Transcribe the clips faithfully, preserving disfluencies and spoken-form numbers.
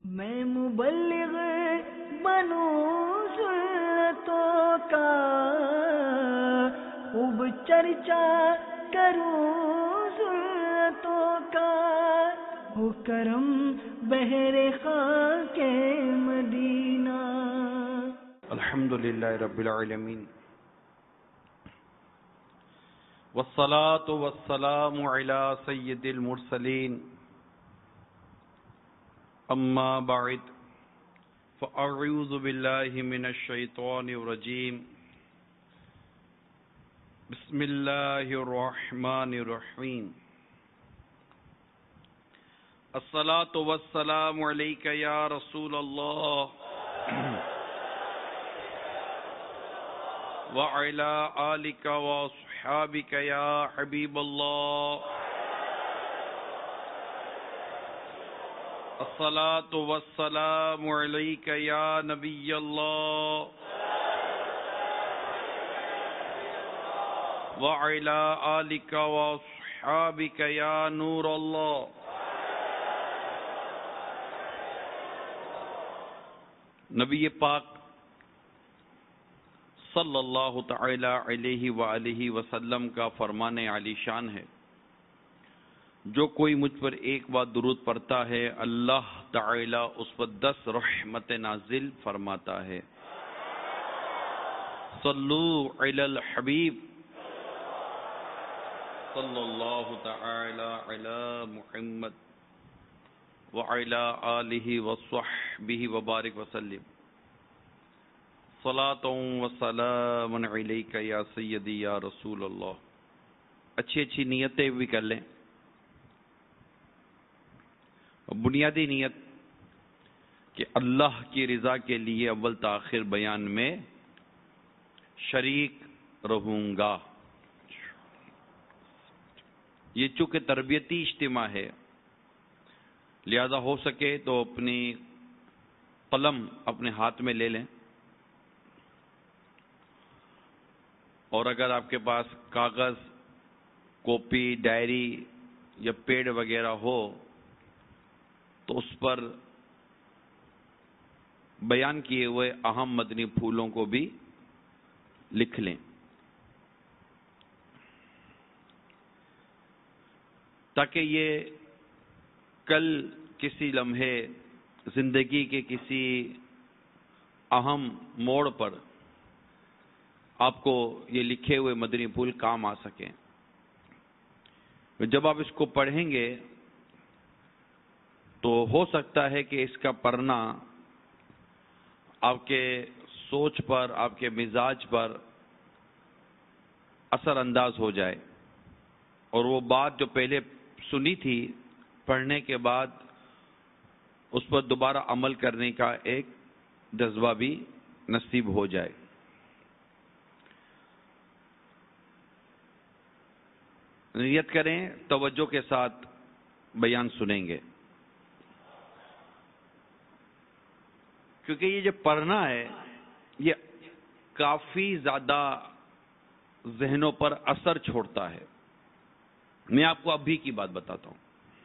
میں مبلغ بنوں سنتوں کا، خوب چرچا کروں سنتوں کا، ہو کرم بہر خاک مدینہ۔ الحمدللہ رب العالمین، والصلاة والسلام علی سید المرسلین، اما بعد فاعوذ باللہ من الشیطان الرجیم، بسم اللہ الرحمن الرحیم۔ الصلاة والسلام علیک یا رسول اللہ وعلی آلک واصحابک یا حبیب اللہ۔ الصلاة والسلام علیک یا نبی اللہ وعلی آلک واصحابک یا نور اللہ۔ نبی پاک صلی اللہ تعالی علیہ وآلہ وسلم کا فرمان عالی شان ہے، جو کوئی مجھ پر ایک بار درود پڑھتا ہے اللہ تعالی اس پر دس رحمت نازل فرماتا ہے۔ صلو علی الحبیب صلی اللہ تعالی علی محمد وعلی آلہ وصحبہ وبارک وسلم۔ صلاۃ و سلام علیک یا سیدی یا رسول اللہ۔ اچھی اچھی نیتیں بھی کر لیں۔ بنیادی نیت کہ اللہ کی رضا کے لیے اول تاخیر بیان میں شریک رہوں گا۔ یہ چونکہ تربیتی اجتماع ہے، لہذا ہو سکے تو اپنی قلم اپنے ہاتھ میں لے لیں، اور اگر آپ کے پاس کاغذ، کاپی، ڈائری یا پیڈ وغیرہ ہو تو اس پر بیان کیے ہوئے اہم مدنی پھولوں کو بھی لکھ لیں، تاکہ یہ کل کسی لمحے زندگی کے کسی اہم موڑ پر آپ کو یہ لکھے ہوئے مدنی پھول کام آ سکیں۔ جب آپ اس کو پڑھیں گے تو ہو سکتا ہے کہ اس کا پڑھنا آپ کے سوچ پر، آپ کے مزاج پر اثر انداز ہو جائے، اور وہ بات جو پہلے سنی تھی پڑھنے کے بعد اس پر دوبارہ عمل کرنے کا ایک جذبہ بھی نصیب ہو جائے۔ نیت کریں، توجہ کے ساتھ بیان سنیں گے، کیونکہ یہ جو پڑھنا ہے یہ کافی زیادہ ذہنوں پر اثر چھوڑتا ہے۔ میں آپ کو ابھی کی بات بتاتا ہوں۔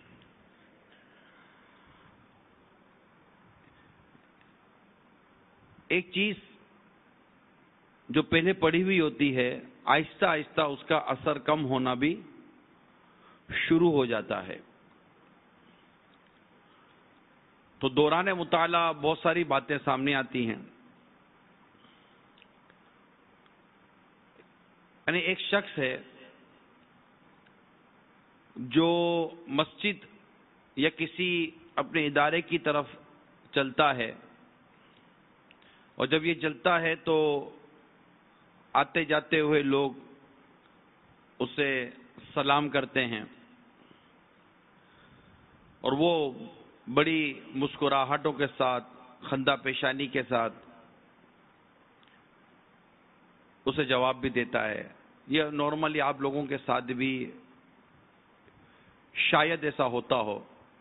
ایک چیز جو پہلے پڑھی ہوئی ہوتی ہے، آہستہ آہستہ اس کا اثر کم ہونا بھی شروع ہو جاتا ہے۔ تو دوران مطالعہ بہت ساری باتیں سامنے آتی ہیں۔ یعنی ایک شخص ہے جو مسجد یا کسی اپنے ادارے کی طرف چلتا ہے، اور جب یہ چلتا ہے تو آتے جاتے ہوئے لوگ اسے سلام کرتے ہیں، اور وہ بڑی مسکراہٹوں کے ساتھ، خندہ پیشانی کے ساتھ اسے جواب بھی دیتا ہے۔ یہ نارملی آپ لوگوں کے ساتھ بھی شاید ایسا ہوتا ہو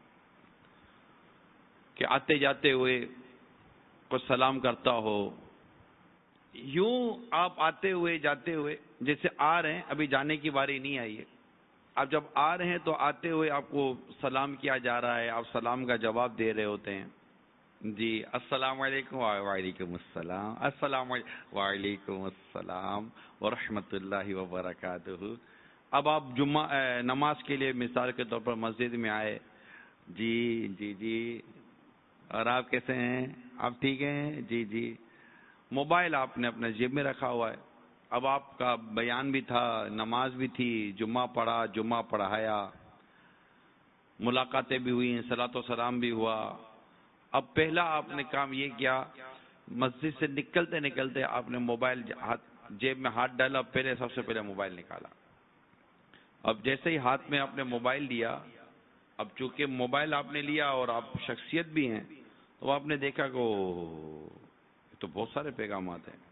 کہ آتے جاتے ہوئے کوئی سلام کرتا ہو۔ یوں آپ آتے ہوئے جاتے ہوئے جیسے آ رہے ہیں، ابھی جانے کی باری نہیں آئی ہے، آپ جب آ رہے ہیں تو آتے ہوئے آپ کو سلام کیا جا رہا ہے، آپ سلام کا جواب دے رہے ہوتے ہیں، جی السلام علیکم وعلیکم السلام السلام علیکم وعلیکم السلام ورحمۃ اللہ وبرکاتہ. اب آپ جمعہ نماز کے لیے مثال کے طور پر مسجد میں آئے. جی جی جی اور آپ کیسے ہیں؟ آپ ٹھیک ہیں؟ جی جی. موبائل آپ نے اپنے جیب میں رکھا ہوا ہے. اب آپ کا بیان بھی تھا، نماز بھی تھی، جمعہ پڑھا، جمعہ پڑھایا، ملاقاتیں بھی ہوئی، صلاۃ و سلام بھی ہوا. اب پہلا آپ نے کام یہ کیا، مسجد سے نکلتے نکلتے آپ نے موبائل جیب میں ہاتھ ڈالا. پہلے سب سے پہلے موبائل نکالا. اب جیسے ہی ہاتھ میں آپ نے موبائل لیا، اب چونکہ موبائل آپ نے لیا اور آپ شخصیت بھی ہیں، تو آپ نے دیکھا کہ تو بہت سارے پیغامات ہیں.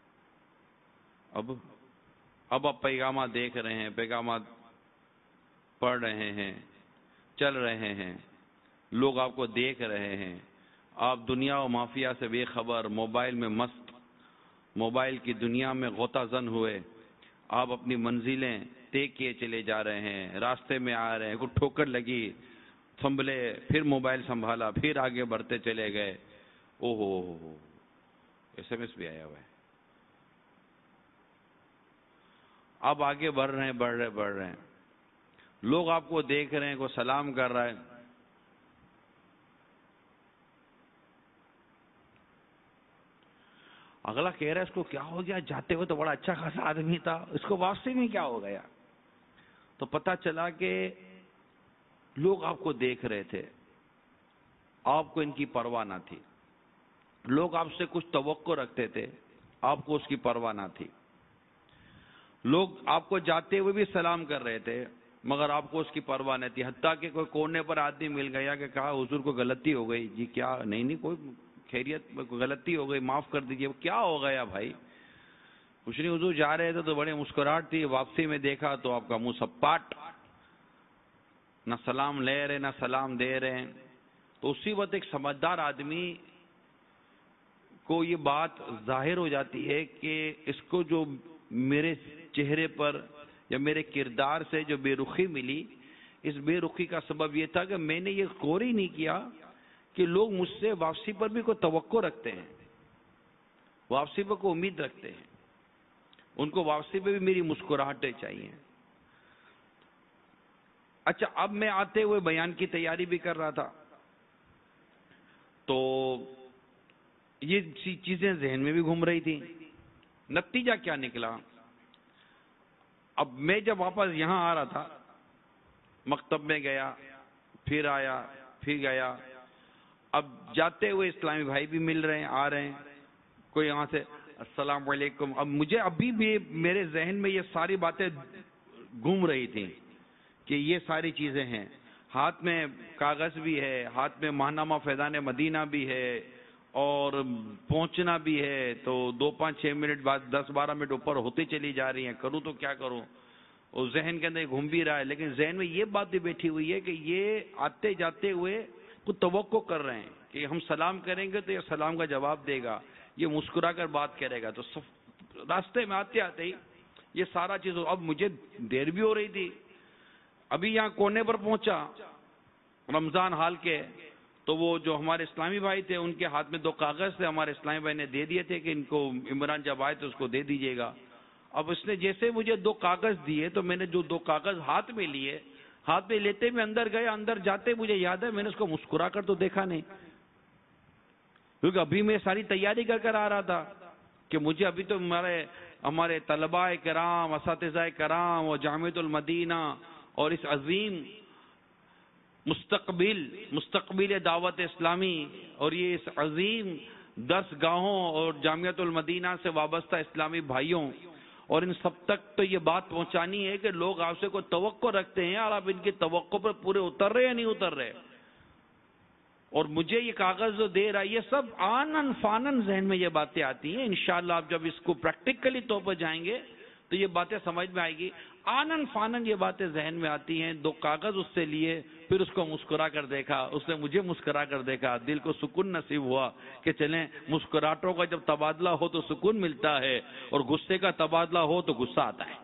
اب اب آپ پیغامات دیکھ رہے ہیں، پیغامات پڑھ رہے ہیں، چل رہے ہیں، لوگ آپ کو دیکھ رہے ہیں. آپ دنیا و مافیا سے بے خبر، موبائل میں مست، موبائل کی دنیا میں غوطہ زن ہوئے. آپ اپنی منزلیں طے کیے چلے جا رہے ہیں، راستے میں آ رہے ہیں، کوئی ٹھوکر لگی، تھنبلے، پھر موبائل سنبھالا، پھر آگے بڑھتے چلے گئے. او ہو ایس ایم ایس بھی آیا ہوا ہے. آپ آگے بڑھ رہے ہیں بڑھ رہے بڑھ رہے ہیں لوگ آپ کو دیکھ رہے ہیں، کوئی سلام کر رہا ہے. اگلا کہہ رہا ہے اس کو کیا ہو گیا، جاتے ہوئے تو بڑا اچھا خاصا آدمی تھا، اس کو واپسی میں کیا ہو گیا؟ تو پتہ چلا کہ لوگ آپ کو دیکھ رہے تھے، آپ کو ان کی پرواہ نہ تھی. لوگ آپ سے کچھ توقع رکھتے تھے، آپ کو اس کی پرواہ نہ تھی. لوگ آپ کو جاتے ہوئے بھی سلام کر رہے تھے، مگر آپ کو اس کی پرواہ نہیں تھی. حتیٰ کہ کوئی کونے پر آدمی مل گیا کہ کہا حضور کو غلطی ہو گئی. جی کیا؟ نہیں نہیں کوئی خیریت، غلطی ہو گئی، معاف کر دیجئے. کیا ہو گیا بھائی؟ کچھ نہیں حضور، جا رہے تھے تو بڑے مسکراہٹ تھی، واپسی میں دیکھا تو آپ کا منہ سپاٹ، نہ سلام لے رہے نہ سلام دے رہے. تو اسی وقت ایک سمجھدار آدمی کو یہ بات ظاہر ہو جاتی ہے کہ اس کو جو میرے چہرے پر یا میرے کردار سے جو بے رخی ملی، اس بے رخی کا سبب یہ تھا کہ میں نے یہ غور ہی نہیں کیا کہ لوگ مجھ سے واپسی پر بھی کوئی توقع رکھتے ہیں، واپسی پر کوئی امید رکھتے ہیں، ان کو واپسی پہ بھی میری مسکراہٹیں چاہیے. اچھا، اب میں آتے ہوئے بیان کی تیاری بھی کر رہا تھا تو یہ چیزیں ذہن میں بھی گھوم رہی تھی. نتیجہ کیا نکلا؟ اب میں جب واپس یہاں آ رہا تھا، مکتب میں گیا، پھر آیا، پھر گیا. اب جاتے ہوئے اسلامی بھائی بھی مل رہے ہیں، آ رہے ہیں، کوئی یہاں سے السلام علیکم. اب مجھے ابھی بھی میرے ذہن میں یہ ساری باتیں گھوم رہی تھیں کہ یہ ساری چیزیں ہیں. ہاتھ میں کاغذ بھی ہے، ہاتھ میں ماہنامہ فیضان مدینہ بھی ہے، اور پہنچنا بھی ہے. تو دو پانچ چھ منٹ بعد دس بارہ منٹ اوپر ہوتی چلی جا رہی ہیں. کروں تو کیا کروں؟ اور ذہن کے اندر گھوم بھی رہا ہے، لیکن ذہن میں یہ بات بھی بیٹھی ہوئی ہے کہ یہ آتے جاتے ہوئے کچھ توقع کر رہے ہیں کہ ہم سلام کریں گے تو یہ سلام کا جواب دے گا، یہ مسکرا کر بات کرے گا. تو راستے میں آتے آتے ہی یہ سارا چیز. اب مجھے دیر بھی ہو رہی تھی. ابھی یہاں کونے پر پہنچا رمضان حال کے، تو وہ جو ہمارے اسلامی بھائی تھے ان کے ہاتھ میں دو کاغذ تھے، ہمارے اسلامی بھائی نے دے دیے تھے کہ ان کو عمران جب آئے تو اس کو دے دیجیے گا. اب اس نے جیسے مجھے دو کاغذ دیے تو میں نے جو دو کاغذ ہاتھ میں لیے، ہاتھ میں لیتے میں اندر گئے. اندر جاتے مجھے یاد ہے میں نے اس کو مسکرا کر تو دیکھا نہیں، کیونکہ ابھی میں ساری تیاری کر کر آ رہا تھا کہ مجھے ابھی تو ہمارے ہمارے طلباء کرام، اساتذہ کرام اور جامعۃ المدینہ اور اس عظیم مستقبل مستقبل دعوت اسلامی اور یہ اس عظیم درس گاہوں اور جامعۃ المدینہ سے وابستہ اسلامی بھائیوں اور ان سب تک تو یہ بات پہنچانی ہے کہ لوگ آپ سے کوئی توقع رکھتے ہیں اور آپ ان کی توقع پر پورے اتر رہے یا نہیں اتر رہے. اور مجھے یہ کاغذ جو دے رہا ہے یہ سب آنن فانن ذہن میں یہ باتیں آتی ہیں. انشاءاللہ آپ جب اس کو پریکٹیکلی طور پر جائیں گے تو یہ باتیں سمجھ میں آئے گی. آنن فانن یہ باتیں ذہن میں آتی ہیں. دو کاغذ اس سے لیے، پھر اس کو مسکرا کر دیکھا، اس نے مجھے مسکرا کر دیکھا. دل کو سکون نصیب ہوا کہ چلیں مسکراہٹوں کا جب تبادلہ ہو تو سکون ملتا ہے، اور غصے کا تبادلہ ہو تو غصہ آتا ہے.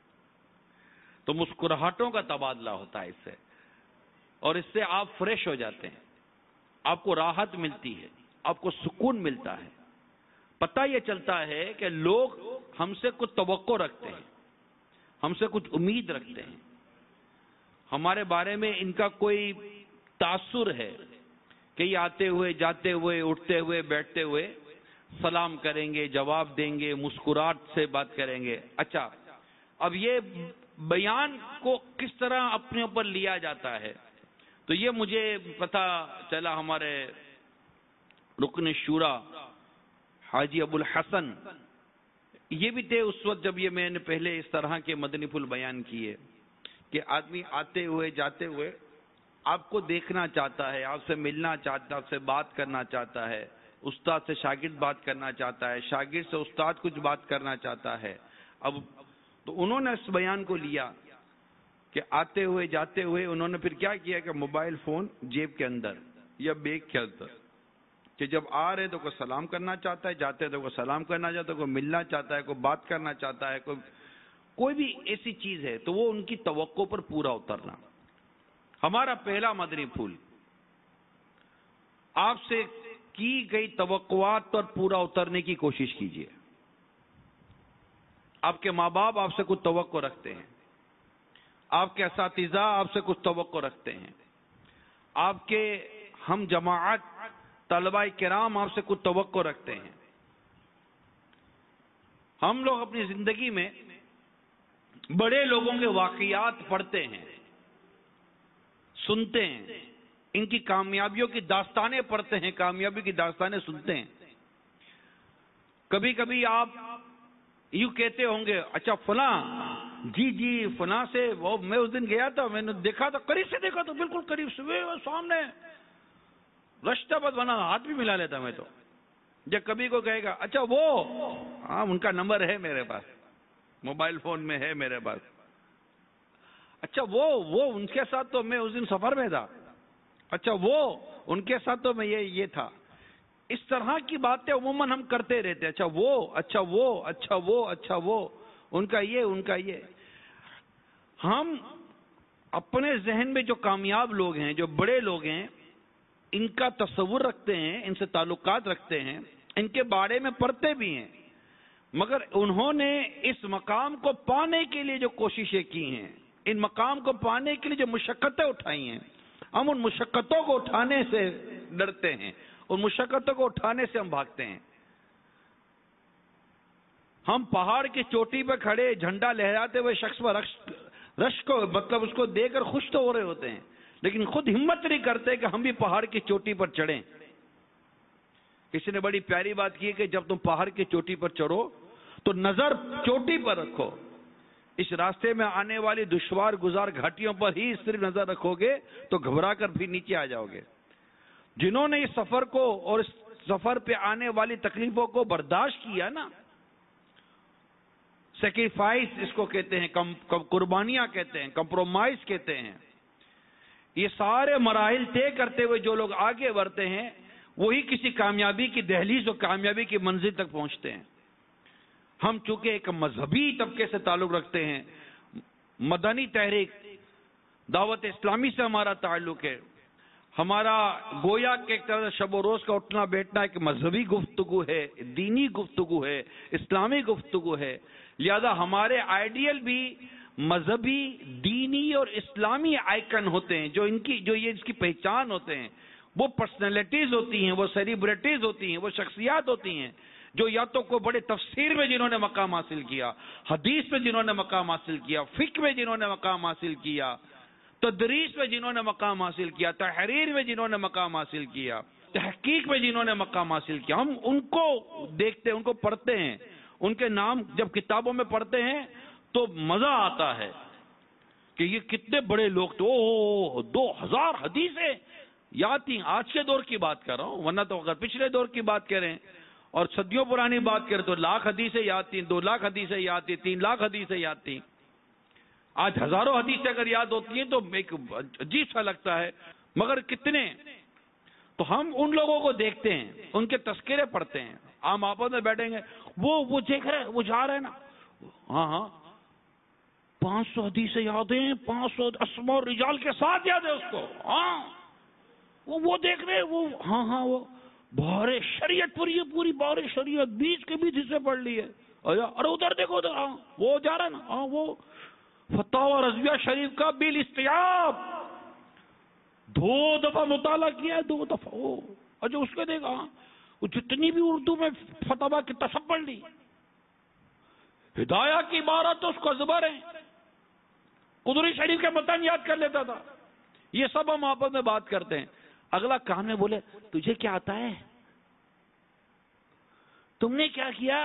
تو مسکراہٹوں کا تبادلہ ہوتا ہے اس سے، اور اس سے آپ فریش ہو جاتے ہیں. آپ کو راحت ملتی ہے، آپ کو سکون ملتا ہے، پتہ یہ چلتا ہے کہ لوگ ہم سے کچھ توقع رکھتے ہیں، ہم سے کچھ امید رکھتے ہیں، ہمارے بارے میں ان کا کوئی تاثر ہے کہ یہ آتے ہوئے جاتے ہوئے اٹھتے ہوئے بیٹھتے ہوئے سلام کریں گے، جواب دیں گے، مسکراہٹ سے بات کریں گے۔ اچھا، اب یہ بیان کو کس طرح اپنے اوپر لیا جاتا ہے؟ تو یہ مجھے پتہ چلا، ہمارے رکن شورا حاجی ابو الحسن یہ بھی تھے اس وقت جب یہ میں نے پہلے اس طرح کے مدنی پھول بیان کیے کہ آدمی آتے ہوئے جاتے ہوئے آپ کو دیکھنا چاہتا ہے، آپ سے ملنا چاہتا ہے، آپ سے بات کرنا چاہتا ہے، استاد سے شاگرد بات کرنا چاہتا ہے، شاگرد سے استاد کچھ بات کرنا چاہتا ہے۔ اب تو انہوں نے اس بیان کو لیا کہ آتے ہوئے جاتے ہوئے انہوں نے پھر کیا کیا کہ موبائل فون جیب کے اندر یا بیگ کے اندر، کہ جب آ رہے تو کوئی سلام کرنا چاہتا ہے، جاتے تو کوئی سلام کرنا چاہتا ہے، کوئی ملنا چاہتا ہے، کوئی بات کرنا چاہتا ہے، کوئی کوئی بھی ایسی چیز ہے تو وہ ان کی توقع پر پورا اترنا۔ ہمارا پہلا مدنی پھول آپ سے کی گئی توقعات پر پورا اترنے کی کوشش کیجیے۔ آپ کے ماں باپ آپ سے کچھ توقع رکھتے ہیں، آپ کے اساتذہ آپ سے کچھ توقع رکھتے ہیں، آپ کے ہم جماعت طلباء کرام آپ سے کچھ توقع رکھتے ہیں۔ ہم لوگ اپنی زندگی میں بڑے لوگوں کے واقعات پڑھتے ہیں، سنتے ہیں، ان کی کامیابیوں کی داستانیں پڑھتے ہیں، کامیابی کی داستانیں سنتے ہیں۔ کبھی کبھی آپ یوں کہتے ہوں گے، اچھا فلاں، جی جی فلاں سے وہ میں اس دن گیا تھا، میں نے دیکھا تھا، قریب سے دیکھا تو بالکل قریب سے وہ سامنے رشتہ بد بنا، ہاتھ بھی ملا لیتا میں تو۔ جب کبھی کو کہے گا اچھا وہ، ہاں ان کا نمبر ہے میرے پاس، موبائل فون میں ہے میرے پاس، اچھا وہ وہ ان کے ساتھ تو میں اس دن سفر میں تھا، اچھا وہ ان کے ساتھ تو میں یہ یہ تھا۔ اس طرح کی باتیں عموماً ہم کرتے رہتے، اچھا وہ اچھا وہ اچھا وہ اچھا وہ ان کا یہ ان کا یہ۔ ہم اپنے ذہن میں جو کامیاب لوگ ہیں، جو بڑے لوگ ہیں، ان کا تصور رکھتے ہیں، ان سے تعلقات رکھتے ہیں، ان کے بارے میں پڑھتے بھی ہیں، مگر انہوں نے اس مقام کو پانے کے لیے جو کوششیں کی ہیں، ان مقام کو پانے کے لیے جو مشقتیں اٹھائی ہیں، ہم ان مشقتوں کو اٹھانے سے ڈرتے ہیں، ان مشقتوں کو اٹھانے سے ہم بھاگتے ہیں۔ ہم پہاڑ کی چوٹی پہ کھڑے جھنڈا لہراتے ہوئے شخص پر رشک کو مطلب اس کو دیکھ کر خوش تو ہو رہے ہوتے ہیں، لیکن خود ہمت نہیں کرتے کہ ہم بھی پہاڑ کی چوٹی پر چڑھیں۔ کسی نے بڑی پیاری بات کی ہے کہ جب تم پہاڑ کی چوٹی پر چڑھو تو نظر چوٹی پر رکھو، اس راستے میں آنے والی دشوار گزار گھاٹیوں پر ہی صرف نظر رکھو گے تو گھبرا کر بھی نیچے آ جاؤ گے۔ جنہوں نے اس سفر کو اور اس سفر پہ آنے والی تکلیفوں کو برداشت کیا نا، سیکریفائس اس کو کہتے ہیں، کم قربانیاں کہتے ہیں، کمپرومائز کہتے ہیں، یہ سارے مراحل طے کرتے ہوئے جو لوگ آگے بڑھتے ہیں وہی کسی کامیابی کی دہلیز اور کامیابی کی منزل تک پہنچتے ہیں۔ ہم چونکہ ایک مذہبی طبقے سے تعلق رکھتے ہیں، مدنی تحریک دعوت اسلامی سے ہمارا تعلق ہے، ہمارا گویا کہ ایک طرح سے شب و روز کا اٹھنا بیٹھنا ایک مذہبی گفتگو ہے، دینی گفتگو ہے، اسلامی گفتگو ہے، لہذا ہمارے آئیڈیل بھی مذہبی، دینی اور اسلامی آئیکن ہوتے ہیں، جو ان کی جو یہ اس کی پہچان ہوتے ہیں، وہ پرسنالٹیز ہوتی ہیں، وہ سیلیبریٹیز ہوتی ہیں، وہ شخصیات ہوتی ہیں جو یا تو کوئی بڑے تفسیر میں جنہوں نے مقام حاصل کیا، حدیث میں جنہوں نے مقام حاصل کیا، فقہ میں جنہوں نے مقام حاصل کیا، تدریس میں جنہوں نے مقام حاصل کیا، تحریر میں جنہوں نے مقام حاصل کیا، تحقیق میں جنہوں نے مقام حاصل کیا، ہم ان کو دیکھتے ہیں، ان کو پڑھتے ہیں، ان کے نام جب کتابوں میں پڑھتے ہیں تو مزہ آتا ہے کہ یہ کتنے بڑے لوگ تھے، او دو ہزار حدیثیں یاد تھیں۔ آج کے دور کی بات کر رہا ہوں، ورنہ تو اگر پچھلے دور کی بات کریں اور صدیوں پرانی بات کریں تو لاکھ حدیثیں یاد تھیں، دو لاکھ حدیثیں یاد تھیں، تین لاکھ حدیثیں یاد تھیں۔ آج ہزاروں حدیثیں اگر یاد ہوتی ہیں تو ایک عجیب سا لگتا ہے، مگر کتنے تو ہم ان لوگوں کو دیکھتے ہیں، ان کے تذکرے پڑھتے ہیں، عام آپس میں بیٹھیں گے، وہ وہ دیکھ رہے وہ جا رہے نا، ہاں ہاں پانچ سو حدیثیں یاد ہیں، پانچ سو اسماء اور رجال کے ساتھ یاد ہے اس کو، ہاں وہ وہ دیکھ رہے وہ ہاں ہاں وہ بہار شریعت پوری ہے، پوری بہار شریعت بیچ کے بیچ حصے پڑھ لی ہے. ارے ادھر دیکھو ادھر، ہاں وہ جا رہا ہے نا، ہاں وہ فتاوی رضویہ شریف کا بالاستیعاب دو دفعہ مطالعہ کیا ہے، دو دفعہ. وہ اچھا اس کے دیکھا وہ جتنی بھی اردو میں فتوا کی سب پڑھ لی. ہدایہ کی عبارت تو اس کو زبر ہے، قدری شریف کے متن یاد کر لیتا تھا. یہ سب ہم آپس میں بات کرتے ہیں. اگلا کان میں بولے تجھے کیا آتا ہے، تم نے کیا کیا؟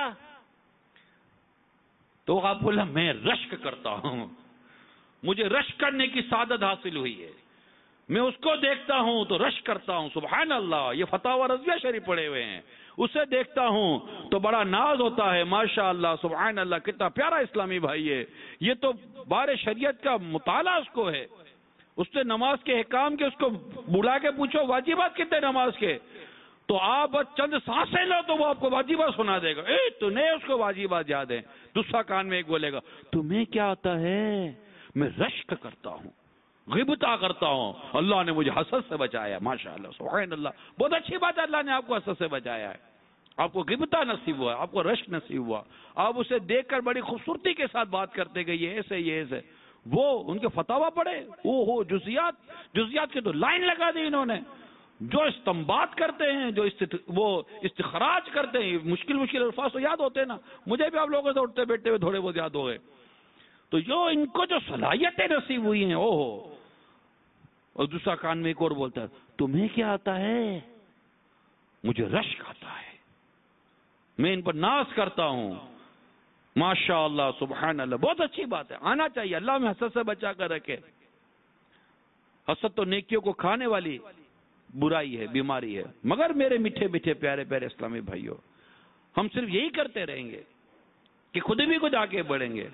تو آپ بولا میں رشک کرتا ہوں، مجھے رشک کرنے کی سعادت حاصل ہوئی ہے، میں اس کو دیکھتا ہوں تو رشک کرتا ہوں. سبحان اللہ، یہ فتاوی رضویہ شریف پڑھے ہوئے ہیں، اسے دیکھتا ہوں تو بڑا ناز ہوتا ہے. ماشاء اللہ سبحان اللہ، کتنا پیارا اسلامی بھائی ہے، یہ تو بار شریعت کا مطالعہ اس کو ہے. اس نے نماز کے احکام کے اس کو بلا کے پوچھو واجبات کتنے نماز کے، تو آپ بس چند سانسیں لو تو وہ آپ کو واجبات سنا دے گا. اے تو نہیں اس کو واجبات یاد ہیں. دوسرا کان میں ایک بولے گا تمہیں کیا آتا ہے، میں رشک کرتا ہوں، غیبتہ کرتا ہوں، اللہ نے مجھے حسد سے بچایا. ماشاءاللہ سبحان اللہ، بہت اچھی بات ہے، اللہ نے آپ کو حسد سے بچایا ہے، آپ کو غیبتہ نصیب ہوا، آپ کو رشک نصیب ہوا. آپ اسے دیکھ کر بڑی خوبصورتی کے ساتھ بات کرتے کہ یہ ایسے یہ ایسے. وہ ان کے فتاوا پڑھے، او ہو جزیات جزیات کے تو لائن لگا دی انہوں نے. جو استنباط کرتے ہیں، جو است... وہ استخراج کرتے ہیں، مشکل مشکل الفاظ تو یاد ہوتے ہیں نا، مجھے بھی آپ لوگوں سے اٹھتے بیٹھتے ہوئے تھوڑے بہت یاد ہو گئے. تو جو ان کو جو صلاحیتیں نصیب ہوئی ہیں، او ہو. اور دوسرا کان میں ایک اور بولتا ہے تمہیں کیا آتا ہے، مجھے رشک آتا ہے، میں ان پر ناز کرتا ہوں. ماشاء اللہ سبحان اللہ، بہت اچھی بات ہے، آنا چاہیے. اللہ میں حسد سے بچا کر رکھے. حسد تو نیکیوں کو کھانے والی برائی ہے، بیماری ہے. مگر میرے میٹھے میٹھے پیارے پیارے اسلامی بھائیوں، ہم صرف یہی کرتے رہیں گے کہ خود بھی کچھ آگے بڑھیں گے.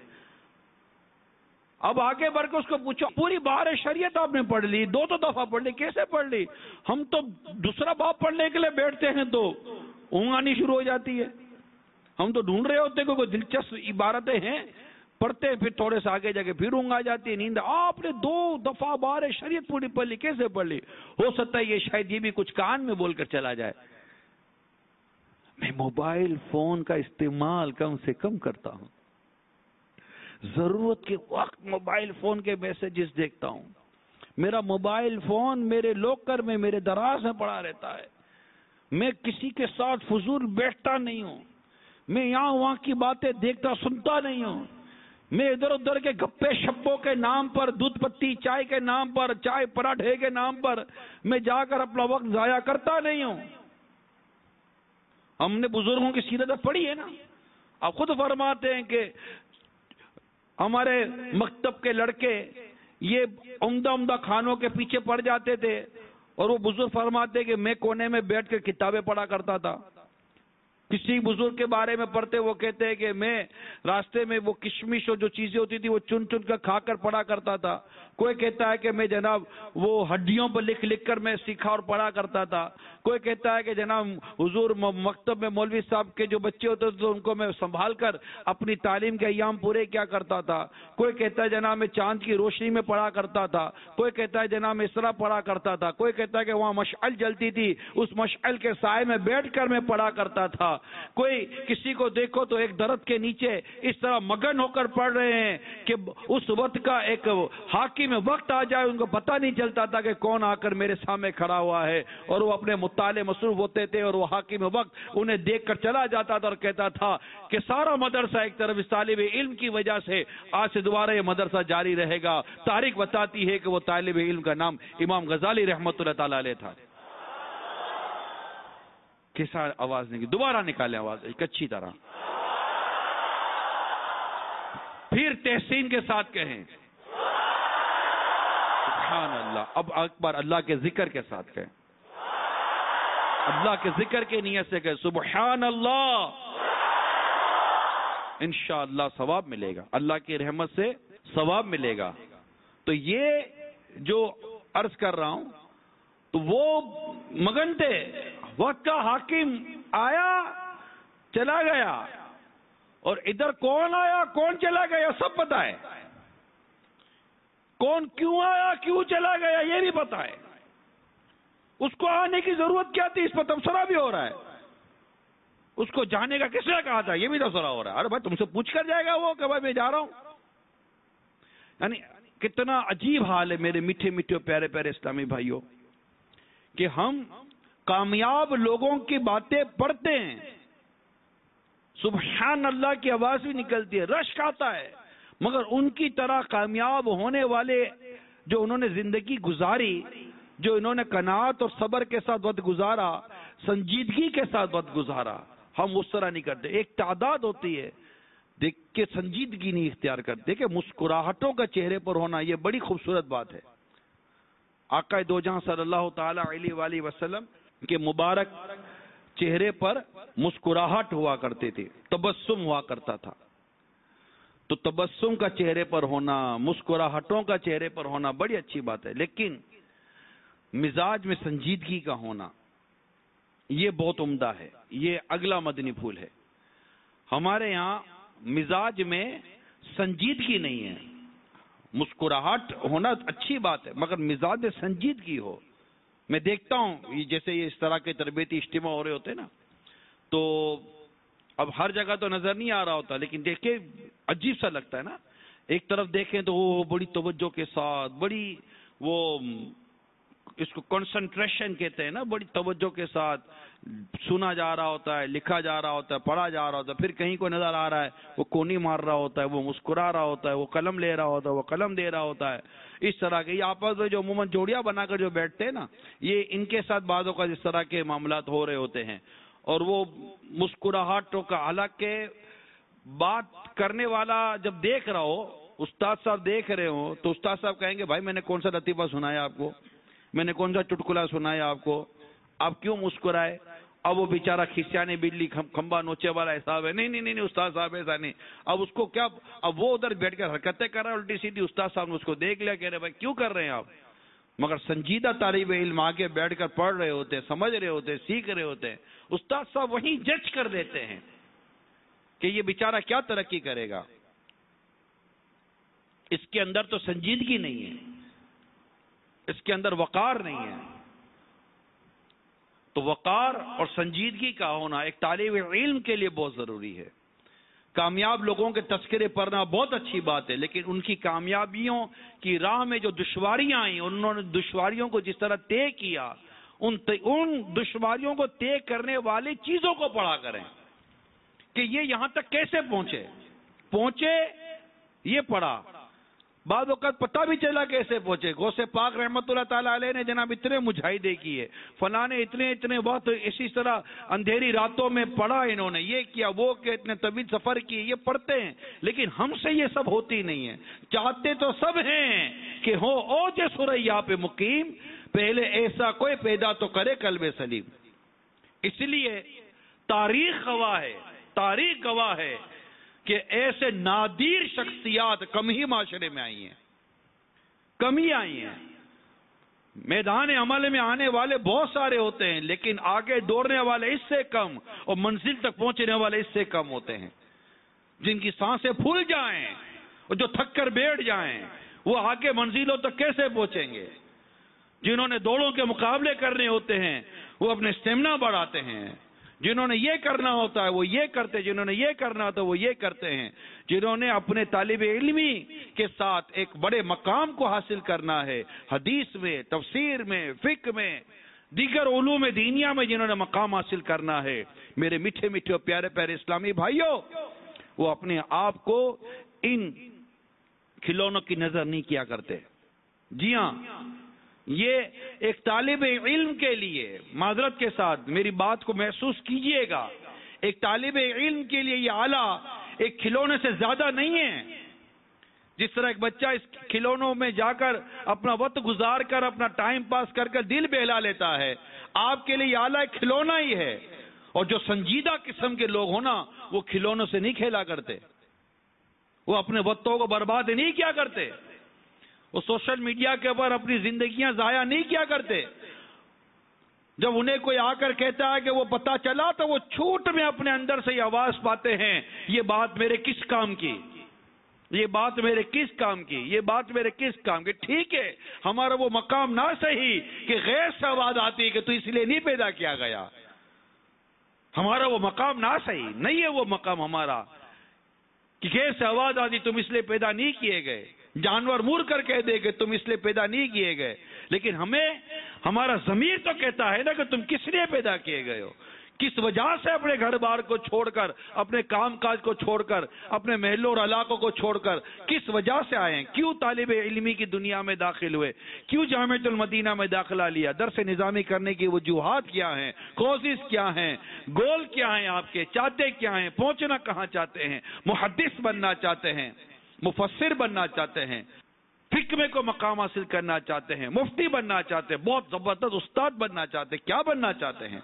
اب آگے بڑھ کے اس کو پوچھو پوری بہار شریعت آپ نے پڑھ لی، دو دو دفعہ پڑھ لی، کیسے پڑھ لی؟ ہم تو دوسرا باب پڑھنے کے لیے بیٹھتے ہیں تو اونگ آنی شروع ہو جاتی ہے. ہم تو ڈھونڈ رہے ہوتے کہ کوئی دلچسپ عبارتیں ہیں، پڑھتے ہیں، پھر تھوڑے سے آگے جا کے پھر اونگ آ جاتی ہے، نیند. آپ نے دو دفعہ بہار شریعت پوری پڑھ لی، کیسے پڑھ لی؟ ہو سکتا ہے یہ شاید یہ بھی کچھ کان میں بول کر چلا جائے. میں موبائل فون کا استعمال کم سے کم کرتا ہوں، ضرورت کے وقت موبائل فون کے میسجز دیکھتا ہوں. میرا موبائل فون میرے لوکر میں میرے دراز میں پڑا رہتا ہے. میں کسی کے ساتھ فضول بیٹھتا نہیں ہوں، میں یہاں وہاں کی باتیں دیکھتا سنتا نہیں ہوں. میں ادھر ادھر کے گپے شپوں کے نام پر، دودھ پتی چائے کے نام پر، چائے پراٹھے کے نام پر میں جا کر اپنا وقت ضائع کرتا نہیں ہوں. ہم نے بزرگوں کی سیرت پڑھی ہے نا. آپ خود فرماتے ہیں کہ ہمارے مکتب کے لڑکے یہ عمدہ عمدہ کھانوں کے پیچھے پڑ جاتے تھے، اور وہ بزرگ فرماتے کہ میں کونے میں بیٹھ کر کتابیں پڑھا کرتا تھا. کسی بزرگ کے بارے میں پڑھتے وہ کہتے ہیں کہ میں راستے میں وہ کشمش اور جو چیزیں ہوتی تھی وہ چن چن کر کھا کر پڑھا کرتا تھا. کوئی کہتا ہے کہ میں جناب وہ ہڈیوں پر لکھ لکھ کر میں سیکھا اور پڑھا کرتا تھا. کوئی کہتا ہے کہ جناب حضور مکتب میں مولوی صاحب کے جو بچے ہوتے تھے ان کو میں سنبھال کر اپنی تعلیم کے ایام پورے کیا کرتا تھا. کوئی کہتا ہے جناب میں چاند کی روشنی میں پڑھا کرتا تھا. کوئی کہتا ہے جناب میں اس طرح پڑھا کرتا تھا. کوئی کہتا ہے کہ وہاں مشعل جلتی تھی، اس مشعل کے سائے میں بیٹھ کر میں پڑھا کرتا تھا. کوئی کسی کو دیکھو تو ایک درخت کے نیچے اس طرح مگن ہو کر پڑھ رہے ہیں کہ اس وقت کا ایک حاکم میں وقت آ جائے ان کو پتہ نہیں چلتا تھا کہ کون آ کر میرے سامنے کھڑا ہوا ہے. اور وہ اپنے مطالعے مصروف ہوتے تھے اور وہ حاکم وقت انہیں دیکھ کر چلا جاتا تھا اور کہتا تھا کہ سارا مدرسہ ایک طرف اس طالب علم کی وجہ سے آج سے دوبارہ یہ مدرسہ جاری رہے گا. تاریخ بتاتی ہے کہ وہ طالب علم کا نام امام غزالی رحمۃ اللہ تعالی علیہ تھا. کیسا آواز نہیں، دوبارہ نکالے آواز ایک اچھی طرح، پھر تحسین کے ساتھ کہیں سبحان اللہ. اب اکبر اللہ کے ذکر کے ساتھ کہیں، اللہ کے ذکر کے نیت سے کہیں سبحان اللہ. انشاءاللہ ثواب ملے گا، اللہ کی رحمت سے ثواب ملے گا. تو یہ جو عرض کر رہا ہوں تو وہ مگن تھے. وقت کا حاکم آیا چلا گیا، اور ادھر کون آیا کون چلا گیا سب پتا ہے. کون کیوں آیا کیوں چلا گیا یہ بھی پتا ہے. اس کو آنے کی ضرورت کیا تھی؟ اس پر تبصرہ بھی ہو رہا ہے. اس کو جانے کا کس نے کہا تھا؟ یہ بھی تبصرہ ہو رہا ہے. ارے بھائی تم سے پوچھ کر جائے گا وہ کہ بھائی میں جا رہا ہوں. یعنی کتنا عجیب حال ہے میرے میٹھے میٹھے پیارے پیارے اسلامی بھائیوں کہ ہم کامیاب لوگوں کی باتیں پڑھتے ہیں, سبحان اللہ کی آواز بھی نکلتی ہے, رشک آتا ہے, مگر ان کی طرح کامیاب ہونے والے جو انہوں نے زندگی گزاری, جو انہوں نے قناعت اور صبر کے ساتھ وقت گزارا, سنجیدگی کے ساتھ وقت گزارا, ہم اس طرح نہیں کرتے. ایک تعداد ہوتی ہے دیکھ کے سنجیدگی نہیں اختیار کرتے. دیکھیں مسکراہٹوں کا چہرے پر ہونا یہ بڑی خوبصورت بات ہے. آقا دو جہاں صلی اللہ تعالی علیہ وآلہ وسلم کے مبارک چہرے پر مسکراہٹ ہوا کرتے تھے, تبسم ہوا کرتا تھا. تو تبسم کا چہرے پر ہونا, مسکراہٹوں کا چہرے پر ہونا بڑی اچھی بات ہے, لیکن مزاج میں سنجیدگی کا ہونا یہ بہت عمدہ ہے. یہ اگلا مدنی پھول ہے. ہمارے یہاں مزاج میں سنجیدگی نہیں ہے. مسکراہٹ ہونا اچھی بات ہے مگر مزاج میں سنجیدگی ہو. میں دیکھتا ہوں جیسے یہ اس طرح کے تربیتی اجتماع ہو رہے ہوتے ہیں نا, تو اب ہر جگہ تو نظر نہیں آ رہا ہوتا, لیکن دیکھیں عجیب سا لگتا ہے نا. ایک طرف دیکھیں تو وہ بڑی توجہ کے ساتھ, بڑی وہ اس کو کنسنٹریشن کہتے ہیں نا, بڑی توجہ کے ساتھ سنا جا رہا ہوتا ہے, لکھا جا رہا ہوتا ہے, پڑھا جا رہا ہوتا ہے. پھر کہیں کو نظر آ رہا ہے وہ کونی مار رہا ہوتا ہے, وہ مسکرا رہا ہوتا ہے, وہ قلم لے رہا ہوتا ہے, وہ قلم دے رہا ہوتا ہے. اس طرح کے یہ آپس میں جو عموماً جوڑیاں بنا کر جو بیٹھتے ہیں نا, یہ ان کے ساتھ بعضوں کا اس طرح کے معاملات ہو رہے ہوتے ہیں. اور وہ مسکراہٹوں کا, حالانکہ بات کرنے والا جب دیکھ رہا ہو, استاد صاحب دیکھ رہے ہو, تو استاد صاحب کہیں گے بھائی میں نے کون سا لطیفہ سنایا آپ کو, میں نے کون سا چٹکلا سنایا آپ کو, آپ کیوں مسکرائے؟ اب وہ بیچارہ کھسیانے بلی کھمبا نوچے والا حساب ہے. نہیں نہیں نہیں استاد صاحب ایسا نہیں. اب اس کو کیا, اب وہ ادھر بیٹھ کر حرکتیں کر رہا ہے الٹی سیدھی, استاد صاحب نے اس کو دیکھ لیا, کہہ رہے بھائی کیوں کر رہے ہیں آپ؟ مگر سنجیدہ طالب علم آگے بیٹھ کر پڑھ رہے ہوتے, سمجھ رہے ہوتے, سیکھ رہے ہوتے, استاد صاحب وہیں جج کر دیتے ہیں کہ یہ بیچارہ کیا ترقی کرے گا, اس کے اندر تو سنجیدگی نہیں ہے, اس کے اندر وقار نہیں ہے. تو وقار اور سنجیدگی کا ہونا ایک طالب علم کے لیے بہت ضروری ہے. کامیاب لوگوں کے تذکرے پڑھنا بہت اچھی بات ہے, لیکن ان کی کامیابیوں کی راہ میں جو دشواریاں آئیں, انہوں نے دشواریوں کو جس طرح طے کیا, ان ان دشواریوں کو طے کرنے والی چیزوں کو پڑھا کریں کہ یہ یہاں تک کیسے پہنچے پہنچے یہ پڑھا. بعض اوقات پتہ بھی چلا کیسے پہنچے. غوث پاک رحمت اللہ تعالیٰ علیہ نے جناب اتنے مجاہدے کیے, فلاں نے اتنے اتنے وقت اسی طرح اندھیری راتوں میں پڑھا, انہوں نے یہ کیا وہ کہ اتنے طویل سفر کیے, یہ پڑھتے ہیں, لیکن ہم سے یہ سب ہوتی نہیں ہے. چاہتے تو سب ہیں کہ ہو اوج سریا پہ مقیم, پہلے ایسا کوئی پیدا تو کرے قلب سلیم. اس لیے تاریخ گواہ ہے, تاریخ گواہ ہے کہ ایسے نادر شخصیات کم ہی معاشرے میں آئی ہیں, کم ہی آئی ہیں. میدان عمل میں آنے والے بہت سارے ہوتے ہیں, لیکن آگے دوڑنے والے اس سے کم اور منزل تک پہنچنے والے اس سے کم ہوتے ہیں. جن کی سانسیں پھول جائیں اور جو تھک کر بیٹھ جائیں, وہ آگے منزلوں تک کیسے پہنچیں گے؟ جنہوں نے دوڑوں کے مقابلے کرنے ہوتے ہیں وہ اپنے اسٹیمنا بڑھاتے ہیں, جنہوں نے یہ کرنا ہوتا ہے وہ یہ کرتے, جنہوں نے یہ کرنا ہوتا ہے وہ یہ کرتے ہیں. جنہوں نے اپنے طالب علمی کے ساتھ ایک بڑے مقام کو حاصل کرنا ہے, حدیث میں, تفسیر میں, فقہ میں, دیگر علوم دینیا میں جنہوں نے مقام حاصل کرنا ہے, میرے میٹھے میٹھے اور پیارے پیارے اسلامی بھائیوں, وہ اپنے آپ کو ان کھلونوں کی نظر نہیں کیا کرتے. جی ہاں, یہ ایک طالب علم کے لیے, معذرت کے ساتھ میری بات کو محسوس کیجئے گا, ایک طالب علم کے لیے یہ آلہ ایک کھلونے سے زیادہ نہیں ہے. جس طرح ایک بچہ اس کھلونوں میں جا کر اپنا وقت گزار کر اپنا ٹائم پاس کر کر دل بہلا لیتا ہے, آپ کے لیے یہ آلہ ایک کھلونا ہی ہے. اور جو سنجیدہ قسم کے لوگ ہونا وہ کھلونوں سے نہیں کھیلا کرتے, وہ اپنے وقتوں کو برباد نہیں کیا کرتے, وہ سوشل میڈیا کے اوپر اپنی زندگیاں ضائع نہیں کیا کرتے. جب انہیں کوئی آ کر کہتا ہے کہ وہ پتہ چلا, تو وہ چھوٹ میں اپنے اندر سے یہ آواز پاتے ہیں, یہ بات میرے کس کام کی, یہ بات میرے کس کام کی، یہ بات میرے کس کام کی. ٹھیک ہے ہمارا وہ مقام نہ صحیح کہ غیر سے آواز آتی ہے کہ تو اس لیے نہیں پیدا کیا گیا. ہمارا وہ مقام نہ صحیح نہیں ہے. وہ مقام ہمارا کہ غیر سے آواز آتی تم اس لیے پیدا نہیں کیے گئے. جانور مور کر کہہ دے کہ تم اس لیے پیدا نہیں کیے گئے. لیکن ہمیں ہمارا ضمیر تو کہتا ہے نا کہ تم کس لیے پیدا کیے گئے ہو. کس وجہ سے اپنے گھر بار کو چھوڑ کر، اپنے کام کاج کو چھوڑ کر، اپنے محلوں اور علاقوں کو چھوڑ کر کس وجہ سے آئے ہیں. کیوں طالب علمی کی دنیا میں داخل ہوئے، کیوں جامعۃ المدینہ میں داخلہ لیا، درس نظامی کرنے کی وجوہات کیا ہیں، کوزز کیا ہیں، گول کیا ہیں، آپ کے چاہتے کیا ہیں، پہنچنا کہاں چاہتے ہیں. محدث بننا چاہتے ہیں، مفسر بننا چاہتے ہیں، فقہ کو مقام حاصل کرنا چاہتے ہیں، مفتی بننا چاہتے ہیں، بہت زبردست استاد بننا چاہتے ہیں. کیا بننا چاہتے ہیں؟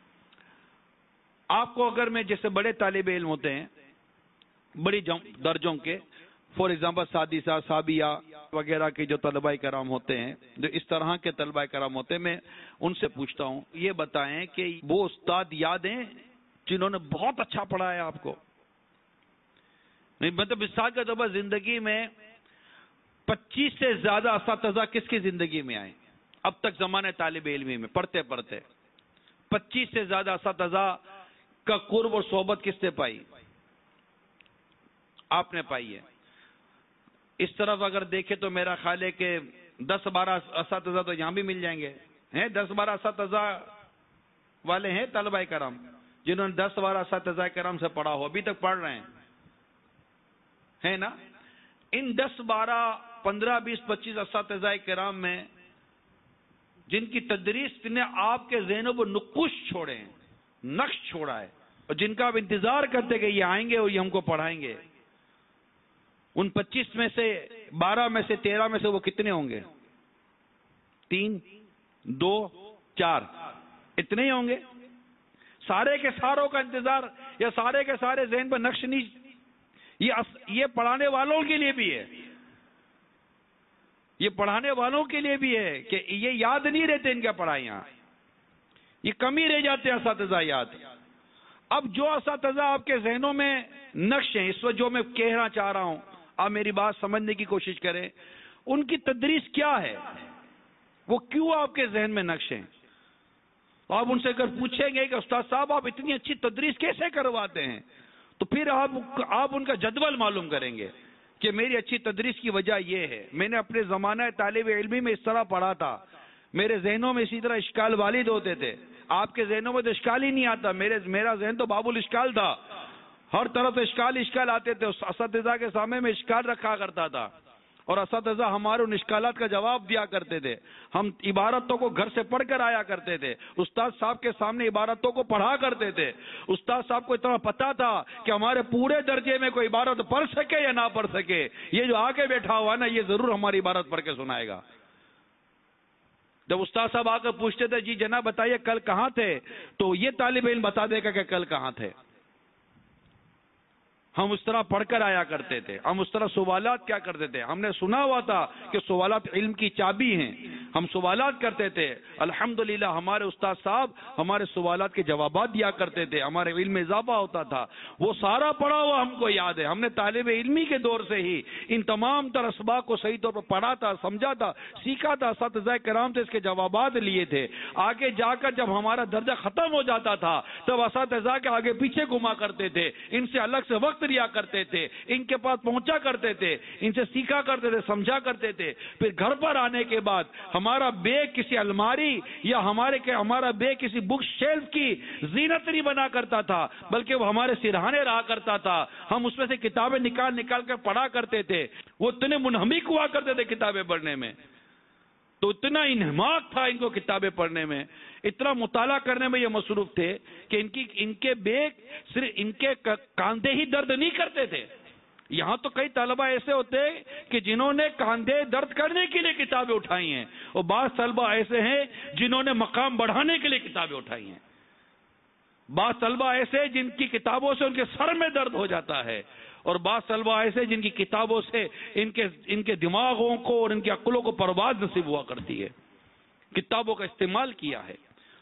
آپ کو اگر میں جیسے بڑے طالب علم ہوتے ہیں بڑی درجوں کے، فور ایگزامپل سادسہ ثابیہ وغیرہ کے جو طلباء کرام ہوتے ہیں، جو اس طرح کے طلباء کرام ہوتے ہیں، میں ان سے پوچھتا ہوں یہ بتائیں کہ وہ استاد یاد ہیں جنہوں نے بہت اچھا پڑھایا آپ کو؟ نہیں مطلب مثال کے طور پر زندگی میں پچیس سے زیادہ اساتذہ کس کی زندگی میں آئے اب تک زمانے طالب علمی میں پڑھتے پڑھتے؟ پچیس سے زیادہ اساتذہ کا قرب اور صحبت کس نے پائی؟ آپ نے پائی ہے. اس طرف اگر دیکھیں تو میرا خیال ہے کہ دس بارہ اساتذہ تو یہاں بھی مل جائیں گے. ہیں دس بارہ اساتذہ والے ہیں طلبہ کرام جنہوں نے دس بارہ اساتذہ کرام سے پڑھا ہو، ابھی تک پڑھ رہے ہیں، ہے نا؟ ان دس بارہ پندرہ بیس پچیس اساتذہ کرام میں جن کی تدریس نے آپ کے ذہنوں پر نقوش چھوڑے ہیں، نقش چھوڑا ہے، اور جن کا آپ انتظار کرتے کہ یہ آئیں گے اور یہ ہم کو پڑھائیں گے، ان پچیس میں سے بارہ میں سے تیرہ میں سے وہ کتنے ہوں گے؟ تین، دو، چار، اتنے ہی ہوں گے. سارے کے ساروں کا انتظار یا سارے کے سارے ذہن پر نقش نہیں. یہ پڑھانے والوں کے لیے بھی ہے، یہ پڑھانے والوں کے لیے بھی ہے کہ یہ یاد نہیں رہتے ان کا پڑھائیاں، یہ کمی رہ جاتے ہیں اساتذہ یاد. اب جو اساتذہ آپ کے ذہنوں میں نقش ہیں، اس وقت جو میں کہنا چاہ رہا ہوں آپ میری بات سمجھنے کی کوشش کریں، ان کی تدریس کیا ہے، وہ کیوں آپ کے ذہن میں نقش ہیں. آپ ان سے اگر پوچھیں گے کہ استاد صاحب آپ اتنی اچھی تدریس کیسے کرواتے ہیں، تو پھر آپ آپ ان کا جدول معلوم کریں گے کہ میری اچھی تدریس کی وجہ یہ ہے، میں نے اپنے زمانہ طالب علمی میں اس طرح پڑھا تھا، میرے ذہنوں میں اسی طرح اشکال والد ہوتے تھے. آپ کے ذہنوں میں تو اشکال ہی نہیں آتا، میرے میرا ذہن تو باب الاشکال تھا، ہر طرف اشکال اشکال آتے تھے. اساتذہ کے سامنے میں اشکال رکھا کرتا تھا اور اساتذہ ہمارے ان اشکالات کا جواب دیا کرتے تھے. ہم عبارتوں کو گھر سے پڑھ کر آیا کرتے تھے، استاد صاحب کے سامنے عبارتوں کو پڑھا کرتے تھے. استاد صاحب کو اتنا پتا تھا کہ ہمارے پورے درجے میں کوئی عبارت پڑھ سکے یا نہ پڑھ سکے، یہ جو آگے بیٹھا ہوا نا یہ ضرور ہماری عبارت پڑھ کے سنائے گا. جب استاد صاحب آ کر پوچھتے تھے جی جناب بتائیے کل کہاں تھے، تو یہ طالب علم بتا دے گا کہ کل کہاں تھے. ہم اس طرح پڑھ کر آیا کرتے تھے، ہم اس طرح سوالات کیا کرتے تھے. ہم نے سنا ہوا تھا کہ سوالات علم کی چابی ہیں، ہم سوالات کرتے تھے. الحمدللہ ہمارے استاد صاحب ہمارے سوالات کے جوابات دیا کرتے تھے، ہمارے علم میں اضافہ ہوتا تھا. وہ سارا پڑھا ہوا ہم کو یاد ہے. ہم نے طالب علمی کے دور سے ہی ان تمام تر اسباق کو صحیح طور پر پڑھا تھا، سمجھا تھا، سیکھا تھا. اساتذہ کرام سے اس کے جوابات لیے تھے. آگے جا کر جب ہمارا درجہ ختم ہو جاتا تھا تب اساتذہ کے آگے پیچھے گھما کرتے تھے، ان سے الگ سے وقت لیا کرتے تھے، ان کے پاس پہنچا کرتے تھے، ان سے سیکھا کرتے تھے، سمجھا کرتے تھے. پھر گھر پر آنے کے بعد ہمارا بیگ کسی الماری یا ہمارے کے ہمارا بیگ کسی بک شیلف کی زینت نہیں بنا کرتا تھا، بلکہ وہ ہمارے سرہانے رہا کرتا تھا. ہم اس میں سے کتابیں نکال نکال کر پڑھا کرتے تھے. وہ اتنے منہمک ہوا کرتے تھے کتابیں پڑھنے میں، تو اتنا انہماک تھا ان کو کتابیں پڑھنے میں، اتنا مطالعہ کرنے میں یہ مصروف تھے کہ ان کی ان کے بیگ صرف ان کے کاندھے ہی درد نہیں کرتے تھے. یہاں تو کئی طلبہ ایسے ہوتے کہ جنہوں نے کاندھے درد کرنے کے لیے کتابیں اٹھائی ہیں، اور بعض طلبہ ایسے ہیں جنہوں نے مقام بڑھانے کے لیے کتابیں اٹھائی ہیں. بعض طلبہ ایسے جن کی کتابوں سے ان کے سر میں درد ہو جاتا ہے، اور بعض طلبہ ایسے جن کی کتابوں سے ان کے ان کے دماغوں کو اور ان کی عقلوں کو پرواز نصیب ہوا کرتی ہے. کتابوں کا استعمال کیا ہے.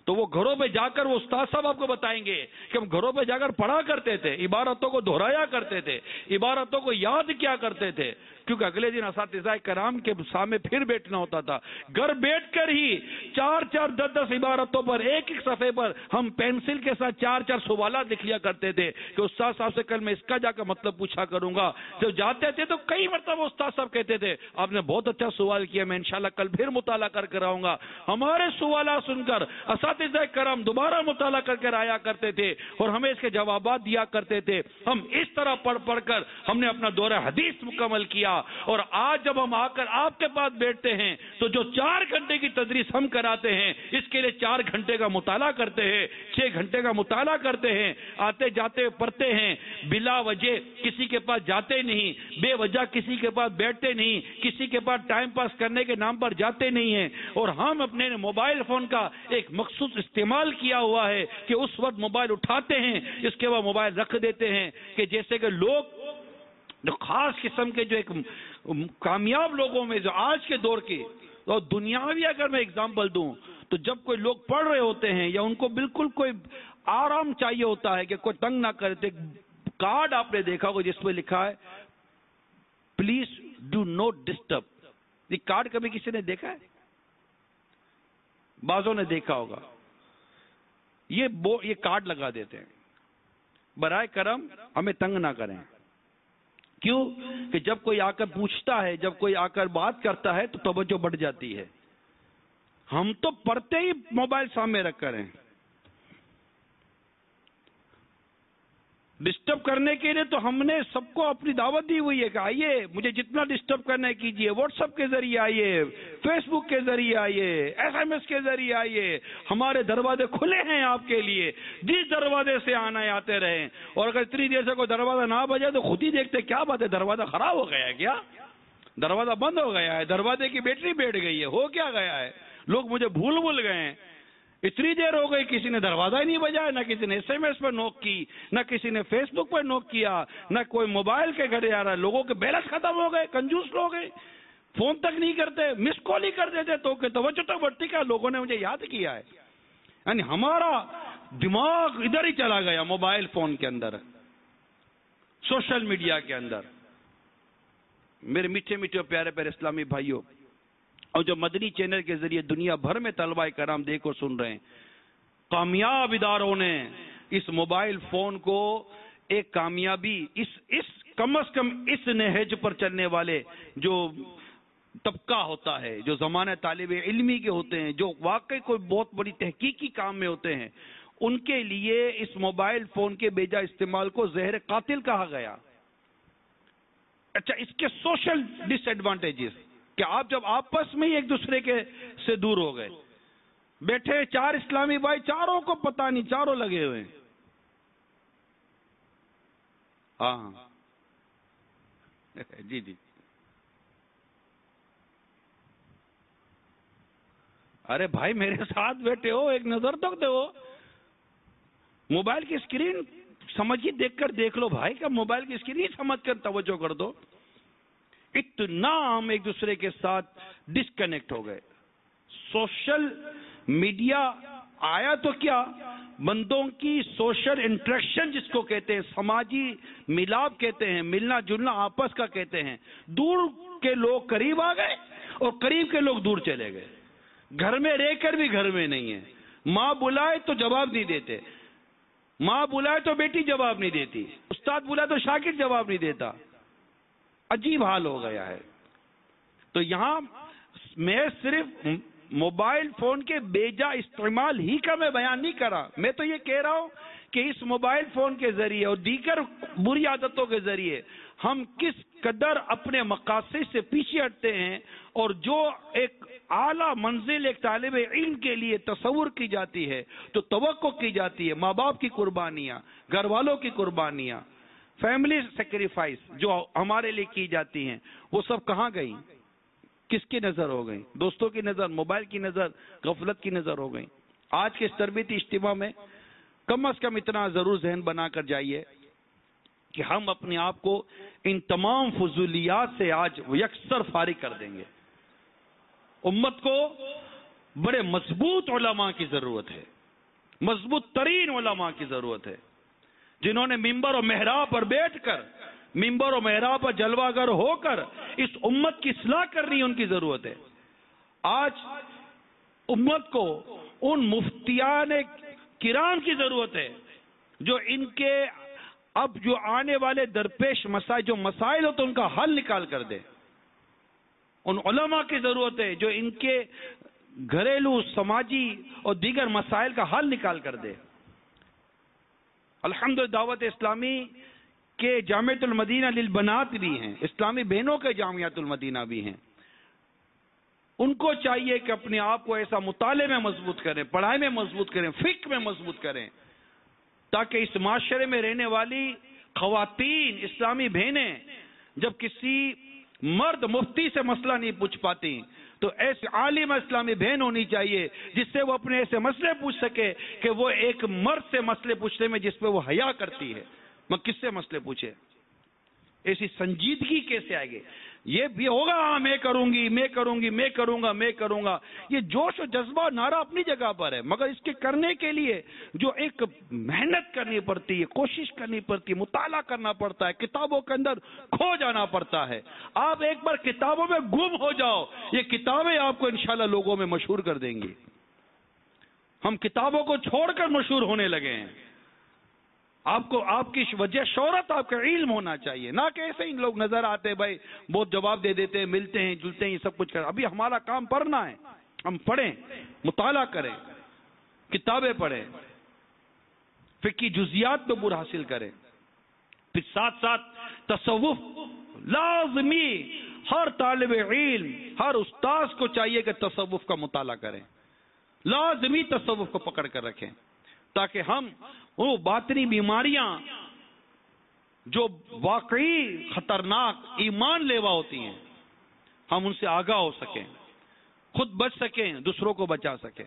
تو وہ گھروں پہ جا کر وہ استاد صاحب آپ کو بتائیں گے کہ ہم گھروں پہ جا کر پڑھا کرتے تھے، عبارتوں کو دہرایا کرتے تھے، عبارتوں کو یاد کیا کرتے تھے، کیونکہ اگلے دن اساتذہ کرام کے سامنے پھر بیٹھنا ہوتا تھا. گھر بیٹھ کر ہی چار چار دس دس عبارتوں پر ایک ایک صفحے پر ہم پینسل کے ساتھ چار چار سوالات لکھ لیا کرتے تھے کہ استاد صاحب سے کل میں اس کا جا کر مطلب پوچھا کروں گا. جب جاتے تھے تو کئی مرتبہ استاد صاحب کہتے تھے آپ نے بہت اچھا سوال کیا، میں انشاءاللہ کل پھر مطالعہ کر کر آؤں گا. ہمارے سوالات سن کر اساتذہ کرام دوبارہ مطالعہ کر کر آیا کرتے تھے اور ہمیں اس کے جوابات دیا کرتے تھے. ہم اس طرح پڑھ پڑھ کر ہم نے اپنا دورہ حدیث مکمل کیا. اور آج جب ہم آ کر آپ کے پاس بیٹھتے ہیں تو جو چار گھنٹے کی تدریس ہم کراتے ہیں اس کے لیے چار گھنٹے کا مطالعہ کرتے ہیں، چھ گھنٹے کا مطالعہ کرتے ہیں، آتے جاتے پڑھتے ہیں، بلا وجہ کسی کے پاس جاتے نہیں، بے وجہ کسی کے پاس بیٹھتے نہیں، کسی کے پاس ٹائم پاس کرنے کے نام پر جاتے نہیں ہیں. اور ہم اپنے موبائل فون کا ایک مخصوص استعمال کیا ہوا ہے کہ اس وقت موبائل اٹھاتے ہیں، اس کے بعد موبائل رکھ دیتے ہیں. کہ جیسے کہ لوگ جو خاص قسم کے جو ایک کامیاب لوگوں میں جو آج کے دور کے اور دنیاوی اگر میں اگزامپل دوں تو جب کوئی لوگ پڑھ رہے ہوتے ہیں یا ان کو بالکل کوئی آرام چاہیے ہوتا ہے کہ کوئی تنگ نہ کرتے، کارڈ آپ نے دیکھا ہوگا جس پہ لکھا ہے پلیز ڈو ناٹ ڈسٹرب. یہ کارڈ کبھی کسی نے دیکھا ہے؟ بعضوں نے دیکھا ہوگا. یہ یہ کارڈ لگا دیتے ہیں برائے کرم ہمیں تنگ نہ کریں. کیوں کہ جب کوئی آ کر پوچھتا ہے، جب کوئی آ کر بات کرتا ہے تو توجہ بڑھ جاتی ہے. ہم تو پڑھتے ہی موبائل سامنے رکھ کر ہیں. ڈسٹرب کرنے کے لیے تو ہم نے سب کو اپنی دعوت دی ہوئی ہے کہ آئیے مجھے جتنا ڈسٹرب کرنا کیجیے، واٹس ایپ کے ذریعے آئیے، فیس بک کے ذریعے آئیے، ایس ایم ایس کے ذریعے آئیے. ہمارے دروازے کھلے ہیں آپ کے لیے، جس دروازے سے آنا ہے آتے رہیں. اور اگر اتنی دیر سے کوئی دروازہ نہ بجے تو خود ہی دیکھتے کیا بات ہے، دروازہ خراب ہو گیا ہے کیا، دروازہ بند ہو گیا ہے، دروازے کی بیٹری بیٹھ گئی ہے، ہو کیا گیا ہے، لوگ مجھے بھول بھول گئے ہیں. اتنی دیر ہو گئی کسی نے دروازہ ہی نہیں بجایا، نہ کسی نے ایس ایم ایس پر نوک کی، نہ کسی نے فیس بک پر نوک کیا، نہ کوئی موبائل کے گھر آ رہا. لوگوں کے بیلنس ختم ہو گئے، کنجوس لوگ ہیں، فون تک نہیں کرتے، مس کال ہی کر دیتے تو کہ توجہ تک بڑھتی کا لوگوں نے مجھے یاد کیا ہے. یعنی ہمارا دماغ ادھر ہی چلا گیا، موبائل فون کے اندر، سوشل میڈیا کے اندر. میرے میٹھے میٹھے پیارے پیارے اسلامی بھائیوں، اور جو مدنی چینل کے ذریعے دنیا بھر میں طلباء کرام دیکھ اور سن رہے ہیں، کامیاب اداروں نے اس موبائل فون کو ایک کامیابی اس اس کم از کم اس نہج پر چلنے والے جو طبقہ ہوتا ہے، جو زمانہ طالب علمی کے ہوتے ہیں، جو واقعی کوئی بہت بڑی تحقیقی کام میں ہوتے ہیں، ان کے لیے اس موبائل فون کے بیجا استعمال کو زہر قاتل کہا گیا. اچھا، اس کے سوشل ڈس ایڈوانٹیجز کہ آپ جب آپس میں ہی ایک دوسرے کے سے دور ہو گئے، بیٹھے چار اسلامی بھائی، چاروں کو پتہ نہیں، چاروں لگے ہوئے. ہاں جی جی ارے بھائی میرے ساتھ بیٹھے ہو، ایک نظر تو دو، موبائل کی اسکرین سمجھیے، دیکھ کر دیکھ لو بھائی، کہ موبائل کی اسکرین سمجھ کر توجہ کر دو. اتنا ہم ایک دوسرے کے ساتھ ڈسکنیکٹ ہو گئے. سوشل میڈیا آیا تو کیا، بندوں کی سوشل انٹریکشن جس کو کہتے ہیں، سماجی ملاپ کہتے ہیں، ملنا جلنا آپس کا کہتے ہیں. دور کے لوگ قریب آ گئے اور قریب کے لوگ دور چلے گئے. گھر میں رہ کر بھی گھر میں نہیں ہے. ماں بلائے تو جواب نہیں دیتے، ماں بلائے تو بیٹی جواب نہیں دیتی، استاد بلائے تو شاگرد جواب نہیں دیتا. عجیب حال ہو گیا ہے. تو یہاں میں صرف موبائل فون کے بیجا استعمال ہی کا میں بیان نہیں کر رہا، میں تو یہ کہہ رہا ہوں کہ اس موبائل فون کے ذریعے اور دیگر بری عادتوں کے ذریعے ہم کس قدر اپنے مقاصد سے پیچھے ہٹتے ہیں. اور جو ایک اعلیٰ منزل ایک طالب علم کے لیے تصور کی جاتی ہے، تو توقع کی جاتی ہے، ماں باپ کی قربانیاں، گھر والوں کی قربانیاں، فیملی سیکریفائس جو ہمارے لیے کی جاتی ہیں، وہ سب کہاں گئی، کس کی نظر ہو گئی؟ دوستوں کی نظر، موبائل کی نظر، غفلت کی نظر ہو گئی. آج کے اس تربیتی اجتماع میں کم از کم اتنا ضرور ذہن بنا کر جائیے کہ ہم اپنے آپ کو ان تمام فضولیات سے آج یکسر فارغ کر دیں گے. امت کو بڑے مضبوط علماء کی ضرورت ہے، مضبوط ترین علماء کی ضرورت ہے، جنہوں نے ممبر و محراب پر بیٹھ کر، ممبر و محراب پر جلوہ گر ہو کر اس امت کی اصلاح کرنی ان کی ضرورت ہے۔ آج امت کو ان مفتیان کرام کی ضرورت ہے جو ان کے اب جو آنے والے درپیش مسائل، جو مسائل ہو تو ان کا حل نکال کر دے۔ ان علماء کی ضرورت ہے جو ان کے گھریلو، سماجی اور دیگر مسائل کا حل نکال کر دے۔ الحمدللہ دعوت اسلامی کے جامعۃ المدینہ للبنات بھی ہیں، اسلامی بہنوں کے جامعۃ المدینہ بھی ہیں۔ ان کو چاہیے کہ اپنے آپ کو ایسا مطالعے میں مضبوط کریں، پڑھائی میں مضبوط کریں، فقہ میں مضبوط کریں، تاکہ اس معاشرے میں رہنے والی خواتین اسلامی بہنیں جب کسی مرد مفتی سے مسئلہ نہیں پوچھ پاتی تو ایسے عالم اسلامی بہن ہونی چاہیے جس سے وہ اپنے ایسے مسئلے پوچھ سکے کہ وہ ایک مرد سے مسئلے پوچھنے میں جس پہ وہ حیا کرتی ہے، میں کس سے مسئلے پوچھے؟ ایسی سنجیدگی کیسے آئے گی؟ یہ بھی ہوگا ہاں میں کروں گی، میں کروں گی، میں کروں گا، میں کروں گا، یہ جوش و جذبہ نعرہ اپنی جگہ پر ہے، مگر اس کے کرنے کے لیے جو ایک محنت کرنی پڑتی ہے، کوشش کرنی پڑتی ہے، مطالعہ کرنا پڑتا ہے، کتابوں کے اندر کھو جانا پڑتا ہے۔ آپ ایک بار کتابوں میں گم ہو جاؤ، یہ کتابیں آپ کو انشاءاللہ لوگوں میں مشہور کر دیں گی۔ ہم کتابوں کو چھوڑ کر مشہور ہونے لگے ہیں۔ آپ کو آپ کی وجہ شہرت آپ کا علم ہونا چاہیے، نہ کہ ایسے ہی لوگ نظر آتے بھائی بہت جواب دے دیتے ہیں، ملتے ہیں جلتے ہیں، یہ سب کچھ کر۔ ابھی ہمارا کام پڑھنا ہے، ہم پڑھیں، مطالعہ کریں، کتابیں پڑھیں، فقہ کی جزیات پہ عبور حاصل کریں، پھر ساتھ ساتھ تصوف لازمی ہر طالب علم، ہر استاذ کو چاہیے کہ تصوف کا مطالعہ کریں، لازمی تصوف کو پکڑ کر رکھیں، تاکہ ہم وہ باطنی بیماریاں جو واقعی خطرناک ایمان لیوا ہوتی ہیں ہم ان سے آگاہ ہو سکیں، خود بچ سکیں، دوسروں کو بچا سکیں۔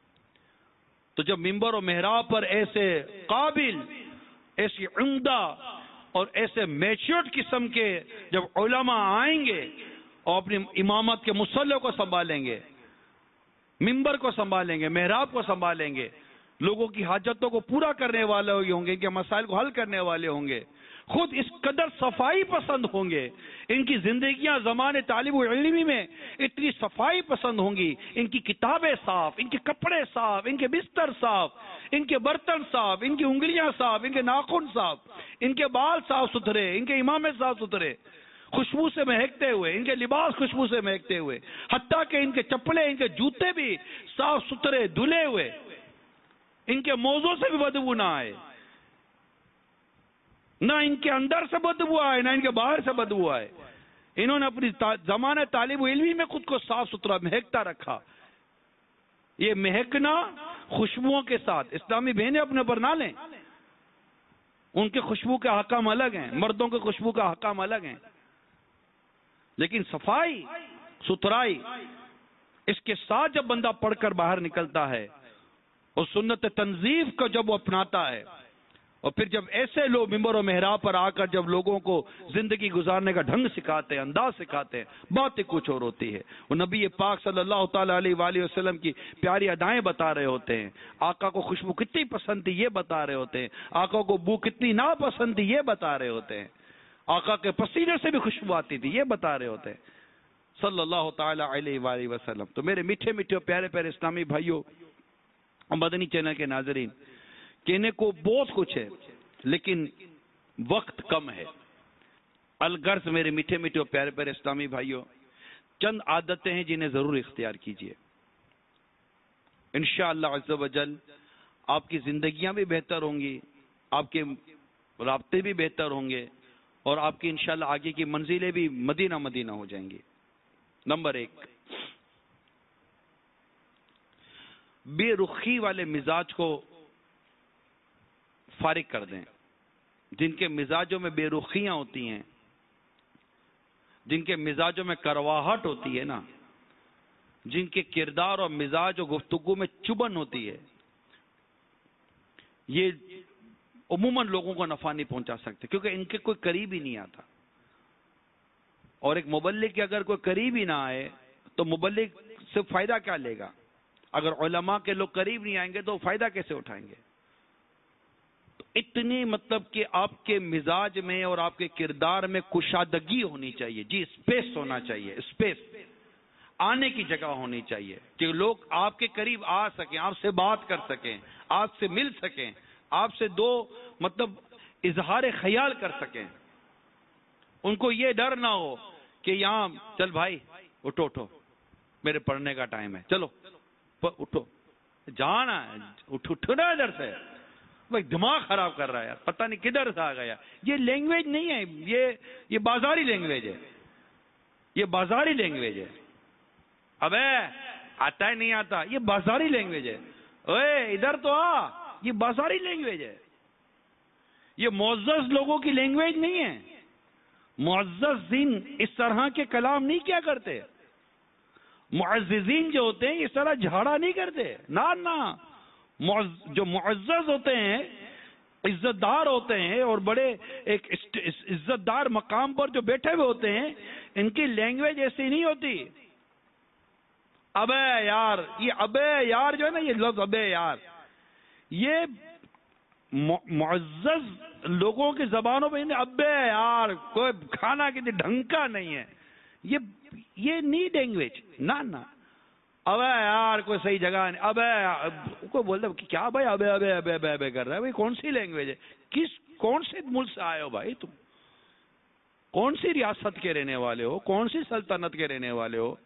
تو جب ممبر و محراب پر ایسے قابل، ایسی عمدہ اور ایسے میچورڈ قسم کے جب علماء آئیں گے اور اپنی امامت کے مصلی کو سنبھالیں گے، ممبر کو سنبھالیں گے، محراب کو سنبھالیں گے، لوگوں کی حاجتوں کو پورا کرنے والے ہوں گے، ان کے مسائل کو حل کرنے والے ہوں گے، خود اس قدر صفائی پسند ہوں گے، ان کی زندگیاں زمانے طالب علمی میں اتنی صفائی پسند ہوں گی، ان کی کتابیں صاف، ان کے کپڑے صاف، ان کے بستر صاف، ان کے برتن صاف، ان کی انگلیاں صاف، ان کے ناخن صاف، ان کے بال صاف ستھرے، ان کے امامے صاف ستھرے، خوشبو سے مہکتے ہوئے، ان کے لباس خوشبو سے مہکتے ہوئے، حتیٰ کہ ان کے چپلے، ان کے جوتے بھی صاف ستھرے دھلے ہوئے، ان کے موزوں سے بھی بدبو نہ آئے، نہ ان کے اندر سے بدبو آئے، نہ ان کے باہر سے بدبو آئے۔ انہوں نے اپنی زمانہ طالب علمی میں خود کو صاف ستھرا مہکتا رکھا۔ یہ مہکنا خوشبوؤں کے ساتھ، اسلامی بہنیں اپنے پر نہ لیں، ان کے خوشبو کے احکام الگ ہیں، مردوں کے خوشبو کا احکام الگ ہیں، لیکن صفائی ستھرائی اس کے ساتھ جب بندہ پڑھ کر باہر نکلتا ہے اور سنت تنظیف کو جب وہ اپناتا ہے، اور پھر جب ایسے لوگ ممبر و محراب پر آ کر جب لوگوں کو زندگی گزارنے کا ڈھنگ سکھاتے ہیں، انداز سکھاتے ہیں، باتیں کچھ اور ہوتی ہے۔ وہ نبی پاک صلی اللہ تعالی علیہ وآلہ وسلم کی پیاری ادائیں بتا رہے ہوتے ہیں، آقا کو خوشبو کتنی پسند تھی یہ بتا رہے ہوتے ہیں، آقا کو بو کتنی ناپسند تھی یہ بتا رہے ہوتے ہیں، آقا کے پسینے سے بھی خوشبو آتی تھی یہ بتا رہے ہوتے ہیں صلی اللہ تعالی علیہ وآلہ وسلم۔ تو میرے میٹھے میٹھے پیارے پیارے اسلامی بھائیوں، مدنی چینل کے ناظرین، کہنے کو بہت کچھ ہے لیکن وقت کم ہے۔ الغرض میرے میٹھے میٹھے پیارے پیارے اسلامی بھائیوں، چند عادتیں ہیں جنہیں ضرور اختیار کیجیے، انشاءاللہ عز و جل آپ کی زندگیاں بھی بہتر ہوں گی، آپ کے رابطے بھی بہتر ہوں گے، اور آپ کی انشاءاللہ آگے کی منزلیں بھی مدینہ مدینہ ہو جائیں گی۔ نمبر ایک، بے رخی والے مزاج کو فارغ کر دیں۔ جن کے مزاجوں میں بے رخیاں ہوتی ہیں، جن کے مزاجوں میں کرواہٹ ہوتی ہے نا، جن کے کردار اور مزاج اور گفتگو میں چبن ہوتی ہے، یہ عموماً لوگوں کو نفع نہیں پہنچا سکتے، کیونکہ ان کے کوئی قریب ہی نہیں آتا۔ اور ایک مبلغ کے اگر کوئی قریب ہی نہ آئے تو مبلغ سے فائدہ کیا لے گا؟ اگر علماء کے لوگ قریب نہیں آئیں گے تو فائدہ کیسے اٹھائیں گے؟ تو اتنی مطلب کہ آپ کے مزاج میں اور آپ کے کردار میں کشادگی ہونی چاہیے. جی اسپیس ہونا چاہیے, اسپیس آنے کی جگہ ہونی چاہیے کہ لوگ آپ کے قریب آ سکیں, آپ سے بات کر سکیں, آپ سے مل سکیں, آپ سے دو مطلب اظہار خیال کر سکیں. ان کو یہ ڈر نہ ہو کہ یہاں چل بھائی اٹھو اٹھو میرے پڑھنے کا ٹائم ہے, چلو اٹھو جانا ہے, اٹھو اٹھو نا ادھر سے, بھائی دماغ خراب کر رہا ہے یار, پتہ نہیں کدھر سے آ گیا. یہ لینگویج نہیں ہے, یہ یہ بازاری لینگویج ہے, یہ بازاری لینگویج ہے. ابے آتا ہے نہیں آتا, یہ بازاری لینگویج ہے. اوے ادھر تو آ, یہ بازاری لینگویج ہے. یہ معزز لوگوں کی لینگویج نہیں ہے. معززین اس طرح کے کلام نہیں کیا کرتے. معززین جو ہوتے ہیں اس طرح جھاڑا نہیں کرتے, نہ نہ. جو معزز ہوتے ہیں, عزت دار ہوتے ہیں اور بڑے ایک عزت دار مقام پر جو بیٹھے ہوئے ہوتے ہیں, ان کی لینگویج ایسی نہیں ہوتی. ابے یار, یہ ابے یار جو ہے نا, یہ لفظ ابے یار, یہ معزز لوگوں کی زبانوں پہ ابے یار کوئی کھانا کسی ڈھنگ کا نہیں ہے. یہ یہ نہیں لینگویج, نہ نہ. ابے یار کوئی صحیح جگہ نہیں, ابے کوئی بولتا کیا بھائی ابے ابے ابے ابے ابے کر رہا ہے, بھائی کون سی لینگویج ہے؟ کس کون سے ملک سے آئے ہو بھائی تم؟ کون سی ریاست کے رہنے والے ہو؟ کون سی سلطنت کے رہنے والے ہو؟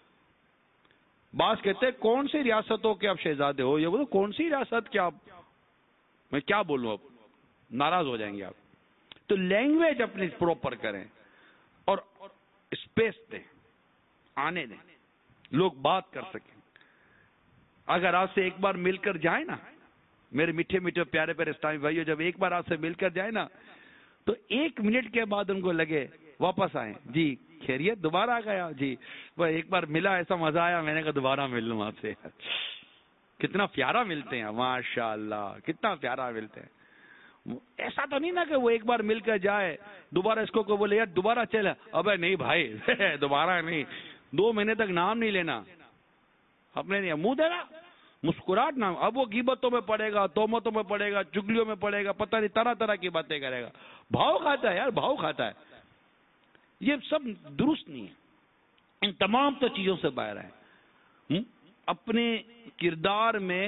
بعض کہتے ہیں کون سی ریاستوں کے آپ شہزادے ہو. یہ بولو کون سی ریاست کے آپ, میں کیا بولوں, اب ناراض ہو جائیں گے آپ. تو لینگویج اپنی پراپر کریں اور اسپیس دیں, آنے دیں, لوگ بات کر سکیں. اگر آپ سے ایک بار مل کر جائیں نا میرے میٹھے میٹھے پیارے پیارے اسلامی بھائیو, جب ایک بار آپ سے مل کر جائیں نا تو ایک منٹ کے بعد ان کو لگے واپس آئیں, جی خیریت, دوبارہ آ گیا, جی وہ ایک بار ملا ایسا مزہ آیا, میں نے کہا دوبارہ مل لوں آپ سے. کتنا پیارا ملتے ہیں ماشاء اللہ, کتنا پیارا ملتے ہیں. ایسا تو نہیں نا کہ وہ ایک بار مل کر جائے دوبارہ اس کو بولے یار دوبارہ چلے, ابے نہیں بھائی دوبارہ نہیں, دو مہینے تک نام نہیں لینا اپنے, نہیں منہ دینا, مسکراہٹ نام. اب وہ غیبتوں میں پڑے گا, تہمتوں میں پڑے گا, چگلیوں میں پڑے گا, پتہ نہیں طرح طرح کی باتیں کرے گا. بھاؤ کھاتا ہے یار, بھاؤ کھاتا ہے. یہ سب درست نہیں ہے. ان تمام تو چیزوں سے باہر ہے. اپنے کردار میں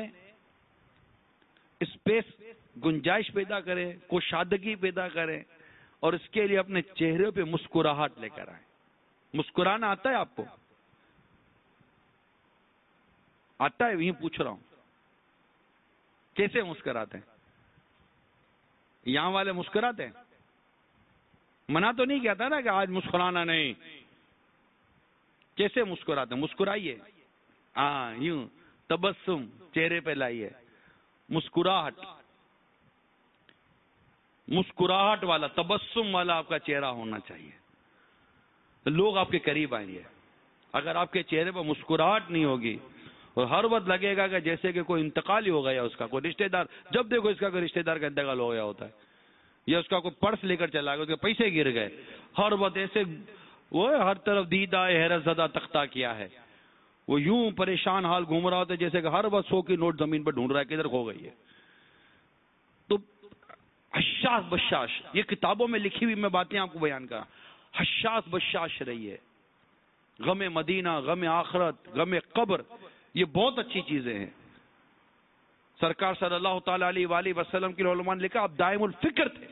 اسپیس, گنجائش پیدا کریں, کشادگی پیدا کریں, اور اس کے لیے اپنے چہرے پہ مسکراہٹ لے کر آئیں. مسکرانا آتا ہے آپ کو؟ آتا ہے؟ یہیں پوچھ رہا ہوں, کیسے مسکراتے ہیں؟ یہاں والے مسکراتے ہیں؟ منع تو نہیں کہتا نا کہ آج مسکرانا نہیں. کیسے مسکراتے ہیں؟ مسکرائیے, ہاں یوں تبسم چہرے پہ لائیے, مسکراہٹ, مسکراہٹ والا, تبسم والا آپ کا چہرہ ہونا چاہیے. لوگ آپ کے قریب آئیں گے. اگر آپ کے چہرے پر مسکراہٹ نہیں ہوگی اور ہر وقت لگے گا کہ جیسے کہ کوئی انتقال ہی ہو گیا, اس کا کوئی رشتہ دار, جب دیکھو اس کا کوئی رشتہ دار کا انتقال ہو گیا ہوتا ہے, یا اس کا کوئی پرس لے کر چلا گیا, اس کے پیسے گر گئے, ہر وقت ایسے وہ ہر طرف دیدہ حیرت زدہ تختہ کیا ہے, وہ یوں پریشان حال گھوم رہا ہوتا ہے جیسے کہ ہر وقت سو کی نوٹ زمین پر ڈھونڈ رہا ہے کدھر کھو گئی ہے. تو حشاش بشاش, یہ کتابوں میں لکھی ہوئی میں باتیں آپ کو بیان کرا, حشاش بشاش رہیے. غم مدینہ, غم آخرت, غم قبر, یہ بہت اچھی چیزیں ہیں. سرکار صلی اللہ تعالی علیہ وآلہ وسلم کی علماء نے لکھا آپ دائم الفکر تھے,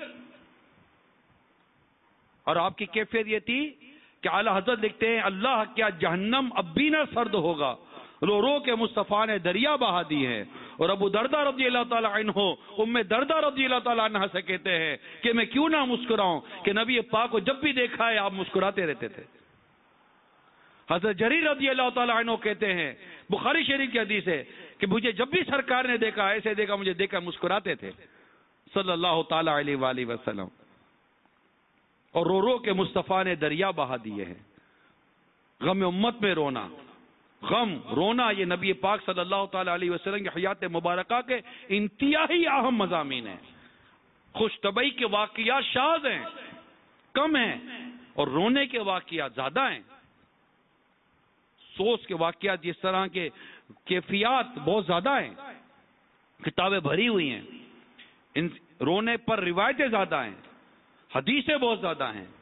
اور آپ کی کیفیت یہ تھی کہ اعلی حضرت لکھتے ہیں اللہ کیا جہنم اب بھی نہ سرد ہوگا, رو رو کے مصطفیٰ نے دریا بہا دی ہے. اور ابو دردہ رضی اللہ تعالی عنہ ام دردہ رضی اللہ تعالی عنہ سے کہتے ہیں کہ میں کیوں نہ مسکراؤں کہ نبی پاک کو جب بھی دیکھا ہے آپ مسکراتے رہتے تھے. حضرت جریر رضی اللہ تعالی عنہ کہتے ہیں, بخاری شریف کی حدیث ہے, کہ مجھے جب بھی سرکار نے دیکھا ایسے دیکھا, مجھے دیکھا مسکراتے تھے صلی اللہ تعالی علیہ وآلہ وسلم. اور رو رو کے مصطفیٰ نے دریا بہا دیے ہیں. غم امت میں رونا, غم رونا, یہ نبی پاک صلی اللہ تعالی علیہ وسلم کی حیات مبارکہ کے انتہائی اہم مضامین ہیں. خوش طبعی کے واقعات شاذ ہیں, کم ہیں, اور رونے کے واقعات زیادہ ہیں. سوچ کے واقعات جس طرح کے کیفیات بہت زیادہ ہیں، کتابیں بھری ہوئی ہیں، ان رونے پر روایتیں زیادہ ہیں، حدیثیں بہت زیادہ ہیں،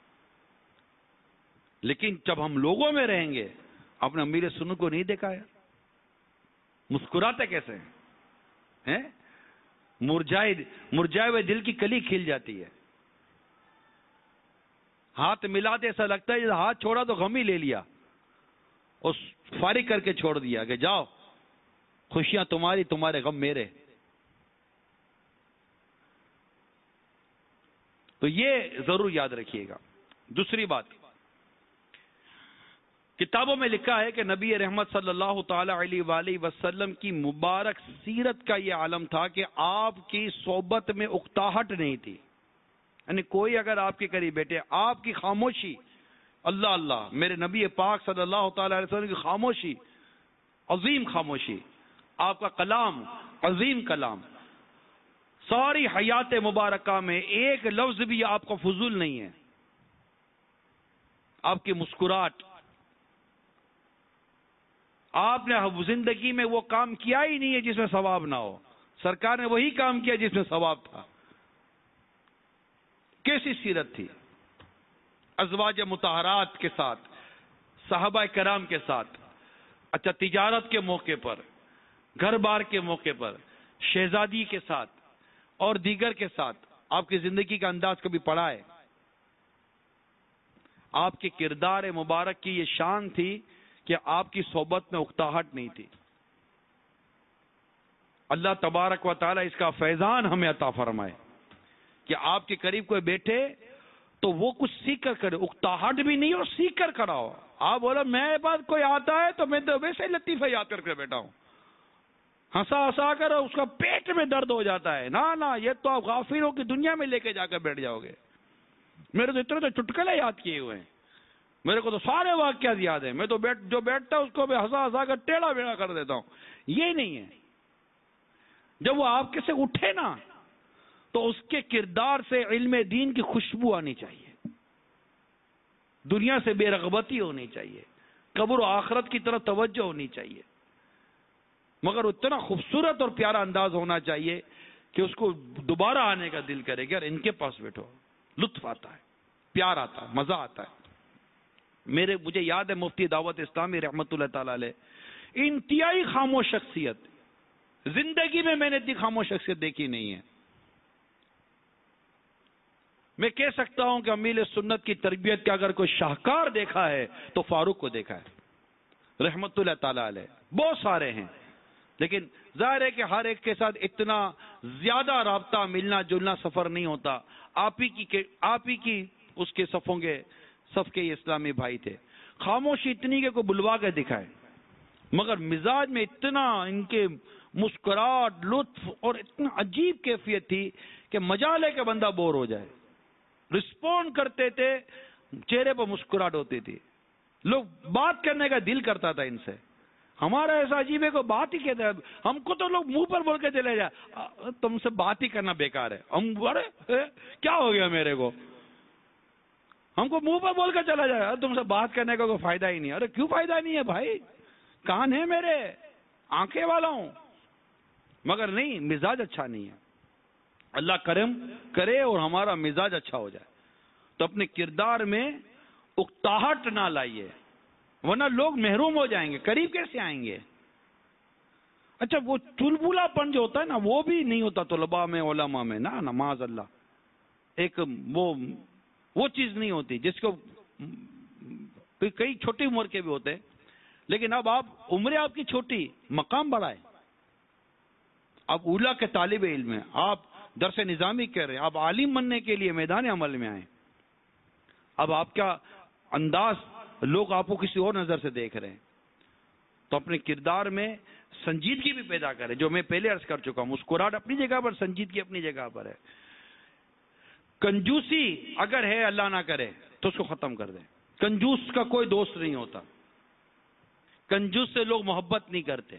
لیکن جب ہم لوگوں میں رہیں گے اپنے امیر سنت کو نہیں دیکھا ہے، مسکراتے کیسے ہیں؟ مرجائے مرجائے ہوئے دل کی کلی کھل جاتی ہے، ہاتھ ملاتے ایسا لگتا ہے جب ہاتھ چھوڑا تو غم ہی لے لیا اور فارغ کر کے چھوڑ دیا کہ جاؤ خوشیاں تمہاری، تمہارے غم میرے۔ تو یہ ضرور یاد رکھیے گا۔ دوسری بات، کتابوں میں لکھا ہے کہ نبی رحمت صلی اللہ تعالی علیہ وآلہ وسلم کی مبارک سیرت کا یہ عالم تھا کہ آپ کی صحبت میں اکتاہٹ نہیں تھی، یعنی کوئی اگر آپ کے قریب بیٹھے، آپ کی خاموشی، اللہ اللہ، میرے نبی پاک صلی اللہ تعالی علیہ وسلم کی خاموشی، عظیم خاموشی، آپ کا کلام عظیم کلام، ساری حیات مبارکہ میں ایک لفظ بھی آپ کا فضول نہیں ہے، آپ کی مسکراہٹ، آپ نے زندگی میں وہ کام کیا ہی نہیں ہے جس میں ثواب نہ ہو، سرکار نے وہی کام کیا جس میں ثواب تھا۔ کیسی سیرت تھی، ازواج مطہرات کے ساتھ، صحابہ کرام کے ساتھ، اچھا تجارت کے موقع پر، گھر بار کے موقع پر، شہزادی کے ساتھ اور دیگر کے ساتھ آپ کی زندگی کا انداز کبھی پڑا ہے؟ آپ کے کردار مبارک کی یہ شان تھی کہ آپ کی صحبت میں اکتاہٹ نہیں تھی۔ اللہ تبارک و تعالی اس کا فیضان ہمیں عطا فرمائے کہ آپ کے قریب کوئی بیٹھے تو وہ کچھ سیکھ کر کرے، اکتاہٹ بھی نہیں اور سیکھ کر کھڑا ہو۔ آپ بولا میرے پاس کوئی آتا ہے تو میں تو ویسے لطیفہ یاد کر کے بیٹھا ہوں، ہنسا ہنسا کر اس کا پیٹ میں درد ہو جاتا ہے، نہ نہ یہ تو آپ غافلوں کی دنیا میں لے کے جا کر بیٹھ جاؤ گے۔ میرے تو اتنے تو چٹکلے یاد کیے ہوئے ہیں، میرے کو تو سارے واقعات یاد ہیں، میں تو بیٹھ جو بیٹھتا اس کو میں ہنسا ہنسا کر ٹیڑھا بیڑا کر دیتا ہوں۔ یہ نہیں ہے، جب وہ آپ کے سے اٹھے نا تو اس کے کردار سے علم دین کی خوشبو آنی چاہیے، دنیا سے بے رغبتی ہونی چاہیے، قبر و آخرت کی طرف توجہ ہونی چاہیے، مگر اتنا خوبصورت اور پیارا انداز ہونا چاہیے کہ اس کو دوبارہ آنے کا دل کرے کہ یار ان کے پاس بیٹھو، لطف آتا ہے، پیار آتا ہے، مزہ آتا ہے۔ میرے مجھے یاد ہے مفتی دعوت اسلامی رحمت اللہ تعالی علیہ، انتہائی خاموش شخصیت، زندگی میں میں نے اتنی خاموش شخصیت دیکھی نہیں ہے۔ میں کہہ سکتا ہوں کہ امیل سنت کی تربیت کا اگر کوئی شاہکار دیکھا ہے تو فاروق کو دیکھا ہے رحمت اللہ تعالی علیہ۔ بہت سارے ہیں لیکن ظاہر ہے کہ ہر ایک کے ساتھ اتنا زیادہ رابطہ، ملنا جلنا، سفر نہیں ہوتا۔ آپ ہی کی آپ ہی کی اس کے صفوں کے صف کے اسلامی بھائی تھے، خاموشی اتنی کہ کوئی بلوا کے دکھائے، مگر مزاج میں اتنا ان کے مسکراہٹ، لطف اور اتنا عجیب کیفیت تھی کہ مجال ہے کہ بندہ بور ہو جائے۔ رسپونڈ کرتے تھے، چہرے پر مسکراہٹ ہوتی تھی، لوگ بات کرنے کا دل کرتا تھا ان سے۔ ہمارا ایسا عجیب ہے کوئی بات ہی کہتا ہے، ہم کو تو لوگ منہ پر بول کے چلے جائے تم سے بات ہی کرنا بیکار ہے، ہم ارے کیا ہو گیا میرے کو، ہم کو منہ پر بول کے چلا جائے تم سے بات کرنے کا کوئی فائدہ ہی نہیں۔ ارے کیوں فائدہ نہیں ہے بھائی، کان ہے میرے، آنکھیں والا ہوں، مگر نہیں، مزاج اچھا نہیں ہے۔ اللہ کرم کرے اور ہمارا مزاج اچھا ہو جائے تو اپنے کردار میں اکتاہٹ نہ لائیے، ورنہ لوگ محروم ہو جائیں گے، قریب کیسے آئیں گے۔ اچھا وہ چلبلا پن جو ہوتا ہے نا وہ بھی نہیں ہوتا طلباء میں، علماء میں، نہ نماز اللہ، ایک وہ وہ چیز نہیں ہوتی جس کو کئی چھوٹی عمر کے بھی ہوتے ہیں، لیکن اب آپ عمریں آپ کی چھوٹی، مقام بڑا ہے، آپ اولیاء کے طالب علم ہیں، آپ درس نظامی کر رہے ہیں، آپ عالم بننے کے لیے میدان عمل میں آئے، اب آپ کا انداز لوگ آپ کو کسی اور نظر سے دیکھ رہے ہیں، تو اپنے کردار میں سنجیدگی بھی پیدا کرے، جو میں پہلے عرض کر چکا ہوں، مسکراہٹ اپنی جگہ پر، سنجیدگی اپنی جگہ پر ہے۔ کنجوسی اگر ہے اللہ نہ کرے تو اس کو ختم کر دیں، کنجوس کا کوئی دوست نہیں ہوتا، کنجوس سے لوگ محبت نہیں کرتے۔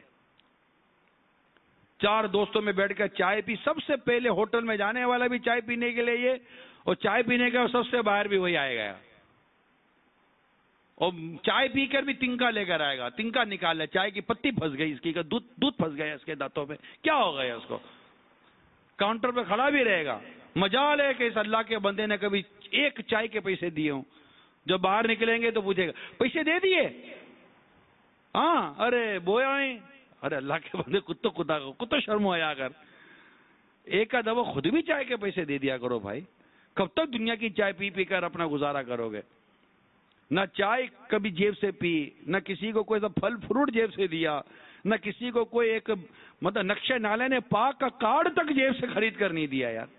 چار دوستوں میں بیٹھ کر چائے پی، سب سے پہلے ہوٹل میں جانے والا بھی چائے پینے کے لیے یہ، اور چائے پینے کا سب سے باہر بھی وہی آئے گا، اور چائے پی کر بھی تنکا لے کر آئے گا, تنکا نکال لے, چائے کی پتی پھنس گئی اس کی, دودھ دودھ پھنس گیا اس کے دانتوں پہ, کیا ہو گیا اس کو, کاؤنٹر پہ کھڑا بھی رہے گا. مجال ہے کہ اس اللہ کے بندے نے کبھی ایک چائے کے پیسے دیے ہوں, جب باہر نکلیں گے تو پوچھے گا پیسے دے دیے, ہاں ارے بویا نہیں, ارے اللہ کے بندے کتوں خدا کو کتوں شرم آیا کر, ایک کا دفعہ خود بھی چائے کے پیسے دے دیا کرو بھائی. کب تک دنیا کی چائے پی پی کر اپنا گزارا کرو گے؟ نہ چائے کبھی جیب سے پی, نہ کسی کو کوئی پھل فروٹ جیب سے دیا, نہ کسی کو کوئی ایک مطلب نقشے نالے نے پاک کا کارڈ تک جیب سے خرید کر نہیں دیا یار.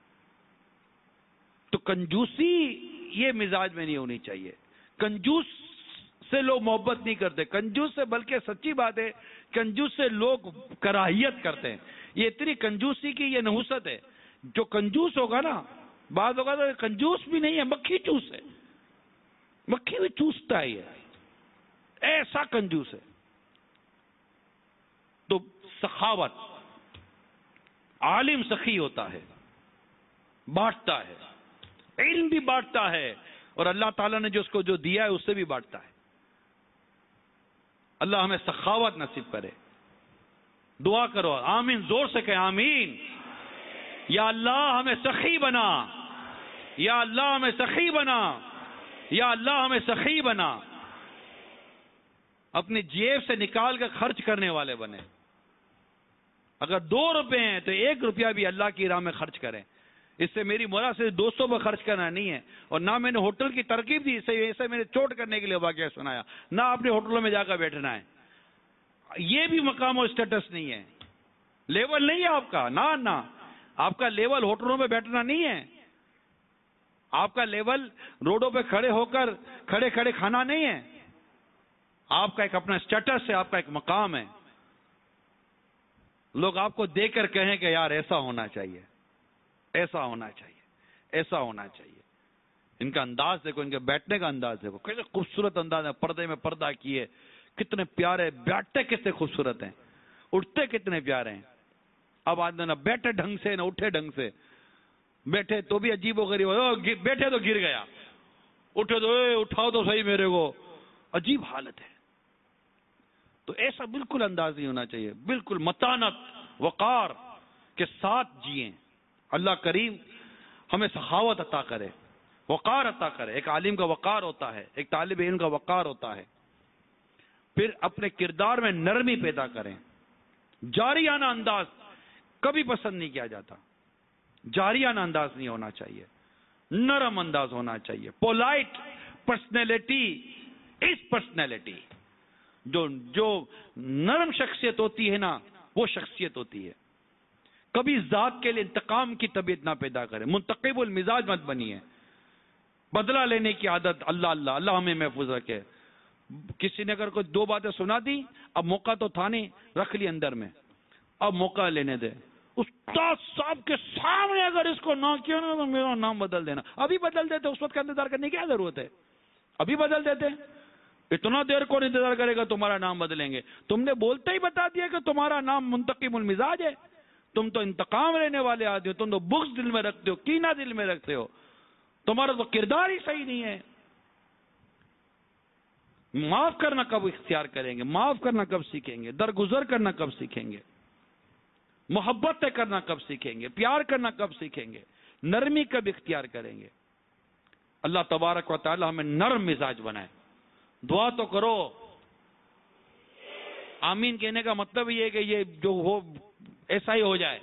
تو کنجوسی یہ مزاج میں نہیں ہونی چاہیے. کنجوس سے لوگ محبت نہیں کرتے, کنجوس سے بلکہ سچی بات ہے کنجوس سے لوگ کراہیت کرتے ہیں. یہ اتنی کنجوسی کی یہ نحوست ہے. جو کنجوس ہوگا نا, بعض ہوگا تو کنجوس بھی نہیں ہے, مکھی چوس ہے, مکھی بھی چوستا ہے, ایسا کنجوس ہے. تو سخاوت, عالم سخی ہوتا ہے, بانٹتا ہے, علم بھی بانٹتا ہے, اور اللہ تعالیٰ نے جو اس کو جو دیا ہے اس سے بھی بانٹتا ہے. اللہ ہمیں سخاوت نصیب کرے. دعا کرو آمین, زور سے کہیں آمین. یا اللہ ہمیں سخی بنا, یا اللہ ہمیں سخی بنا, یا اللہ ہمیں سخی بنا. اپنی جیب سے نکال کر خرچ کرنے والے بنے. اگر دو روپے ہیں تو ایک روپیہ بھی اللہ کی راہ میں خرچ کریں. اس سے میری مراد سے دوستوں پر خرچ کرنا نہیں ہے, اور نہ میں نے ہوٹل کی ترکیب دی, اسے اسے میں نے چوٹ کرنے کے لیے واقعہ سنایا, نہ اپنے ہوٹلوں میں جا کر بیٹھنا ہے. یہ بھی مقام و اسٹیٹس نہیں ہے, لیول نہیں ہے آپ کا. نہ نہ آپ کا لیول ہوٹلوں میں بیٹھنا نہیں ہے. آپ کا لیول روڈوں پہ کھڑے ہو کر کھڑے کھڑے کھانا نہیں ہے. آپ کا ایک اپنا اسٹیٹس ہے, آپ کا ایک مقام ہے. لوگ آپ کو دیکھ کر کہیں کہ یار ایسا ہونا چاہیے, ایسا ہونا چاہیے, ایسا ہونا چاہیے. ان کا انداز دیکھو, ان کے بیٹھنے کا انداز دیکھو, کیسے خوبصورت انداز ہے. پردے میں پردہ کیے, کتنے پیارے, بیٹھتے کتنے خوبصورت ہیں, اٹھتے کتنے پیارے ہیں. اب آدمی نہ بیٹھے ڈھنگ سے, نہ اٹھے ڈھنگ سے. بیٹھے تو بھی عجیب و غریب, بیٹھے تو گر گیا, اٹھے تو اے اٹھاؤ تو صحیح میرے کو, عجیب حالت ہے. تو ایسا بالکل انداز نہیں ہونا چاہیے. بالکل متانت, وقار کے ساتھ جئیں. اللہ کریم ہمیں سخاوت عطا کرے, وقار عطا کرے. ایک عالم کا وقار ہوتا ہے, ایک طالب علم کا وقار ہوتا ہے. پھر اپنے کردار میں نرمی پیدا کریں. جاریانہ انداز کبھی پسند نہیں کیا جاتا. جاریانہ انداز نہیں ہونا چاہیے, نرم انداز ہونا چاہیے. Polite personality is personality. جو جو نرم شخصیت ہوتی ہے نا, وہ شخصیت ہوتی ہے. کبھی ذات کے لیے انتقام کی طبیعت نہ پیدا کرے. منتقم المزاج مت بنیے. بدلہ لینے کی عادت, اللہ اللہ اللہ ہمیں محفوظ رکھے. کسی نے اگر کوئی دو باتیں سنا دی, اب موقع تو تھا نہیں, رکھ لی اندر میں, اب موقع لینے دے. استاد صاحب کے سامنے اگر اس کو نہ کیا نا تو میرا نام بدل دینا. ابھی بدل دیتے, اس وقت کا انتظار کرنے کی کیا ضرورت ہے؟ ابھی بدل دیتے. اتنا دیر کون انتظار کرے گا تمہارا نام بدلیں گے؟ تم نے بولتے ہی بتا دیا کہ تمہارا نام منتقم المزاج ہے. تم تو انتقام لینے والے آدمی ہو, تم تو بغض دل میں رکھتے ہو, کینہ دل میں رکھتے ہو. تمہارا تو کردار ہی صحیح نہیں ہے. معاف کرنا کب اختیار کریں گے؟ معاف کرنا کب سیکھیں گے؟ درگزر کرنا کب سیکھیں گے؟ محبت کرنا کب سیکھیں گے؟ پیار کرنا کب سیکھیں گے؟ نرمی کب اختیار کریں گے؟ اللہ تبارک و تعالی ہمیں نرم مزاج بنائے. دعا تو کرو. آمین کہنے کا مطلب یہ ہے کہ یہ جو ہو ایسا ہی ہو جائے.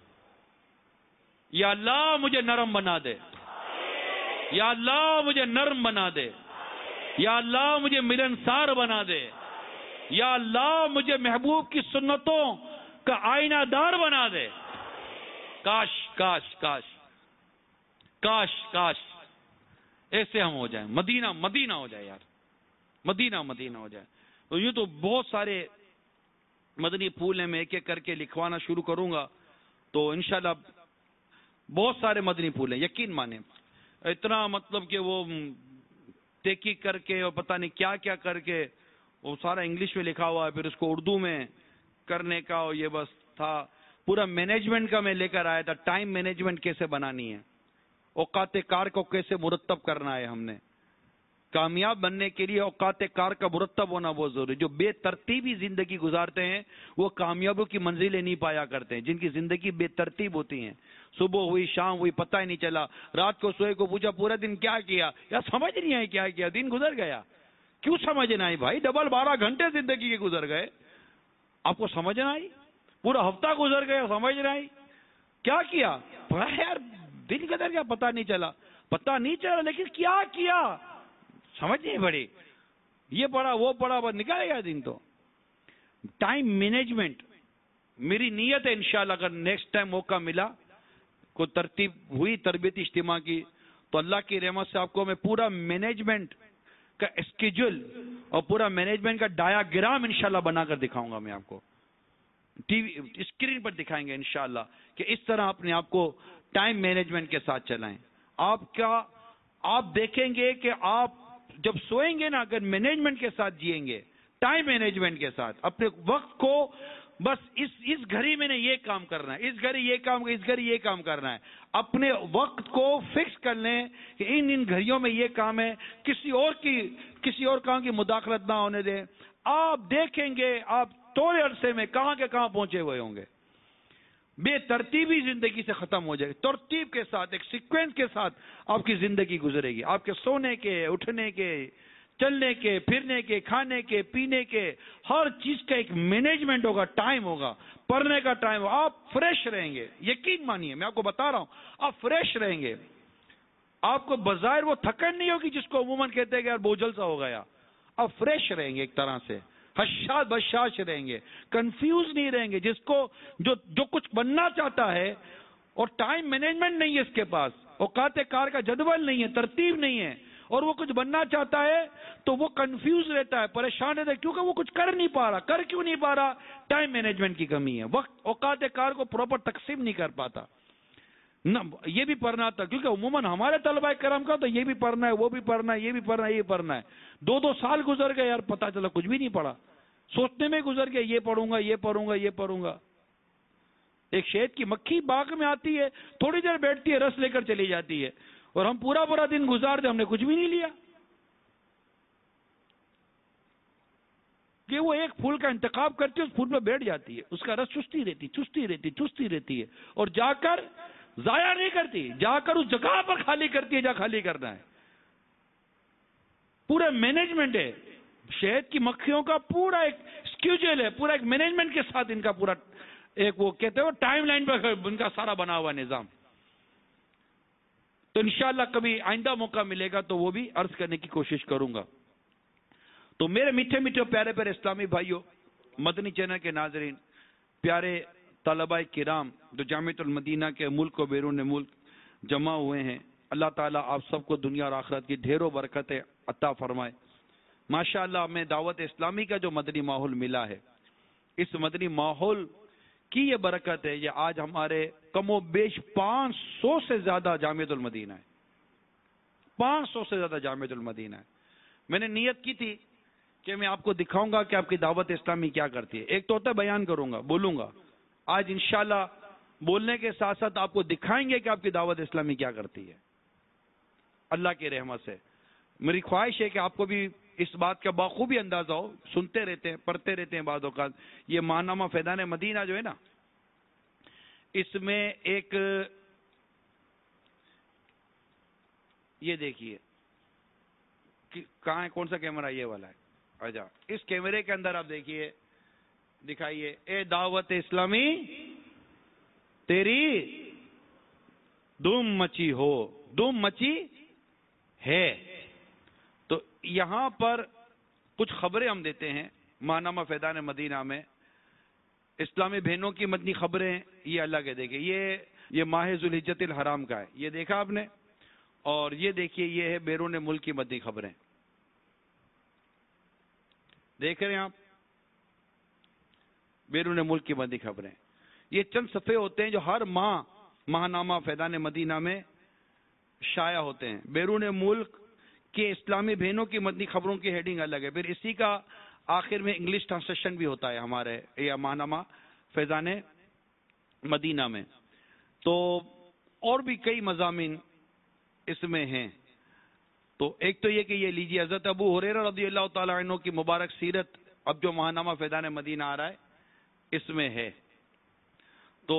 یا اللہ مجھے نرم بنا دے, یا اللہ مجھے نرم بنا دے, یا اللہ مجھے ملنسار بنا دے, یا اللہ مجھے محبوب کی سنتوں کا آئینہ دار بنا دے. کاش کاش کاش کاش کاش ایسے ہم ہو جائیں, مدینہ مدینہ ہو جائے یار, مدینہ مدینہ ہو جائے. تو یوں تو بہت سارے مدنی پھول ہیں, میں ایک ایک کر کے لکھوانا شروع کروں گا تو انشاءاللہ بہت سارے مدنی پھول ہیں. یقین مانیں اتنا مطلب کہ وہ تحقیق کر کے اور پتہ نہیں کیا کیا کر کے وہ سارا انگلش میں لکھا ہوا ہے, پھر اس کو اردو میں کرنے کا, اور یہ بس تھا پورا مینجمنٹ کا میں لے کر آیا تھا. ٹائم مینجمنٹ کیسے بنانی ہے, اوقات کار کو کیسے مرتب کرنا ہے, ہم نے کامیاب بننے کے لیے اوقات کار کا مرتب ہونا بہت ضروری ہے. جو بے ترتیبی زندگی گزارتے ہیں وہ کامیابوں کی منزلیں نہیں پایا کرتے ہیں. جن کی زندگی بے ترتیب ہوتی ہیں, صبح ہوئی شام ہوئی پتہ ہی نہیں چلا, رات کو سوئے کو پوچھا پورا دن کیا کیا, یا سمجھ نہیں آئی کیا کیا, دن گزر گیا. کیوں سمجھ نہ آئی بھائی؟ ڈبل بارہ گھنٹے زندگی کے گزر گئے, آپ کو سمجھ نہ آئی؟ پورا ہفتہ گزر گیا, سمجھ نہ آئی کیا کیا یار, دن گزر گیا پتہ نہیں چلا, پتہ نہیں چلا لیکن کیا کیا سمجھ نہیں پڑی. یہ پڑھا وہ پڑھا, بس نکال گیا دن. تو ٹائم مینجمنٹ میری نیت ہے انشاءاللہ اگر نیکسٹ ٹائم موقع ملا, کوئی ترتیب ہوئی تربیتی اجتماع کی, تو اللہ کی رحمت سے آپ کو میں پورا مینجمنٹ کا اسکیڈول اور پورا مینجمنٹ کا ڈایاگرام انشاءاللہ بنا کر دکھاؤں گا. میں آپ کو ٹی وی اسکرین پر دکھائیں گے انشاءاللہ کہ اس طرح اپنے آپ کو ٹائم مینجمنٹ کے ساتھ چلائیں. آپ کیا آپ دیکھیں گے کہ آپ جب سوئیں گے نا, اگر مینجمنٹ کے ساتھ جئیں گے, ٹائم مینجمنٹ کے ساتھ, اپنے وقت کو بس اس اس گھڑی میں نے یہ کام کرنا ہے, اس گھڑی یہ کام اس گھڑی یہ کام کرنا ہے, اپنے وقت کو فکس کر لیں کہ ان ان گھڑیوں میں یہ کام ہے, کسی اور کی کسی اور کام کی مداخلت نہ ہونے دیں. آپ دیکھیں گے آپ تھوڑے عرصے میں کہاں کے کہاں پہنچے ہوئے ہوں گے. بے ترتیبی زندگی سے ختم ہو جائے گی, ترتیب کے ساتھ ایک سیکوینس کے ساتھ آپ کی زندگی گزرے گی. آپ کے سونے کے, اٹھنے کے, چلنے کے, پھرنے کے, کھانے کے, پینے کے, ہر چیز کا ایک مینجمنٹ ہوگا, ٹائم ہوگا, پڑھنے کا ٹائم ہوگا. آپ فریش رہیں گے, یقین مانیے میں آپ کو بتا رہا ہوں, آپ فریش رہیں گے. آپ کو بظاہر وہ تھکن نہیں ہوگی جس کو عموماً کہتے ہیں کہ یار بوجھل سا ہو گیا. آپ فریش رہیں گے, ایک طرح سے حشاش بشاش رہیں گے, کنفیوز نہیں رہیں گے. جس کو جو جو کچھ بننا چاہتا ہے اور ٹائم مینجمنٹ نہیں ہے اس کے پاس, اوقات کار کا جدول نہیں ہے, ترتیب نہیں ہے, اور وہ کچھ بننا چاہتا ہے تو وہ کنفیوز رہتا ہے, پریشان رہتا ہے, کیونکہ وہ کچھ کر نہیں پا رہا. کر کیوں نہیں پا رہا؟ ٹائم مینجمنٹ کی کمی ہے. وقت اوقات کار کو پراپر تقسیم نہیں کر پاتا. نہ یہ بھی پڑھنا تھا, کیونکہ عموماً ہمارے طلبہ کرام کا تو یہ بھی پڑھنا ہے, وہ بھی پڑھنا ہے, یہ بھی پڑھنا ہے, یہ پڑھنا ہے. دو دو سال گزر گئے یار, پتا چلا کچھ بھی نہیں پڑھا, سوچنے میں گزر گیا, یہ پڑھوں گا یہ پڑھوں گا یہ پڑھوں گا. ایک شہد کی مکھی باغ میں آتی ہے, تھوڑی دیر بیٹھتی ہے, رس لے کر چلی جاتی ہے, اور ہم پورا پورا دن گزار دیں, ہم نے کچھ بھی نہیں لیا. کہ وہ ایک پھول کا انتخاب کرتی ہے, اس پھول پہ بیٹھ جاتی ہے, اس کا رس چستی رہتی چستی رہتی چستی رہتی ہے, اور جا کر ضائع نہیں کرتی, جا کر اس جگہ پر خالی کرتی ہے جہاں خالی کرنا ہے. پورا مینجمنٹ ہے شہد کی مکھیوں کا, پورا ایک اسکیڈول ہے, پورا ایک مینجمنٹ کے ساتھ ان کا پورا ایک وہ کہتے ہیں ٹائم لائن پر ان کا سارا بنا ہوا نظام. تو انشاءاللہ کبھی آئندہ موقع ملے گا تو وہ بھی عرض کرنے کی کوشش کروں گا. تو میرے میٹھے میٹھے پیارے پیارے اسلامی بھائیوں, مدنی چینل کے ناظرین, پیارے طلباء کرام جو جامعۃ المدینہ کے ملک و بیرون ملک جمع ہوئے ہیں, اللہ تعالیٰ آپ سب کو دنیا اور آخرت کی ڈھیروں برکتیں عطا فرمائے. ماشاءاللہ ہمیں دعوت اسلامی کا جو مدنی ماحول ملا ہے, اس مدنی ماحول کی یہ برکت ہے. یہ آج ہمارے کم و بیش پانچ سو سے زیادہ جامعۃ المدینہ ہے, پانچ سو سے زیادہ جامعۃ المدینہ ہے. میں نے نیت کی تھی کہ میں آپ کو دکھاؤں گا کہ آپ کی دعوت اسلامی کیا کرتی ہے. ایک تو ہوتا ہے بیان کروں گا, بولوں گا, آج انشاءاللہ بولنے کے ساتھ ساتھ آپ کو دکھائیں گے کہ آپ کی دعوت اسلامی کیا کرتی ہے. اللہ کی رحمت سے میری خواہش ہے کہ آپ کو بھی اس بات کا بخوبی اندازہ ہو, سنتے رہتے ہیں, پڑھتے رہتے ہیں بعض اوقات. یہ ماہنامہ فیضان مدینہ جو ہے نا, اس میں ایک یہ دیکھیے کہاں ہے, کون سا کیمرہ, یہ والا ہے, اچھا اس کیمرے کے اندر آپ دیکھیے, دکھائیے, اے دعوت اسلامی تیری دھوم مچی ہو, دھوم مچی ہے. تو یہاں پر کچھ خبریں ہم دیتے ہیں ماہنامہ فیضان مدینہ میں, اسلامی بہنوں کی مدنی خبریں. یہ اللہ کے دیکھیں, یہ یہ ماہ ذوالحجۃ الحرام کا ہے, یہ دیکھا آپ نے, اور یہ دیکھیے یہ ہے بیرون ملک کی مدنی خبریں. دیکھ رہے ہیں آپ, بیرون ملک کی مدنی خبریں. یہ چند صفحے ہوتے ہیں جو ہر ماہ ماہنامہ فیضان مدینہ میں شائع ہوتے ہیں. بیرون ملک کے اسلامی بہنوں کی مدنی خبروں کی ہیڈنگ الگ ہے, پھر اسی کا آخر میں انگلش ٹرانسلیشن بھی ہوتا ہے ہمارے یا ماہنامہ فیضان مدینہ میں. تو اور بھی کئی مضامین اس میں ہیں. تو ایک تو یہ کہ یہ لیجیے، حضرت ابو ہریرہ رضی اللہ تعالیٰ عنہ کی مبارک سیرت اب جو ماہنامہ فیضان مدینہ آ رہا ہے اس میں ہے. تو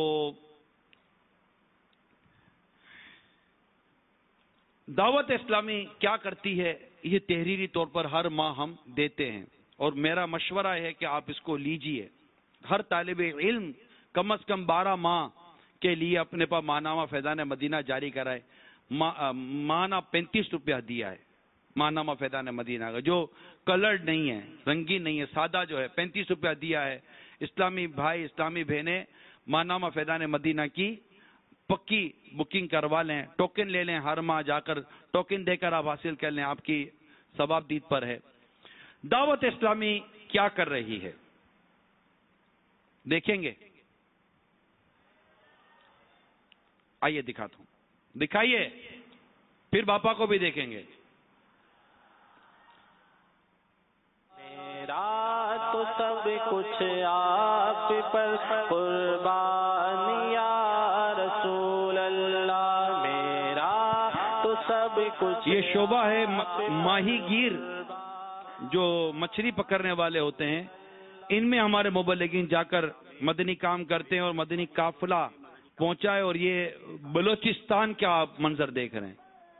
دعوت اسلامی کیا کرتی ہے یہ تحریری طور پر ہر ماہ ہم دیتے ہیں، اور میرا مشورہ ہے کہ آپ اس کو لیجئے. ہر طالب علم کم از کم بارہ ماہ کے لیے اپنے پاس ماہنامہ فیضان مدینہ جاری کرائے. ماہانہ پینتیس روپیہ دیا ہے ماہنامہ فیضان مدینہ کا، جو کلرڈ نہیں ہے، رنگین نہیں ہے، سادہ جو ہے پینتیس روپیہ دیا ہے. اسلامی بھائی اسلامی بہنیں ماہنامہ فیضان مدینہ کی پکی بکنگ کروا لیں، ٹوکن لے لیں، ہر ماہ جا کر ٹوکن دے کر آپ حاصل کر لیں، آپ کی ثواب دید پر ہے. دعوت اسلامی کیا کر رہی ہے دیکھیں گے. آئیے دکھاتا ہوں، دکھائیے، پھر باپا کو بھی دیکھیں گے. میرا تو سب کچھ آپ پر قربان یا رسول اللہ، میرا تو سب کچھ. یہ شعبہ ہے ماہی گیر جو مچھلی پکڑنے والے ہوتے ہیں، ان میں ہمارے مبلغین جا کر مدنی کام کرتے ہیں اور مدنی قافلہ پہنچا ہے. اور یہ بلوچستان کا آپ منظر دیکھ رہے ہیں.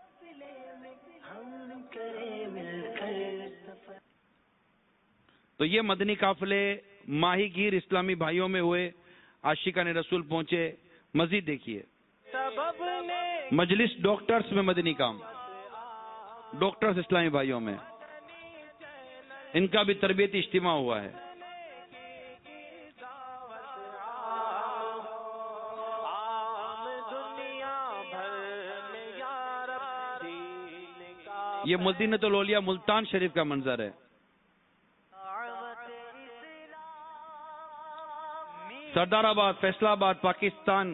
تو یہ مدنی قافلے ماہی گیر اسلامی بھائیوں میں ہوئے، عاشقان رسول پہنچے. مزید دیکھیے مجلس ڈاکٹرز میں مدنی کام، ڈاکٹرز اسلامی بھائیوں میں ان کا بھی تربیتی اجتماع ہوا ہے. یہ مدینۃ الاولیاء ملتان شریف کا منظر ہے. سردار آباد فیصلہ آباد پاکستان.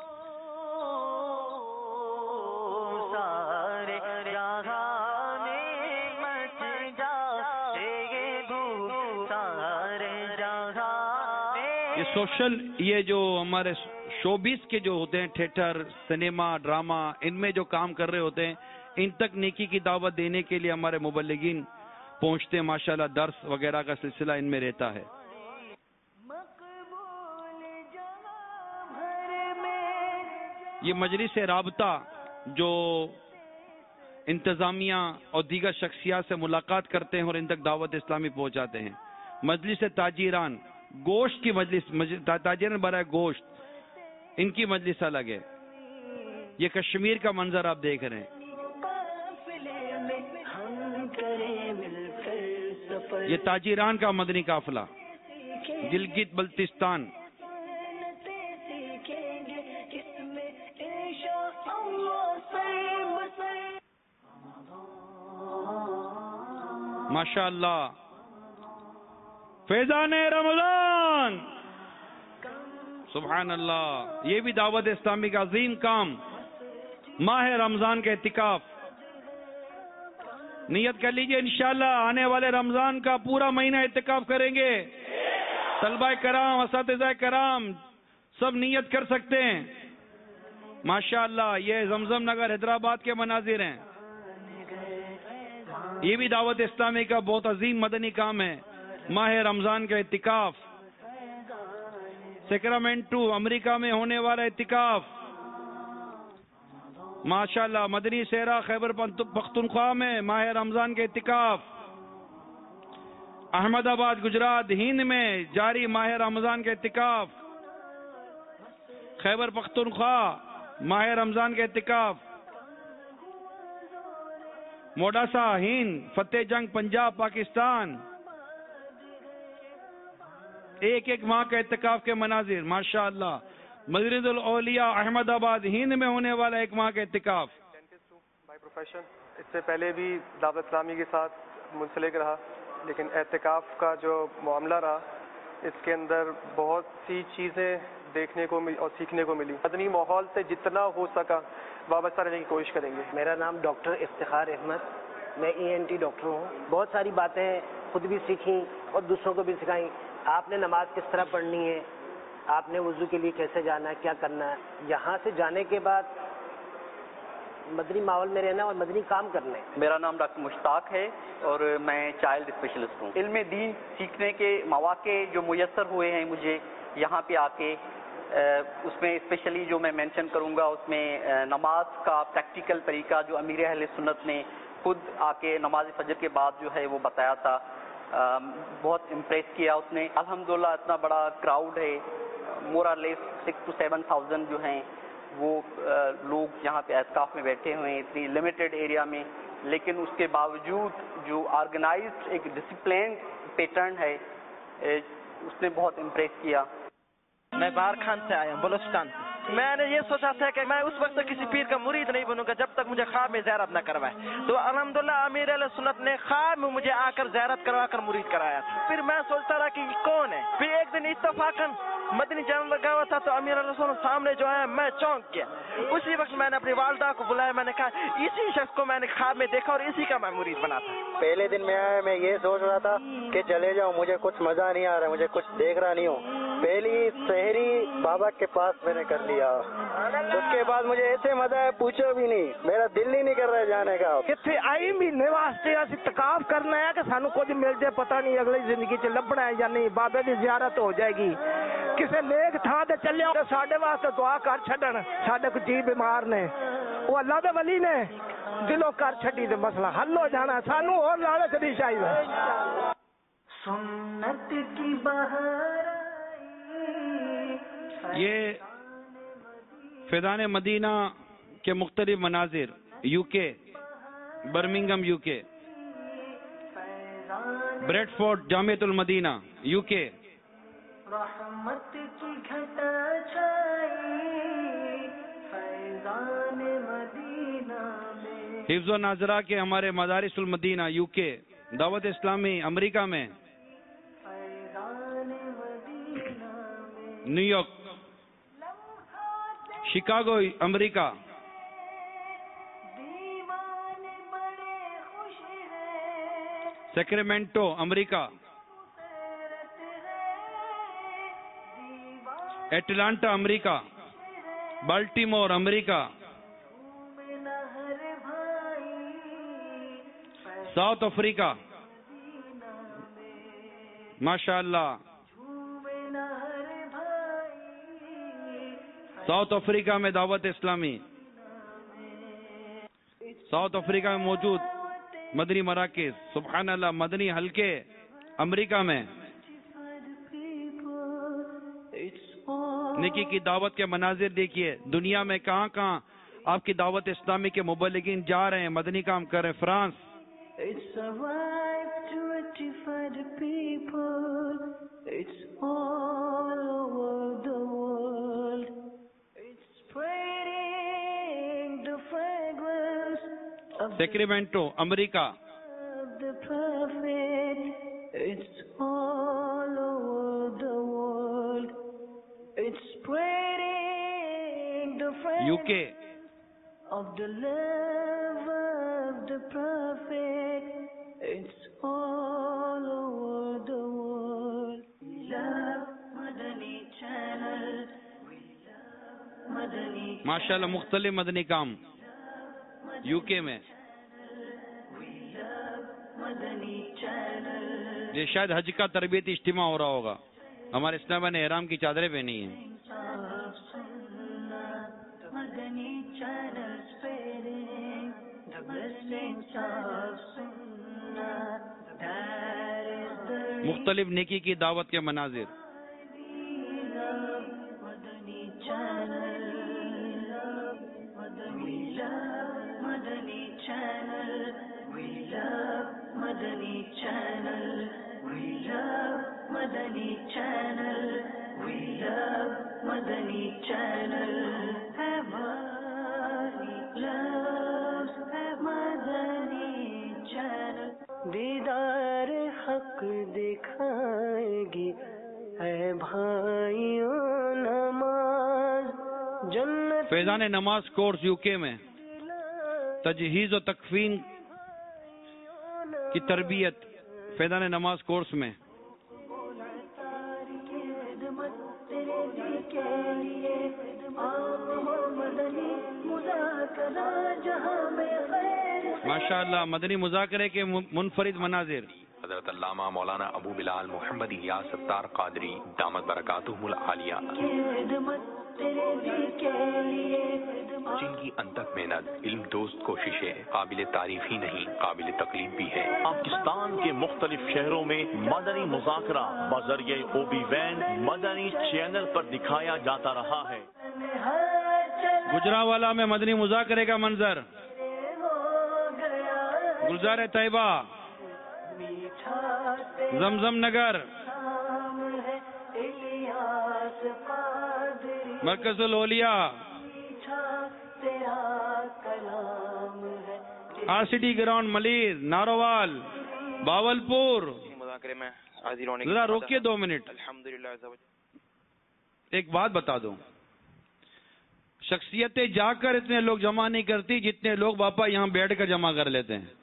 یہ سوشل، یہ جو ہمارے شوبیز کے جو ہوتے ہیں، تھیٹر، سنیما، ڈرامہ، ان میں جو کام کر رہے ہوتے ہیں، ان تک نیکی کی دعوت دینے کے لیے ہمارے مبلغین پہنچتے ہیں. ماشاءاللہ درس وغیرہ کا سلسلہ ان میں رہتا ہے. یہ مجلس رابطہ جو انتظامیہ اور دیگر شخصیات سے ملاقات کرتے ہیں اور ان تک دعوت اسلامی پہنچاتے ہیں. مجلس تاجران گوشت کی مجلس، تاجران برائے گوشت، ان کی مجلس الگ ہے. یہ کشمیر کا منظر آپ دیکھ رہے ہیں. یہ تاجران کا مدنی قافلہ گلگت بلتستان. ماشاء اللہ فیضان رمضان، سبحان اللہ. یہ بھی دعوت اسلامی کا عظیم کام، ماہ رمضان کے اعتکاف. نیت کر لیجئے انشاءاللہ آنے والے رمضان کا پورا مہینہ اعتکاف کریں گے. طلبہ کرام، اساتذہ کرام سب نیت کر سکتے ہیں. ماشاءاللہ یہ زمزم نگر حیدرآباد کے مناظر ہیں. یہ بھی دعوت اسلامی کا بہت عظیم مدنی کام ہے، ماہ رمضان کا اعتکاف. سیکرامنٹو امریکہ میں ہونے والا اعتکاف. ماشاءاللہ مدنی سیرا خیبر پختونخوا میں ماہ رمضان کے اعتکاف. احمد آباد گجرات ہند میں جاری ماہ رمضان کے اعتکاف. خیبر پختونخوا ماہ رمضان کے اعتکاف. موڈاسا ہند، فتح جنگ پنجاب پاکستان، ایک ایک ماہ کے اعتکاف کے مناظر. ماشاءاللہ مدینۃ الاولیاء احمد آباد ہند میں ہونے والا ایک ماہ کا اعتکاف. بائی پروفیشن اس سے پہلے بھی دعوت اسلامی کے ساتھ منسلک رہا، لیکن اعتکاف کا جو معاملہ رہا اس کے اندر بہت سی چیزیں دیکھنے کو اور سیکھنے کو ملی. مدنی ماحول سے جتنا ہو سکا وابستہ رہنے کی کوشش کریں گے. میرا نام ڈاکٹر افتخار احمد، میں ای این ٹی ڈاکٹر ہوں. بہت ساری باتیں خود بھی سیکھیں اور دوسروں کو بھی سکھائیں. آپ نے نماز کس طرح پڑھنی ہے، آپ نے وضو کے لیے کیسے جانا ہے، کیا کرنا ہے. یہاں سے جانے کے بعد مدنی ماحول میں رہنا اور مدنی کام کرنا ہے. میرا نام ڈاکٹر مشتاق ہے اور میں چائلڈ اسپیشلسٹ ہوں. علم دین سیکھنے کے مواقع جو میسر ہوئے ہیں مجھے یہاں پہ آ کے، اس میں اسپیشلی جو میں مینشن کروں گا اس میں نماز کا پریکٹیکل طریقہ جو امیر اہل سنت نے خود آ کے نماز فجر کے بعد جو ہے وہ بتایا تھا، بہت امپریس کیا اس نے. الحمدللہ اتنا بڑا کراؤڈ ہے، more or less six two seven thousand جو ہیں وہ لوگ یہاں پہ اعتکاف میں بیٹھے ہوئے ہیں اتنی لمیٹڈ ایریا میں، لیکن اس کے باوجود جو آرگنائزڈ ایک ڈسپلینڈ پیٹرن ہے اس نے بہت امپریس کیا. میں باہر خان سے آیا ہوں، بلوچستان. میں نے یہ سوچا تھا کہ میں اس وقت کسی پیر کا مرید نہیں بنوں گا جب تک مجھے خواب میں زیارت نہ کروائے. تو الحمدللہ امیر اہل سنت نے خواب میں مجھے آ کر زیارت کروا کر مرید کرایا تھا. پھر میں سوچتا رہا کہ یہ کون ہے. پھر ایک دن اتفاقاً مدنی چینل لگا ہوا تھا تو امیر اہل سنت سامنے جو ہے میں چونک گیا. اسی وقت میں نے اپنی والدہ کو بلایا، میں نے کہا اسی شخص کو میں نے خواب میں دیکھا اور اسی کا میں مرید بنا تھا. پہلے دن میں آیا میں یہ سوچ رہا تھا کہ چلے جاؤں، مجھے کچھ مزہ نہیں آ رہا، مجھے کچھ دیکھ رہا نہیں ہوں. پہلی سحری بابا کے پاس میں نے کر لیا، اس کے بعد مجھے ایسے مزہ ہے پوچھو بھی نہیں، میرا دل ہی نہیں کر رہا ہے جانے کا. کتنے آئی مہینے واسطے اسی تکاف کرنا ہے کہ سانو کچھ مل جائے، پتہ نہیں اگلی زندگی چ لبنا ہے یا نہیں. بابے دی زیارت ہو جائے گی، کسی نیک تھان تے چلے تے ساڈے واسطے دعا کر چھڈن. ساڈے کو جی بیمار نے، وہ اللہ دے ولی نے، دلوں کر چھڈی تے مسئلہ حل ہو جانا. سانو اور لالچ نہیں چاہیے. سنت کی بہار یہ فیضان مدینہ کے مختلف مناظر، U K, Birmingham U K, Bradford Jamiatul Madina U کے، رحمت کی گھٹا چھائی فیضان مدینہ میں، حفظ و ناظرہ کے ہمارے مدارس المدینہ یو کے، دعوت اسلامی امریکہ میں، فیضان مدینہ میں، نیو یارک، شکاگو امریکہ، دیوانے بڑے خوش ہیں، سیکریمنٹو امریکہ، ایٹلانٹا امریکہ، بالٹیمور امریکہ، ساؤتھ افریقہ، ماشاء اللہ ساؤتھ افریقہ میں دعوت اسلامی، ساؤتھ افریقہ میں موجود مدنی مراکز، سبحان اللہ، مدنی حلقے امریکہ میں، نکی کی دعوت کے مناظر دیکھیے، دنیا میں کہاں کہاں آپ کی دعوت اسلامی کے مبلغین جا رہے ہیں، مدنی کام کر رہے ہیں. France, It's a right to rectify the people. It's all over the world. It's spreading the fragrance of Sacramento امریکہ، the prophet. It's all over the world. It's spreading the یو fragrance کے، of the love of the prophet. It's all over the world. We love Madani channel. We love Madani ماشاء اللہ مختلف مدنی کام you کے میں. We love Madani channel. یہ شاید حج کا تربیتی اجتماع ہو رہا ہوگا. ہمارے اسلام نے احرام کی چادریں پہنی ہیں. Madani channel spreading the blessings of Sunnah. That is the مختلف نیکی کی دعوت کے مناظر. we love Madani channel. We love Madani channel. We love Madani channel. We love Madani channel. We love Madani channel. Hamani loves Madani channel. دیدار حق دکھائے گی اے بھائیوں نماز جنت فیضان نماز کورس یو کے میں تجہیز و تکفین کی تربیت فیضان نماز کورس میں. تیرے دل کے لیے آؤ مدنی مذاکرہ ماشاءاللہ مدنی مذاکرے کے منفرد مناظر. حضرت علامہ مولانا ابو بلال محمد الیاس ستار قادری دامت برکاتہم العالیہ، جن کی انتھک محنت، علم دوست کوششیں قابل تعریف ہی نہیں قابل تقلید بھی ہے. پاکستان کے مختلف شہروں میں مدنی مذاکرہ بذریعہ O B van Madani channel پر دکھایا جاتا رہا ہے. گجرانوالہ میں مدنی مذاکرے کا منظر. گلزار طیبہ، Zamzam Nagar, Markaz ul Auliya, R C T ground Malir, Narowal, Bahawalpur. مذاکرے میں حاضر ہونے ذرا روکیے دو منٹ. الحمدللہ. ایک بات بتا دوں، شخصیتیں جا کر اتنے لوگ جمع نہیں کرتی جتنے لوگ باپا یہاں بیٹھ کر جمع کر لیتے ہیں.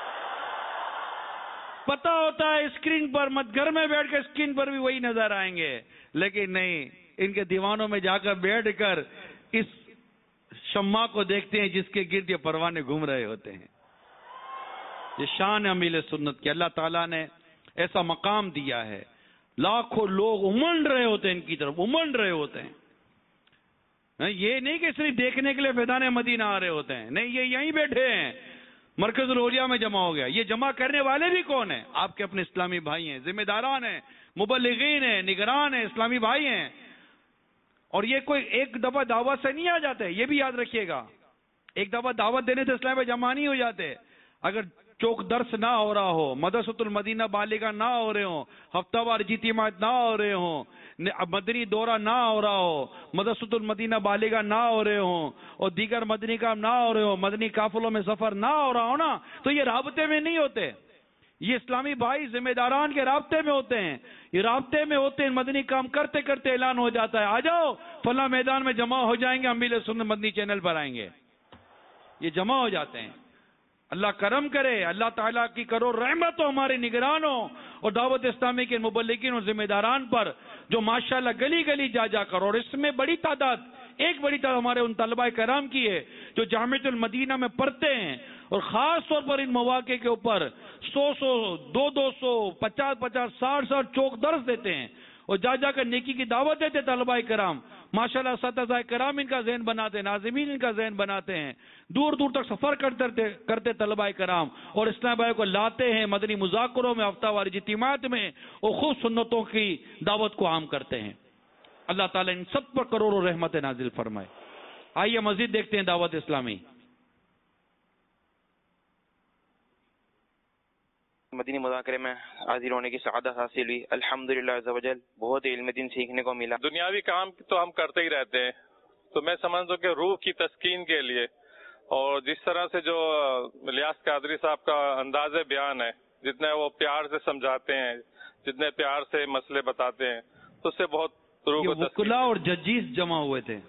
پتا ہوتا ہے اسکرین پر مت گھر میں بیٹھ کر اسکرین پر بھی وہی نظر آئیں گے، لیکن نہیں، ان کے دیوانوں میں جا کر بیٹھ کر اس شمع کو دیکھتے ہیں جس کے گرد یہ پروانے گھوم رہے ہوتے ہیں. یہ شان ہے امیل سنت کی. اللہ تعالیٰ نے ایسا مقام دیا ہے، لاکھوں لوگ امنڈ رہے ہوتے ہیں ان کی طرف، امنڈ رہے ہوتے ہیں. یہ نہیں کہ صرف دیکھنے کے لیے فیضان مدینہ آ رہے ہوتے ہیں، نہیں، یہ یہیں بیٹھے ہیں، مرکز الاولیاء میں جمع ہو گیا. یہ جمع کرنے والے بھی کون ہیں؟ آپ کے اپنے اسلامی بھائی ہیں، ذمہ داران ہیں، مبلغین ہیں، نگران ہیں، اسلامی بھائی ہیں. اور یہ کوئی ایک دفعہ دعوت سے نہیں آ جاتے، یہ بھی یاد رکھیے گا. ایک دفعہ دعوت دینے سے اسلام میں جمع نہیں ہو جاتے. اگر چوک درس نہ ہو رہا ہو، مدرسۃ المدینہ بالغہ نہ ہو رہے ہوں، ہفتہ وار اجتماعات نہ ہو رہے ہوں، مدنی دورہ نہ ہو رہا ہو، مدرسۃ المدینہ بالغہ نہ ہو رہے ہوں، اور دیگر مدنی کام نہ ہو رہے ہوں، مدنی قافلوں میں سفر نہ ہو رہا ہو نا، تو یہ رابطے میں نہیں ہوتے. یہ اسلامی بھائی ذمہ داران کے رابطے میں ہوتے ہیں. یہ رابطے میں ہوتے ہیں، مدنی کام کرتے کرتے اعلان ہو جاتا ہے، آ جاؤ فلاں میدان میں جمع ہو جائیں گے، امیل سنت مدنی چینل پر آئیں گے. یہ جمع ہو جاتے ہیں. اللہ کرم کرے، اللہ تعالیٰ کی کروڑ رحمت ہو ہمارے نگرانوں اور دعوت اسلامی کے مبلغین اور ذمہ داران پر، جو ماشاءاللہ گلی گلی جا جا کر، اور اس میں بڑی تعداد، ایک بڑی تعداد ہمارے ان طلباء کرام کی ہے جو جامعۃ المدینہ میں پڑھتے ہیں، اور خاص طور پر ان مواقع کے اوپر سو سو دو دو سو پچاس پچاس ساٹھ ساٹھ چوک درس دیتے ہیں، اور جا جا کر نیکی کی دعوت دیتے طلباء کرام. ماشاءاللہ اساتذہ کرام ان کا ذہن بناتے ہیں، ناظمین ان کا ذہن بناتے ہیں، دور دور تک سفر کرتے کرتے طلباء کرام، اور اسلام بھائی کو لاتے ہیں مدنی مذاکروں میں، ہفتہ وار اجتماعات میں، اور خود سنتوں کی دعوت کو عام کرتے ہیں. اللہ تعالیٰ ان سب پر کروڑوں رحمت نازل فرمائے. آئیے مزید دیکھتے ہیں دعوت اسلامی. مدنی مذاکرے میں حاضر ہونے کی سعادت حاصل ہوئی. الحمدللہ عز وجل بہت علم دین سیکھنے کو ملا. دنیاوی کام تو ہم کرتے ہی رہتے ہیں، تو میں سمجھتا ہوں کہ روح کی تسکین کے لیے، اور جس طرح سے جو الیاس قادری صاحب کا انداز بیان ہے، جتنے وہ پیار سے سمجھاتے ہیں، جتنے پیار سے مسئلے بتاتے ہیں، تو اس سے بہت روح کو وکلا اور ججیز جمع ہوئے تھے،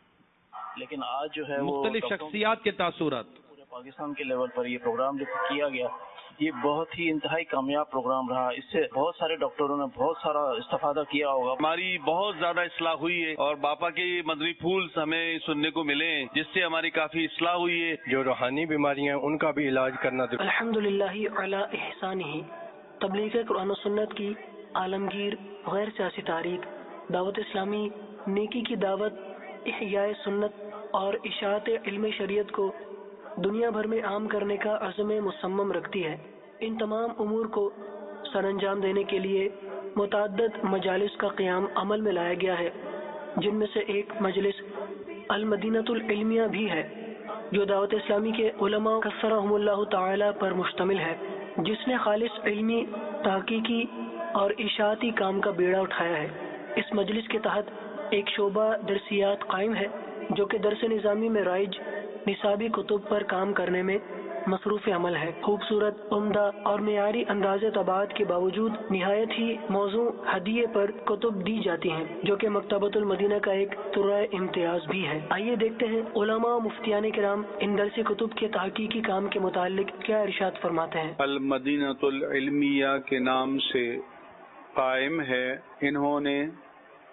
لیکن آج جو ہے مختلف شخصیات کے تاثرات. پورے پاکستان کے لیول پر یہ پروگرام جو کیا گیا، یہ بہت ہی انتہائی کامیاب پروگرام رہا. اس سے بہت سارے ڈاکٹروں نے بہت سارا استفادہ کیا ہوگا. ہماری بہت زیادہ اصلاح ہوئی ہے، اور باپا کے مدنی پھول ہمیں سننے کو ملے ہیں، جس سے ہماری کافی اصلاح ہوئی ہے. جو روحانی بیماریاں ان کا بھی علاج کرنا. الحمدللہ علی احسانہ. تبلیغ قرآن و سنت کی عالمگیر غیر سیاسی تاریخ، دعوت اسلامی نیکی کی دعوت، احیاء سنت اور اشاعت علم شریعت کو دنیا بھر میں عام کرنے کا عزم مصمم رکھتی ہے. ان تمام امور کو سر انجام دینے کے لیے متعدد مجالس کا قیام عمل میں لایا گیا ہے، جن میں سے ایک مجلس المدینۃ العلمیہ بھی ہے، جو دعوت اسلامی کے علماء کثرہم اللہ تعالی پر مشتمل ہے، جس نے خالص علمی، تحقیقی اور اشاعتی کام کا بیڑا اٹھایا ہے. اس مجلس کے تحت ایک شعبہ درسیات قائم ہے، جو کہ درس نظامی میں رائج نصابی کتب پر کام کرنے میں مصروف عمل ہے. خوبصورت، عمدہ اور معیاری انداز طباعت کے باوجود نہایت ہی موزوں ہدیے پر کتب دی جاتی ہیں، جو کہ مکتبۃ المدینہ کا ایک ترائے امتیاز بھی ہے. آئیے دیکھتے ہیں علماء و مفتیان کرام ان درسی کتب کے تحقیقی کام کے متعلق کیا ارشاد فرماتے ہیں. المدینۃ العلمیہ کے نام سے قائم ہے. انہوں نے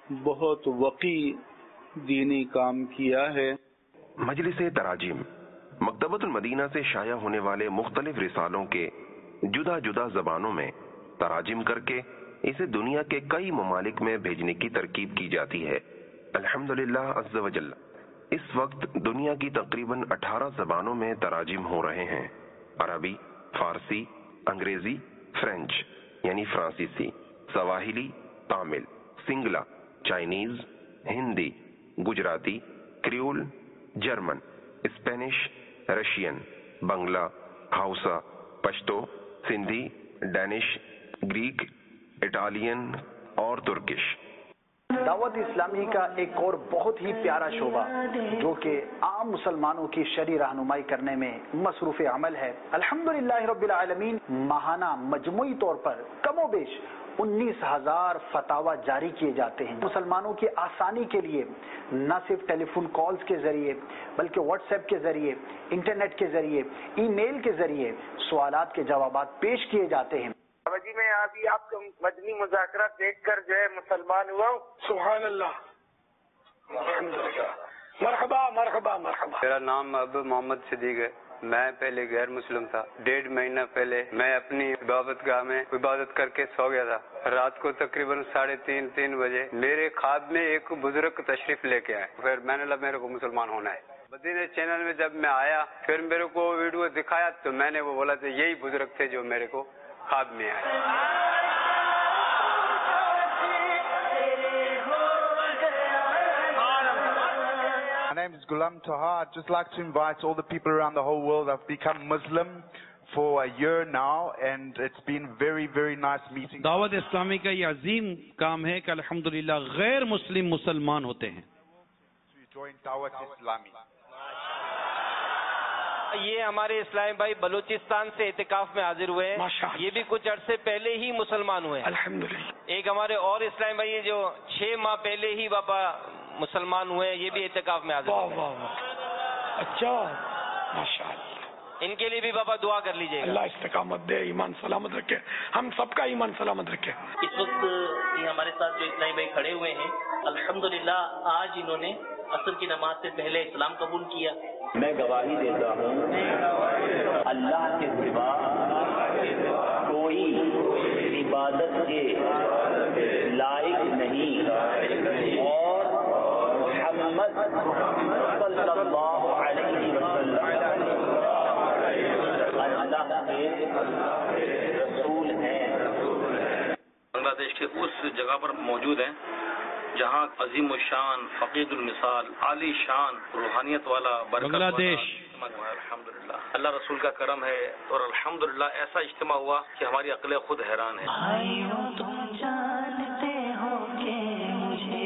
بہت وقی دینی کام کیا ہے. مجلس تراجم مکتبۃ المدینہ سے شائع ہونے والے مختلف رسالوں کے جدا جدا زبانوں میں تراجم کر کے اسے دنیا کے کئی ممالک میں بھیجنے کی ترکیب کی جاتی ہے۔ الحمدللہ عز و جل اس وقت دنیا کی تقریباً اٹھارہ زبانوں میں تراجم ہو رہے ہیں۔ عربی، فارسی، انگریزی، فرینچ یعنی فرانسیسی، Swahili, Tamil, Sinhala, Chinese, Hindi, Gujarati, Creole, German, Spanish, Russian, Bangla, Hausa, Pashto, Sindhi, Danish, Greek, Italian اور ترکش۔ دعوت اسلامی کا ایک اور بہت ہی پیارا شعبہ جو کہ عام مسلمانوں کی شرعی رہنمائی کرنے میں مصروف عمل ہے، الحمدللہ رب العالمین ماہانہ مجموعی طور پر کم و بیش انیس ہزار فتاوی جاری کیے جاتے ہیں۔ مسلمانوں کی آسانی کے لیے نہ صرف ٹیلی فون کالز کے ذریعے بلکہ واٹس ایپ کے ذریعے، انٹرنیٹ کے ذریعے، ای میل کے ذریعے سوالات کے جوابات پیش کیے جاتے ہیں۔ جی میں ابھی آپ کو مدنی مذاکرات دیکھ کر جو ہے مسلمان ہوا ہوں۔ سبحان اللہ، مرحبا مرحبا مرحبا۔ میرا نام اب محمد صدیق ہے۔ میں پہلے غیر مسلم تھا۔ ڈیڑھ مہینہ پہلے میں اپنی عبادت گاہ میں عبادت کر کے سو گیا تھا۔ رات کو تقریباً ساڑھے تین تین بجے میرے خواب میں ایک بزرگ تشریف لے کے آئے۔ پھر میں نے میرے کو مسلمان ہونا ہے۔ مدینہ چینل میں جب میں آیا پھر میرے کو ویڈیو دکھایا تو میں نے وہ بولا تھا یہی بزرگ تھے جو میرے کو خواب میں آئے۔ My name is Ghulam Taha. I'd just like to invite all the people around the whole world. I've become Muslim for a year now and it's been very very nice meeting. دعوت اسلامی کا یہ عظیم کام ہے کہ الحمدللہ غیر مسلم مسلمان ہوتے ہیں۔ To join دعوت اسلامی۔ یہ ہمارے اسلام بھائی بلوچستان سے اعتکاف میں حاضر ہوئے ہیں، یہ بھی کچھ عرصے پہلے ہی مسلمان ہوئے ہیں الحمدللہ۔ ایک ہمارے اور اسلام بھائی ہیں جو چھ ماہ پہلے ہی باپا مسلمان ہوئے ہیں، یہ بھی اعتکاف میں حاضر ہوئے ہیں۔ اچھا ماشاءاللہ، ان کے لیے بھی باپا دعا کر لیجیے گا، اللہ استقامت دے، ایمان سلامت رکھے، ہم سب کا ایمان سلامت رکھے۔ اس وقت یہ ہمارے ساتھ جو اسلامی بھائی کھڑے ہوئے ہیں الحمدللہ آج انہوں نے عصر کی نماز سے پہلے اسلام قبول کیا۔ میں گواہی دیتا ہوں اللہ کے سوا کوئی عبادت کے لائق نہیں اور محمد صلی اللہ علیہ وسلم اللہ کے رسول ہیں۔ بنگلہ دیش کے اس جگہ پر موجود ہیں جہاں عظیم الشان، فقید المثال، عالی شان، روحانیت والا بنگلہ دیش الحمدللہ اللہ رسول کا کرم ہے اور الحمدللہ ایسا اجتماع ہوا کہ ہماری عقلیں خود حیران ہیں۔ تم جانتے ہو کہ مجھے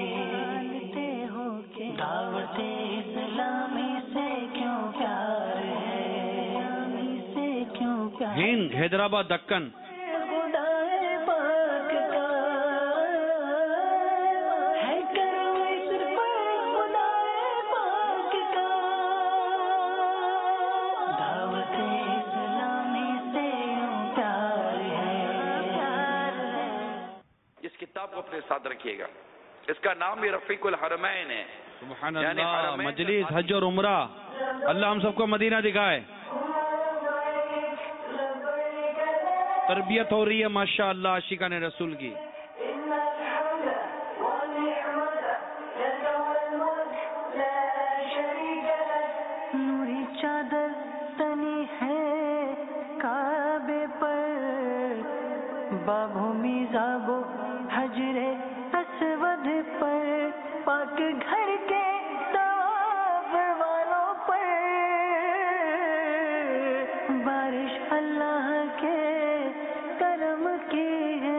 دعوت اسلامی سے کیوں پیار ہے، ہند، حیدرآباد، دکن۔ کو اپنے ساتھ رکھیے گا، اس کا نام بھی رفیق الحرمین ہے۔ سبحان اللہ، مجلس حج اور عمرہ، اللہ ہم سب کو مدینہ دکھائے۔ تربیت ہو رہی ہے ماشاء اللہ عاشقان رسول کی۔ نوری چادر تنی ہے کعبے پر، بابو میزابو حجر اسود پر، پاک گھر کے طواف والوں پر، بارش اللہ کے کرم کی ہے۔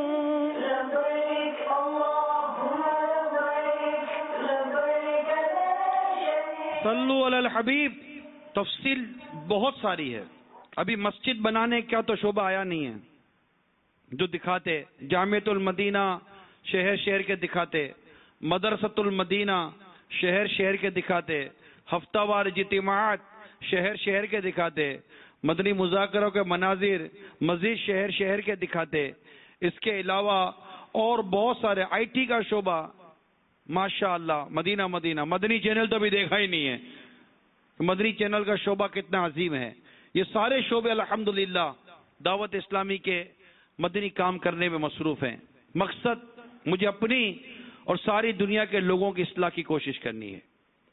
لبیک اللہم لبیک، لبیک لا شریک۔ صلو علی الحبیب۔ تفصیل بہت ساری ہے، ابھی مسجد بنانے کا تو شعبہ آیا نہیں ہے جو دکھاتے، جامعۃ المدینہ شہر شہر کے دکھاتے، مدرسۃ المدینہ شہر شہر کے دکھاتے، ہفتہ وار اجتماعات شہر شہر کے دکھاتے، مدنی مذاکروں کے مناظر مزید شہر شہر کے دکھاتے، اس کے علاوہ اور بہت سارے آئی ٹی کا شعبہ ماشاء اللہ، مدینہ مدینہ مدنی چینل تو بھی دیکھا ہی نہیں ہے، مدنی چینل کا شعبہ کتنا عظیم ہے. یہ سارے شعبے الحمدللہ دعوت اسلامی کے مدنی کام کرنے میں مصروف ہیں. مقصد مجھے اپنی اور ساری دنیا کے لوگوں کی اصلاح کی کوشش کرنی ہے.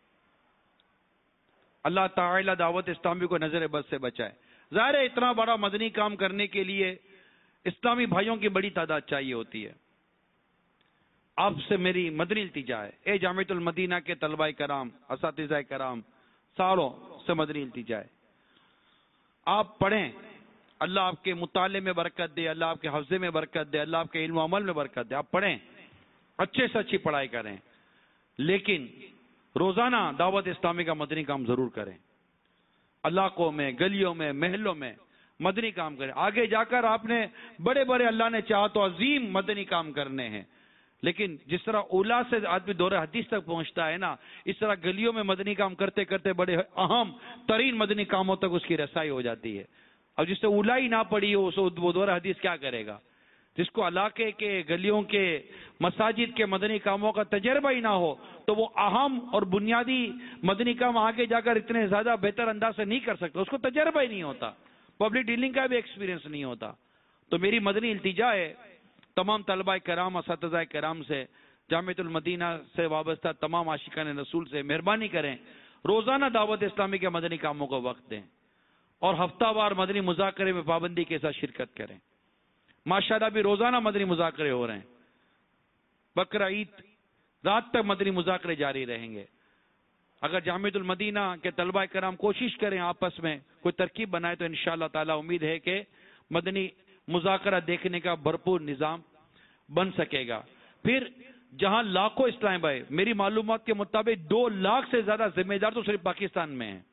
اللہ تعالی دعوت اسلامی کو نظر بد سے بچائے. ظاہر ہے اتنا بڑا مدنی کام کرنے کے لیے اسلامی بھائیوں کی بڑی تعداد چاہیے ہوتی ہے. آپ سے میری مدنی التجا ہے، اے جامعۃ المدینہ کے طلباء کرام، اساتذہ کرام، ساروں سے مدنی التجا ہے، آپ پڑھیں. اللہ آپ کے مطالعے میں برکت دے، اللہ آپ کے حفظے میں برکت دے، اللہ آپ کے علم و عمل میں برکت دے. آپ پڑھیں، اچھے سے اچھی پڑھائی کریں، لیکن روزانہ دعوت اسلامی کا مدنی کام ضرور کریں. علاقوں میں، گلیوں میں، محلوں میں مدنی کام کریں. آگے جا کر آپ نے بڑے بڑے اللہ نے چاہا تو عظیم مدنی کام کرنے ہیں، لیکن جس طرح اولا سے آدمی دور حدیث تک پہنچتا ہے نا، اس طرح گلیوں میں مدنی کام کرتے کرتے بڑے اہم ترین مدنی کاموں تک اس کی رسائی ہو جاتی ہے. اب جس سے اولا ہی نہ پڑی ہو وہ دور حدیث کیا کرے گا؟ جس کو علاقے کے، گلیوں کے، مساجد کے مدنی کاموں کا تجربہ ہی نہ ہو تو وہ اہم اور بنیادی مدنی کام آگے جا کر اتنے زیادہ بہتر انداز سے نہیں کر سکتا. اس کو تجربہ ہی نہیں ہوتا، پبلک ڈیلنگ کا بھی ایکسپیرینس نہیں ہوتا. تو میری مدنی التجا ہے تمام طلباء کرام، اساتذہ کرام سے، جامعۃ المدینہ سے وابستہ تمام عاشقان رسول سے، مہربانی کریں روزانہ دعوت اسلامی کے مدنی کاموں کو وقت دیں اور ہفتہ وار مدنی مذاکرے میں پابندی کے ساتھ شرکت کریں. ماشاءاللہ بھی روزانہ مدنی مذاکرے ہو رہے ہیں. بقرہ عید رات تک مدنی مذاکرے جاری رہیں گے. اگر جامعۃ المدینہ کے طلباء کرام کوشش کریں آپس میں کوئی ترکیب بنائے تو انشاءاللہ تعالی امید ہے کہ مدنی مذاکرہ دیکھنے کا بھرپور نظام بن سکے گا. پھر جہاں لاکھوں اسلامی بھائی، میری معلومات کے مطابق دو لاکھ سے زیادہ ذمہ دار تو صرف پاکستان میں ہیں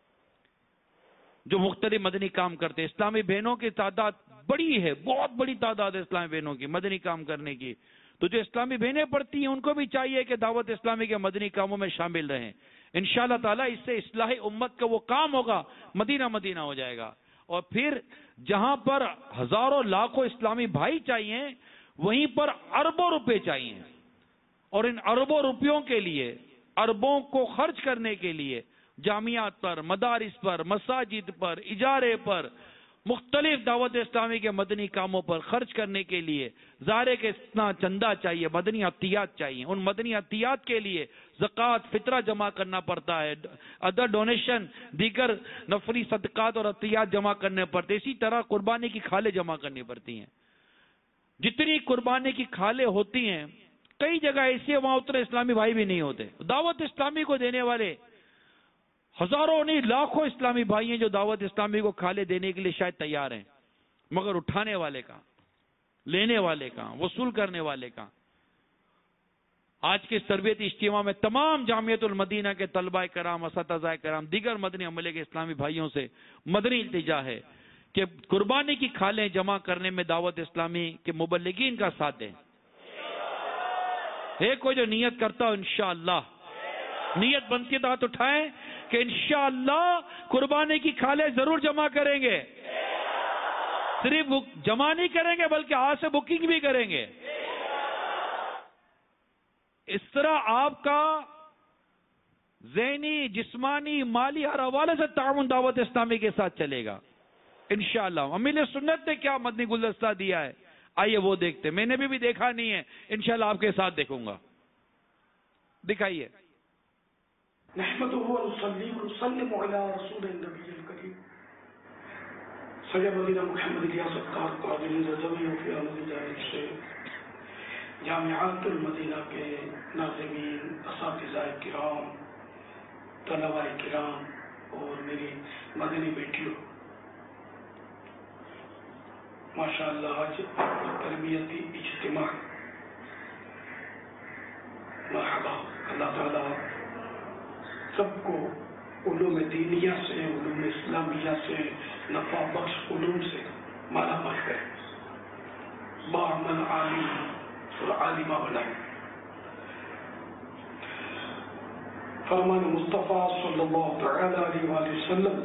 جو مختلف مدنی کام کرتے ہیں. اسلامی بہنوں کی تعداد بڑی ہے، بہت بڑی تعداد ہے اسلامی بہنوں کی مدنی کام کرنے کی. تو جو اسلامی بہنیں پڑھتی ہیں ان کو بھی چاہیے کہ دعوت اسلامی کے مدنی کاموں میں شامل رہیں. انشاءاللہ تعالی اس سے اصلاح امت کا وہ کام ہوگا، مدینہ مدینہ ہو جائے گا. اور پھر جہاں پر ہزاروں لاکھوں اسلامی بھائی چاہیے وہیں پر اربوں روپے چاہیے، اور ان اربوں روپیوں کے لیے، اربوں کو خرچ کرنے کے لیے جامعات پر، مدارس پر، مساجد پر، اجارے پر، مختلف دعوت اسلامی کے مدنی کاموں پر خرچ کرنے کے لیے ظاہر کے اتنا چندہ چاہیے، مدنی عطیات چاہیے. ان مدنی عطیات کے لیے زکوٰۃ، فطرہ جمع کرنا پڑتا ہے، ادر ڈونیشن، دیگر نفلی صدقات اور عطیات جمع کرنے پڑتے. اسی طرح قربانی کی کھالیں جمع کرنی پڑتی ہیں. جتنی قربانی کی کھالیں ہوتی ہیں کئی جگہ ایسی ہے وہاں اتنے اسلامی بھائی بھی نہیں ہوتے. دعوت اسلامی کو دینے والے ہزاروں نہیں لاکھوں اسلامی بھائی ہیں جو دعوت اسلامی کو کھالے دینے کے لیے شاید تیار ہیں، مگر اٹھانے والے کا، لینے والے کا، وصول کرنے والے کا. آج کے اس تربیتی اجتماع میں تمام جامعۃ المدینہ کے طلباء کرام، اساتذہ کرام، دیگر مدنی عملے کے اسلامی بھائیوں سے مدنی التجا ہے کہ قربانی کی کھالیں جمع کرنے میں دعوت اسلامی کے مبلغین کا ساتھ دیں. ہے کوئی جو نیت کرتا ہو انشاءاللہ نیت بنتی تو ہاتھ اٹھائیں کہ انشاءاللہ قربانی کی کھالیں ضرور جمع کریں گے. صرف جمع نہیں کریں گے بلکہ آج سے بکنگ بھی کریں گے. اس طرح آپ کا ذہنی، جسمانی، مالی ہر حوالے سے تعاون دعوت اسلامی کے ساتھ چلے گا انشاءاللہ. امیل سنت نے کیا مدنی گلدستہ دیا ہے آئیے وہ دیکھتے. میں نے بھی, بھی دیکھا نہیں ہے، انشاءاللہ آپ کے ساتھ دیکھوں گا. دکھائیے. نحمده ونصلي ونسلم على رسول النبي الكريم سيد مدينة محمد الياس الطاهر قادری رضوی فی آمد الشیخ، جامعات المدینہ کے ناظمین، اساتذہ کرام، طلباء کرام اور میری مدنی بیٹیوں، ماشاءاللہ آج تربیتی اجتماع. مرحبا. اللہ تعالیٰ سب کو علوم دینیہ سے، علوم اسلامیہ سے، نفع بخش علوم سے مالا مال کرے، باعمل عالم اور عالمہ بنائے. فرمان مصطفیٰ صلی اللہ تعالی علیہ وآلہ وسلم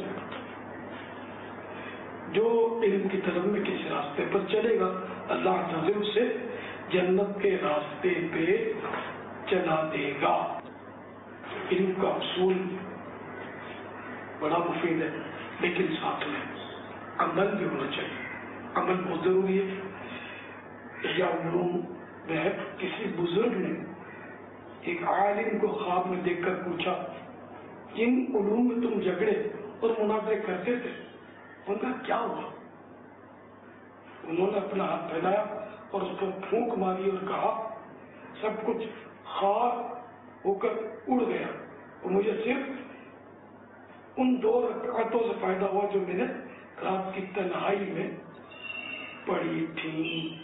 جو علم کی طلب میں کسی راستے پر چلے گا اللہ تعالی سے جنت کے راستے پہ چلا دے گا. علم کا اصول बड़ा मुफीद है, लेकिन साथ में अमल भी होना चाहिए। अमल बहुत जरूरी है। या उलूम में किसी बुजुर्ग ने एक आलिम को ख्वाब में देखकर पूछा, जिन उलूम में तुम झगड़े और मुनाफे करते थे उनका क्या हुआ? उन्होंने अपना हाथ फैलाया और उस पर फूंक मारी और कहा, सब कुछ खाक होकर उड़ गया और मुझे सिर्फ उन दो रकातों से फायदा हुआ जो मैंने रात की तन्हाई में पढ़ी थी।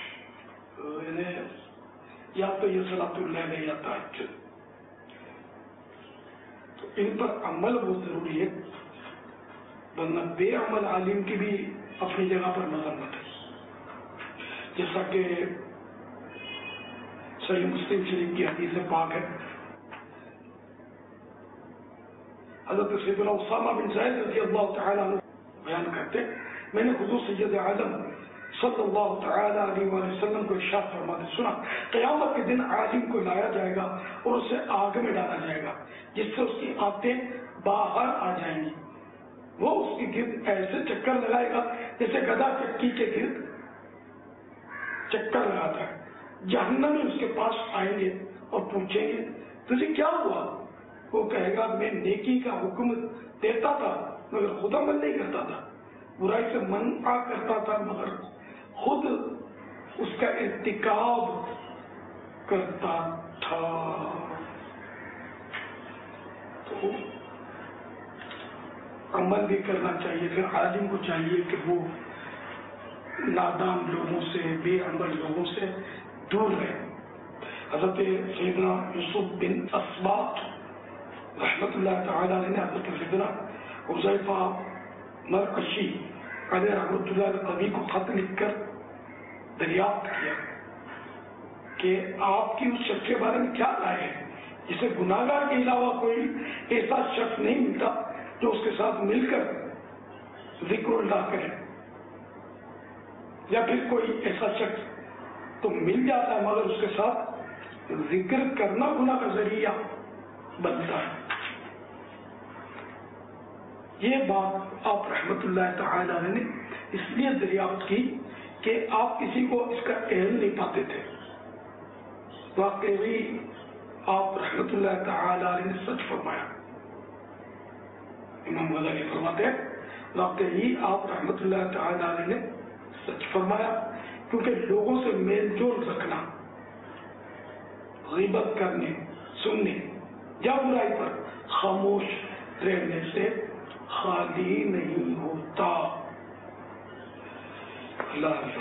या तो ये सलातुल लैल या तहज्जुद। तो इन पर अमल बहुत जरूरी है, वरना बेअमल आलिम की भी अपनी जगह पर मजम्मत है। जैसा कि सही मुस्लिम शरीफ की हदीस पाक है, हज़रत सैयदना उसामा बिन ज़ैद रज़ियल्लाहु तआला अन्हु बयान करते, मैंने हुज़ूर सैयद आलम सल्लल्लाहु तआला अलैहि वसल्लम को इरशाद फरमाते सुना, क़यामत के दिन आलिम को लाया जाएगा और उसे आग में डाला जाएगा, जिससे उसकी आंतें बाहर आ जाएंगी। वो उसके गिर्द ऐसे चक्कर लगाएगा जैसे गधा चक्की के गिर्द चक्कर लगाता है। जहन्नमी उसके पास आएंगे और पूछेंगे, तुझे क्या हुआ? वो कहेगा, मैं नेकी का हुक्म देता था मगर खुद अमल नहीं करता था, बुराई से मना करता था मगर खुद उसका इर्तिकाब करता था। तो अमल भी करना चाहिए। फिर आलिम को चाहिए कि वो नादान लोगों से, बेअमल लोगों से दूर रहे। हज़रत सैयदना यूसुफ बिन अस्बात रहमतुल्लाह तआला ने हज़रत सैयदना हुज़ैफा मरकशी अलैहि रहमतुल्लाह कभी को खत लिखकर दरियाफ्त किया कि आपकी उस शख्स के बारे में क्या राय है जिसे गुनाहगार के अलावा कोई ऐसा शख्स नहीं मिलता जो उसके साथ मिलकर जिक्रुल्लाह करे, या फिर कोई ऐसा शख्स तो मिल जाता है मगर उसके साथ जिक्र करना गुनाह का जरिया बनता है। ये बात आप रहमतुल्लाह तआला ने इसलिए दरियाफ्त की कि आप किसी को इसका एहल नहीं पाते थे। वाकई आप रहमतुल्लाह तआला ने सच फरमाया। इमाम गज़ाली फरमाते हैं, वाकई आप रहमतुल्लाह तआला ने सच फरमाया, क्योंकि लोगों से मेल जोल रखना ग़ीबत करने, सुनने या बुराई पर खामोश रहने से खाली नहीं होता। अल्लाह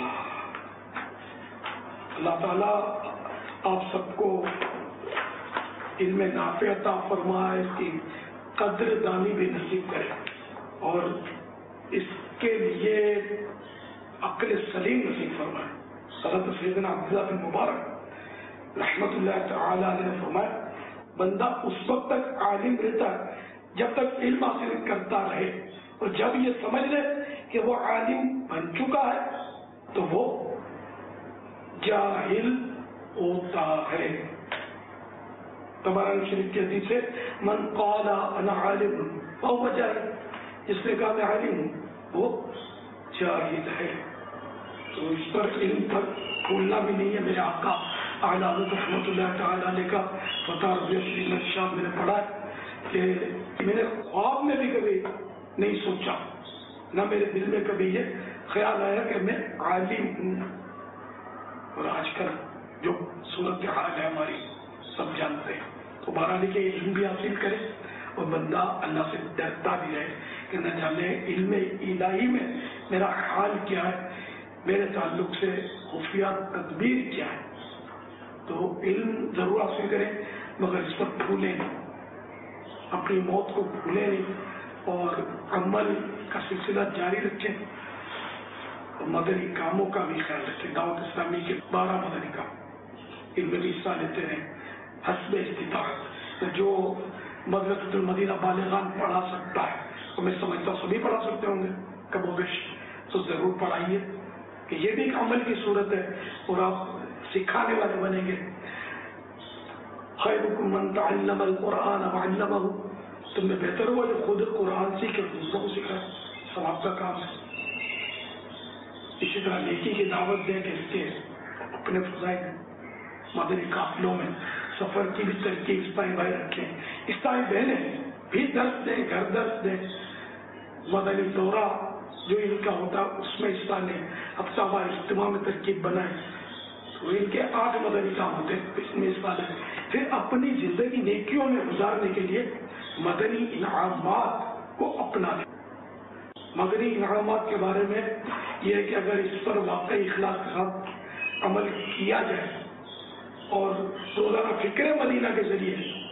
अल्लाह ताला आप सबको इल्म नाफ़े अता फरमाए, इसकी कद्र दानी भी नसीब करे और इसके लिए अक्ल सलीम नसीब फरमाए। हज़रत सैयदना अब्दुल्लाह बिन मुबारक रहमतुल्लाह तआला ने फरमाया, बंदा उस वक्त तक आलिम रहता है जब तक इल्म हासिल करता रहे, और जब ये समझ ले कि वो आलिम बन चुका है तो वो जाहिल होता है। तबरानी शरीफ की हदीस है, मन क़ाला अना आलिम फ़हुव जाहिल, जिसने कहा मैं आलिम हूँ वो जाहिल है। तो इस पर इल्म पर भूलना भी नहीं है। मेरे आका आला रहमतुल्लाह तआला अलैहि का फतवा रज़िया में शाम मैंने पढ़ा कि मैंने ख्वाब में भी कभी नहीं सोचा, ना मेरे दिल में कभी ये ख्याल आया कि मैं आलिम हूँ। और आजकल जो सूरत हाल है हमारी सब जानते हैं। तो बहरहाल के इल्म भी हासिल करे और बंदा अल्लाह से डरता भी रहे कि न जाने इल्म इलाही में मेरा हाल क्या है, मेरे ताल्लुक से खुफिया तदबीर क्या है। तो इल्म जरूर हासिल करें मगर इस पर भूलें नहीं, अपनी मौत को भूलें नहीं और अमल का सिलसिला जारी रखें और मदनी कामों का भी ख्याल रखें। दावत इस्लामी के बारह मदनी काम इनमें भी हिस्सा लेते रहें हस्बे इस्तिताअत। तो जो मदरसतुल मदीना बालिगान पढ़ा सकता है, तो मैं समझता हूँ सभी पढ़ा सकते होंगे कमोबेश, तो जरूर पढ़ाइए कि ये भी एक अमल की सूरत है और आप सिखाने वाले बनेंगे। खैरुकुम मन तअल्लमल कुरान व अल्लमहु, तुम में बेहतर हुआ जो खुद कुरान सवाब का काम है। इसी तरह नेकी की दावत दें कि इसके अपने फजाइल मदनी काफिलों में सफर की भी तरकीब इस्ताई भाई रखें, इस्ताई बहनें भी दर्श दें, घर दर्श दें, मदनी दौरा जो इनका होता उसमें हिस्सा लें, हफ्तावार इज्तिमा में तरकीब बनाएं, तो इनके आठ मदनी काम होते हैं इसमें हिस्सा लें। फिर अपनी जिंदगी नेकियों में गुजारने के लिए मदनी इनामात को अपना लें। मदनी इनामात के बारे में यह है कि अगर इस पर वाकई इखलास के साथ अमल किया जाए और रोजाना फिक्र मदीना के जरिए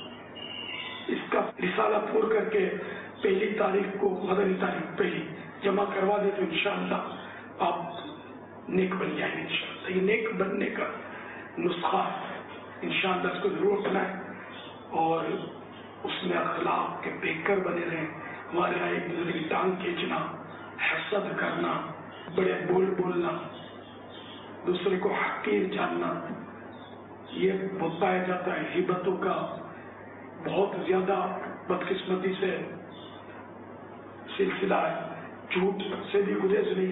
इसका रिसाला पूरा करके पहली तारीख को मदनी तारीख पहली जमा करवा दे तो इंशाअल्लाह आप नेक बन जाएंगे। इंशाअल्लाह ये नेक बनने का नुस्खा इंशाअल्लाह इसको जरूर अपनाएं और उसमें अखलाक के बेकर बने रहें। हमारे यहाँ एक दूसरे की टांग खींचना, हसद करना, बड़े बोल बोलना, दूसरे को हकीर जानना, ये बताया जाता है हिब्बतों का बहुत ज्यादा बदकिस्मती से सिलसिला है। झूठ से भी गुरेज नहीं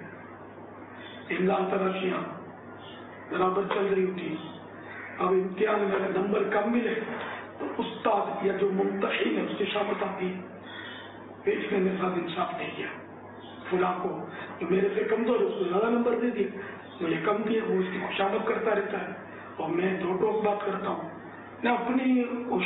करते। इमलान तराशियां बराबर चल रही थी। अब इम्तिहान में अगर नंबर कम मिले तो उस्ताद या जो मुंतहिन है उसकी शामत आती है, इसने मेरे साथ इंसाफ नहीं किया, फुला को जो मेरे से कमजोर है उसको ज्यादा नंबर दे दिए, मुझे कम दिए, वो उसकी खुशामद करता रहता है और मैं दो टोक बात करता हूँ। मैं अपनी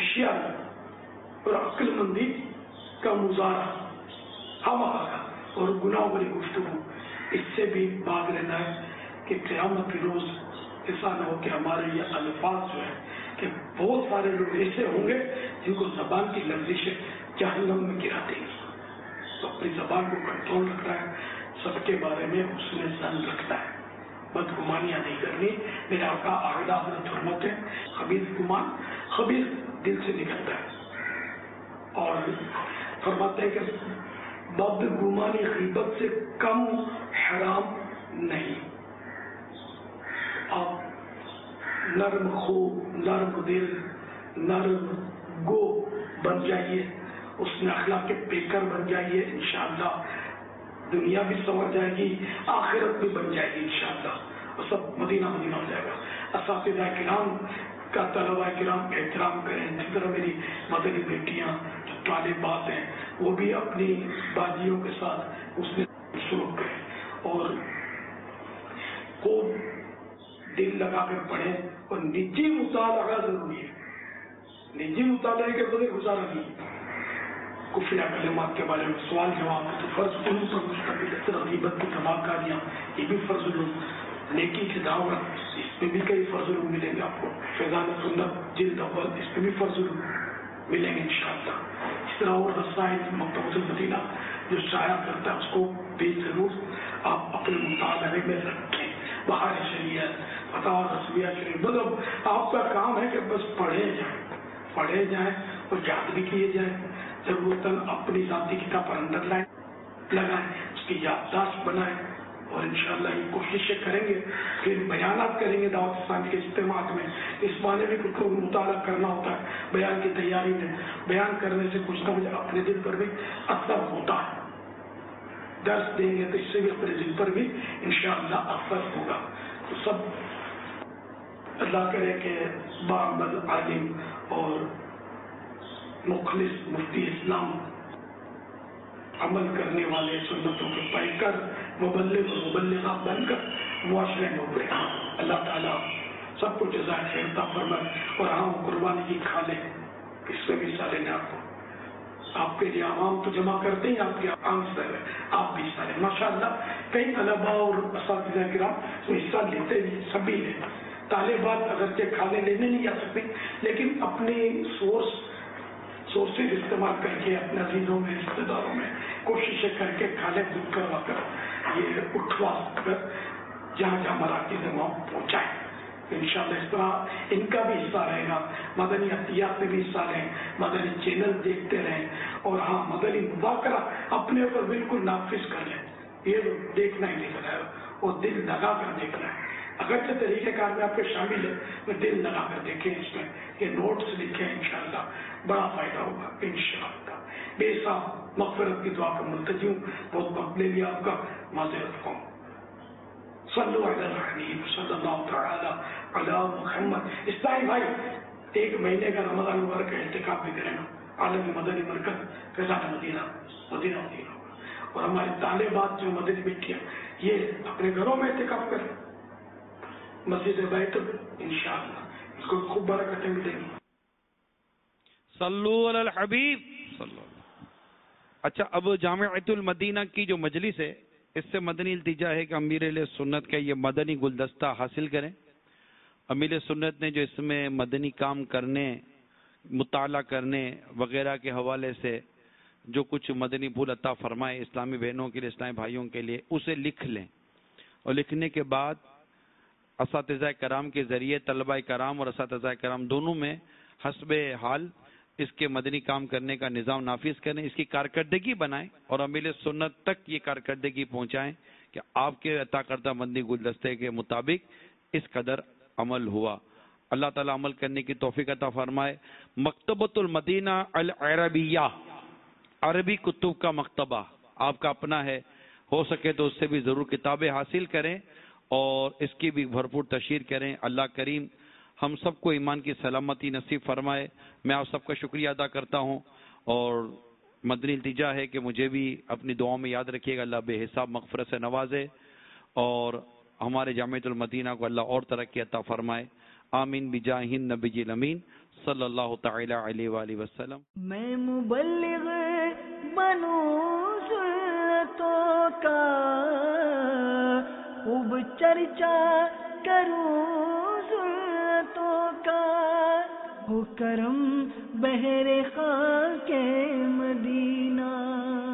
होशियार और अक्लमंदी का मुजाहरा हम और गुनाह भरी गुफ्तगू, इससे भी भाग रहना है कि क़यामत के रोज ऐसा न हो कि हमारे ये अल्फाज जो है कि बहुत सारे लोग ऐसे होंगे जिनको जबान की लर्जिश जहन्नम में गिरा देंगी। तो अपनी जबान को कंट्रोल रखना है, सबके बारे में उसने ज़न रखना है, बदगुमानियां नहीं करनी। मेरे आका आला हज़रत फरमाते हैं खबीस गुमान खबीस दिल से निकलता है और फरमाते हैं कि बदगुमानी गीबत से कम हराम नहीं। आप नर्म खो, नर्म दिल, नर्म गो बन जाइए, उसमें अखलाक के पेकर बन जाइए। इंशाअल्लाह दुनिया भी संवर जाएगी, आखिरत भी बन जाएगी इंशाअल्लाह और सब मदीना मदीना हो जाएगा। असातिज़ा किराम का तलबा किराम का एहतराम करें। जिस तरह मेरी मदनी बेटियां जो तालिबात हैं वो भी अपनी बाजियों के साथ उसमें शुरू करें और खूब दिल लगाकर पढ़ें और निजी मुताला जरूरी है। निजी मुताले के बगैर गुजारा नहीं। कुफिया कलिमात के बारे में सवाल जवाब तो फर्ज उन पर मुस्तकिल तरगीबत की तबाकारियाँ ये भी फर्ज लो, नेकी की दावत इसमें भी कई फर्ज मिलेंगे आपको। फैजान सुन्नत जिल्द अव्वल इसमें भी फर्ज मिलेंगे इंशाअल्लाह। इस तरह और रसायन मकतबुल मदीना जो शाया करता है उसको भी जरूर आप अपने मुताले में रखें। बाहर शरीयत फतवा रस्मिया शरीयत मतलब आपका काम है कि बस पढ़े जाए पढ़े जाए और याद भी किए जाए। जरूरतन अपनी जाती किताब पर अंदर लाए लगाए, उसकी याददाश्त बनाए और इंशाअल्लाह ये कोशिशें करेंगे। फिर बयानात करेंगे दावत इस्लामी के इज्तिमात में। इस माने भी कुछ को मुताला करना होता है बयान की तैयारी में। बयान करने से कुछ ना कुछ अपने दिल पर भी असर होता है। दर्स देंगे तो इससे भी अपने दिल पर भी इंशाअल्लाह असर होगा। तो सब अल्लाह करे कि बाअमल आलिम और मुखलिस मुफ्ती इस्लाम अमल करने वाले सुन्नतों के पैकर मुबल्लिग और मुबल्लिगा बनकर मुआशरे में उभरे। अल्लाह ताला सबको जज़ाए खैर अता फरमाए और हम कुर्बानी की खा ले, इससे भी हिस्सा लेने आपको आपके लिए आवाम तो जमा करते ही आपके आंसर है, आप भी हिस्सा लें। माशाअल्लाह कई तलबा और असातिज़ा किराम तो हिस्सा लेते भी सभी ले। तालिबात अगर के खाने लेने नहीं आ सकते लेकिन अपनी सोर्स सोर्सेज इस्तेमाल करके अपने अजीजों में रिश्तेदारों में कोशिशें करके खाने दूध करवा कर ये उठवा कर जहाँ जहाँ मराकीज़ है वहाँ पहुँचाए। इंशाअल्लाह इस तरह इनका भी हिस्सा रहेगा। मदनी अतियात में भी हिस्सा लें, मदनी चैनल देखते रहें और हाँ मदनी मुज़ाकरा अपने ऊपर बिल्कुल नाफिज कर लें। ये देखना ही नहीं बनाया और दिल लगा कर देखना है। अगर के तरीक़ेकार में आपके शामिल है तो दिल लगा कर देखें, इसमें ये नोट्स लिखें, इंशाअल्लाह बड़ा फायदा होगा इंशाअल्लाह। बेसाब मगफिरत की दुआ का मुल्तजी हूँ, बहुत वक्त ले लिया आपका, माज़रत को सल्लु अलल हबीब सल्लल्लाहु तआला अला मुहम्मद। इस्लामी भाई एक महीने का रमजान मुबारक का इत्तिकाफ भी करेगा, आलमी मदनी मरकज फैज़ान मदीना मदीना मदीना, और हमारे तालिबात जो मदनी बेटियाँ ये अपने घरों में इत्तिकाफ करें, मस्जिद बैतुल इंशाअल्लाह इसको खूब बरकतें मिलेंगी। सल्लु अलल हबीब सल्लल्लाहु। अच्छा, अब जामिअतुल मदीना की जो मजलिस है, इससे मदनी इल्तिजा है कि अमीर अहले सुन्नत का ये मदनी गुलदस्ता हासिल करें। अमीर सुन्नत ने जो इसमें मदनी काम करने, मुताला करने वगैरह के हवाले से जो कुछ मदनी फूल अता फरमाए इस्लामी बहनों के लिए, इस्लामी भाइयों के लिए, उसे लिख लें, और लिखने के बाद असातिज़ा कराम के ज़रिए तलबा कराम और असातिज़ा कराम दोनों में हस्बे हाल इसके मदनी काम करने का निज़ाम नाफिज करें, इसकी कारकर्दगी बनाएं और अमीर सुन्नत तक ये कारकर्दगी पहुँचाएँ कि आपके अता करदा मदनी गुलदस्ते के मुताबिक इस कदर अमल हुआ। अल्लाह ताला अमल करने की तौफीक अता फरमाए। मकतबतुल मदीना अल अरबिया, अरबी कुतुब का मकतबा आपका अपना है, हो सके तो उससे भी ज़रूर किताबें हासिल करें और इसकी भी भरपूर तशहीर करें। अल्लाह करीम हम सबको ईमान की सलामती नसीब फरमाए। मैं आप सबका शुक्रिया अदा करता हूँ और मदनी इल्तिजा है कि मुझे भी अपनी दुआओं में याद रखिएगा। अल्लाह बेहिसाब मग़फ़िरत से नवाजे और हमारे जामिअतुल मदीना को अल्लाह और तरक्की अता फरमाए। आमीन बिजाहिन नबील अमीन सल्लल्लाहु तआला अलैहि वालैहि वसल्लम। मैं मुबल्लिग बनूं सुन्नतों का, खूब चर्चा करूं सुन्नतों का, हो करम बहरे खाके मदीना।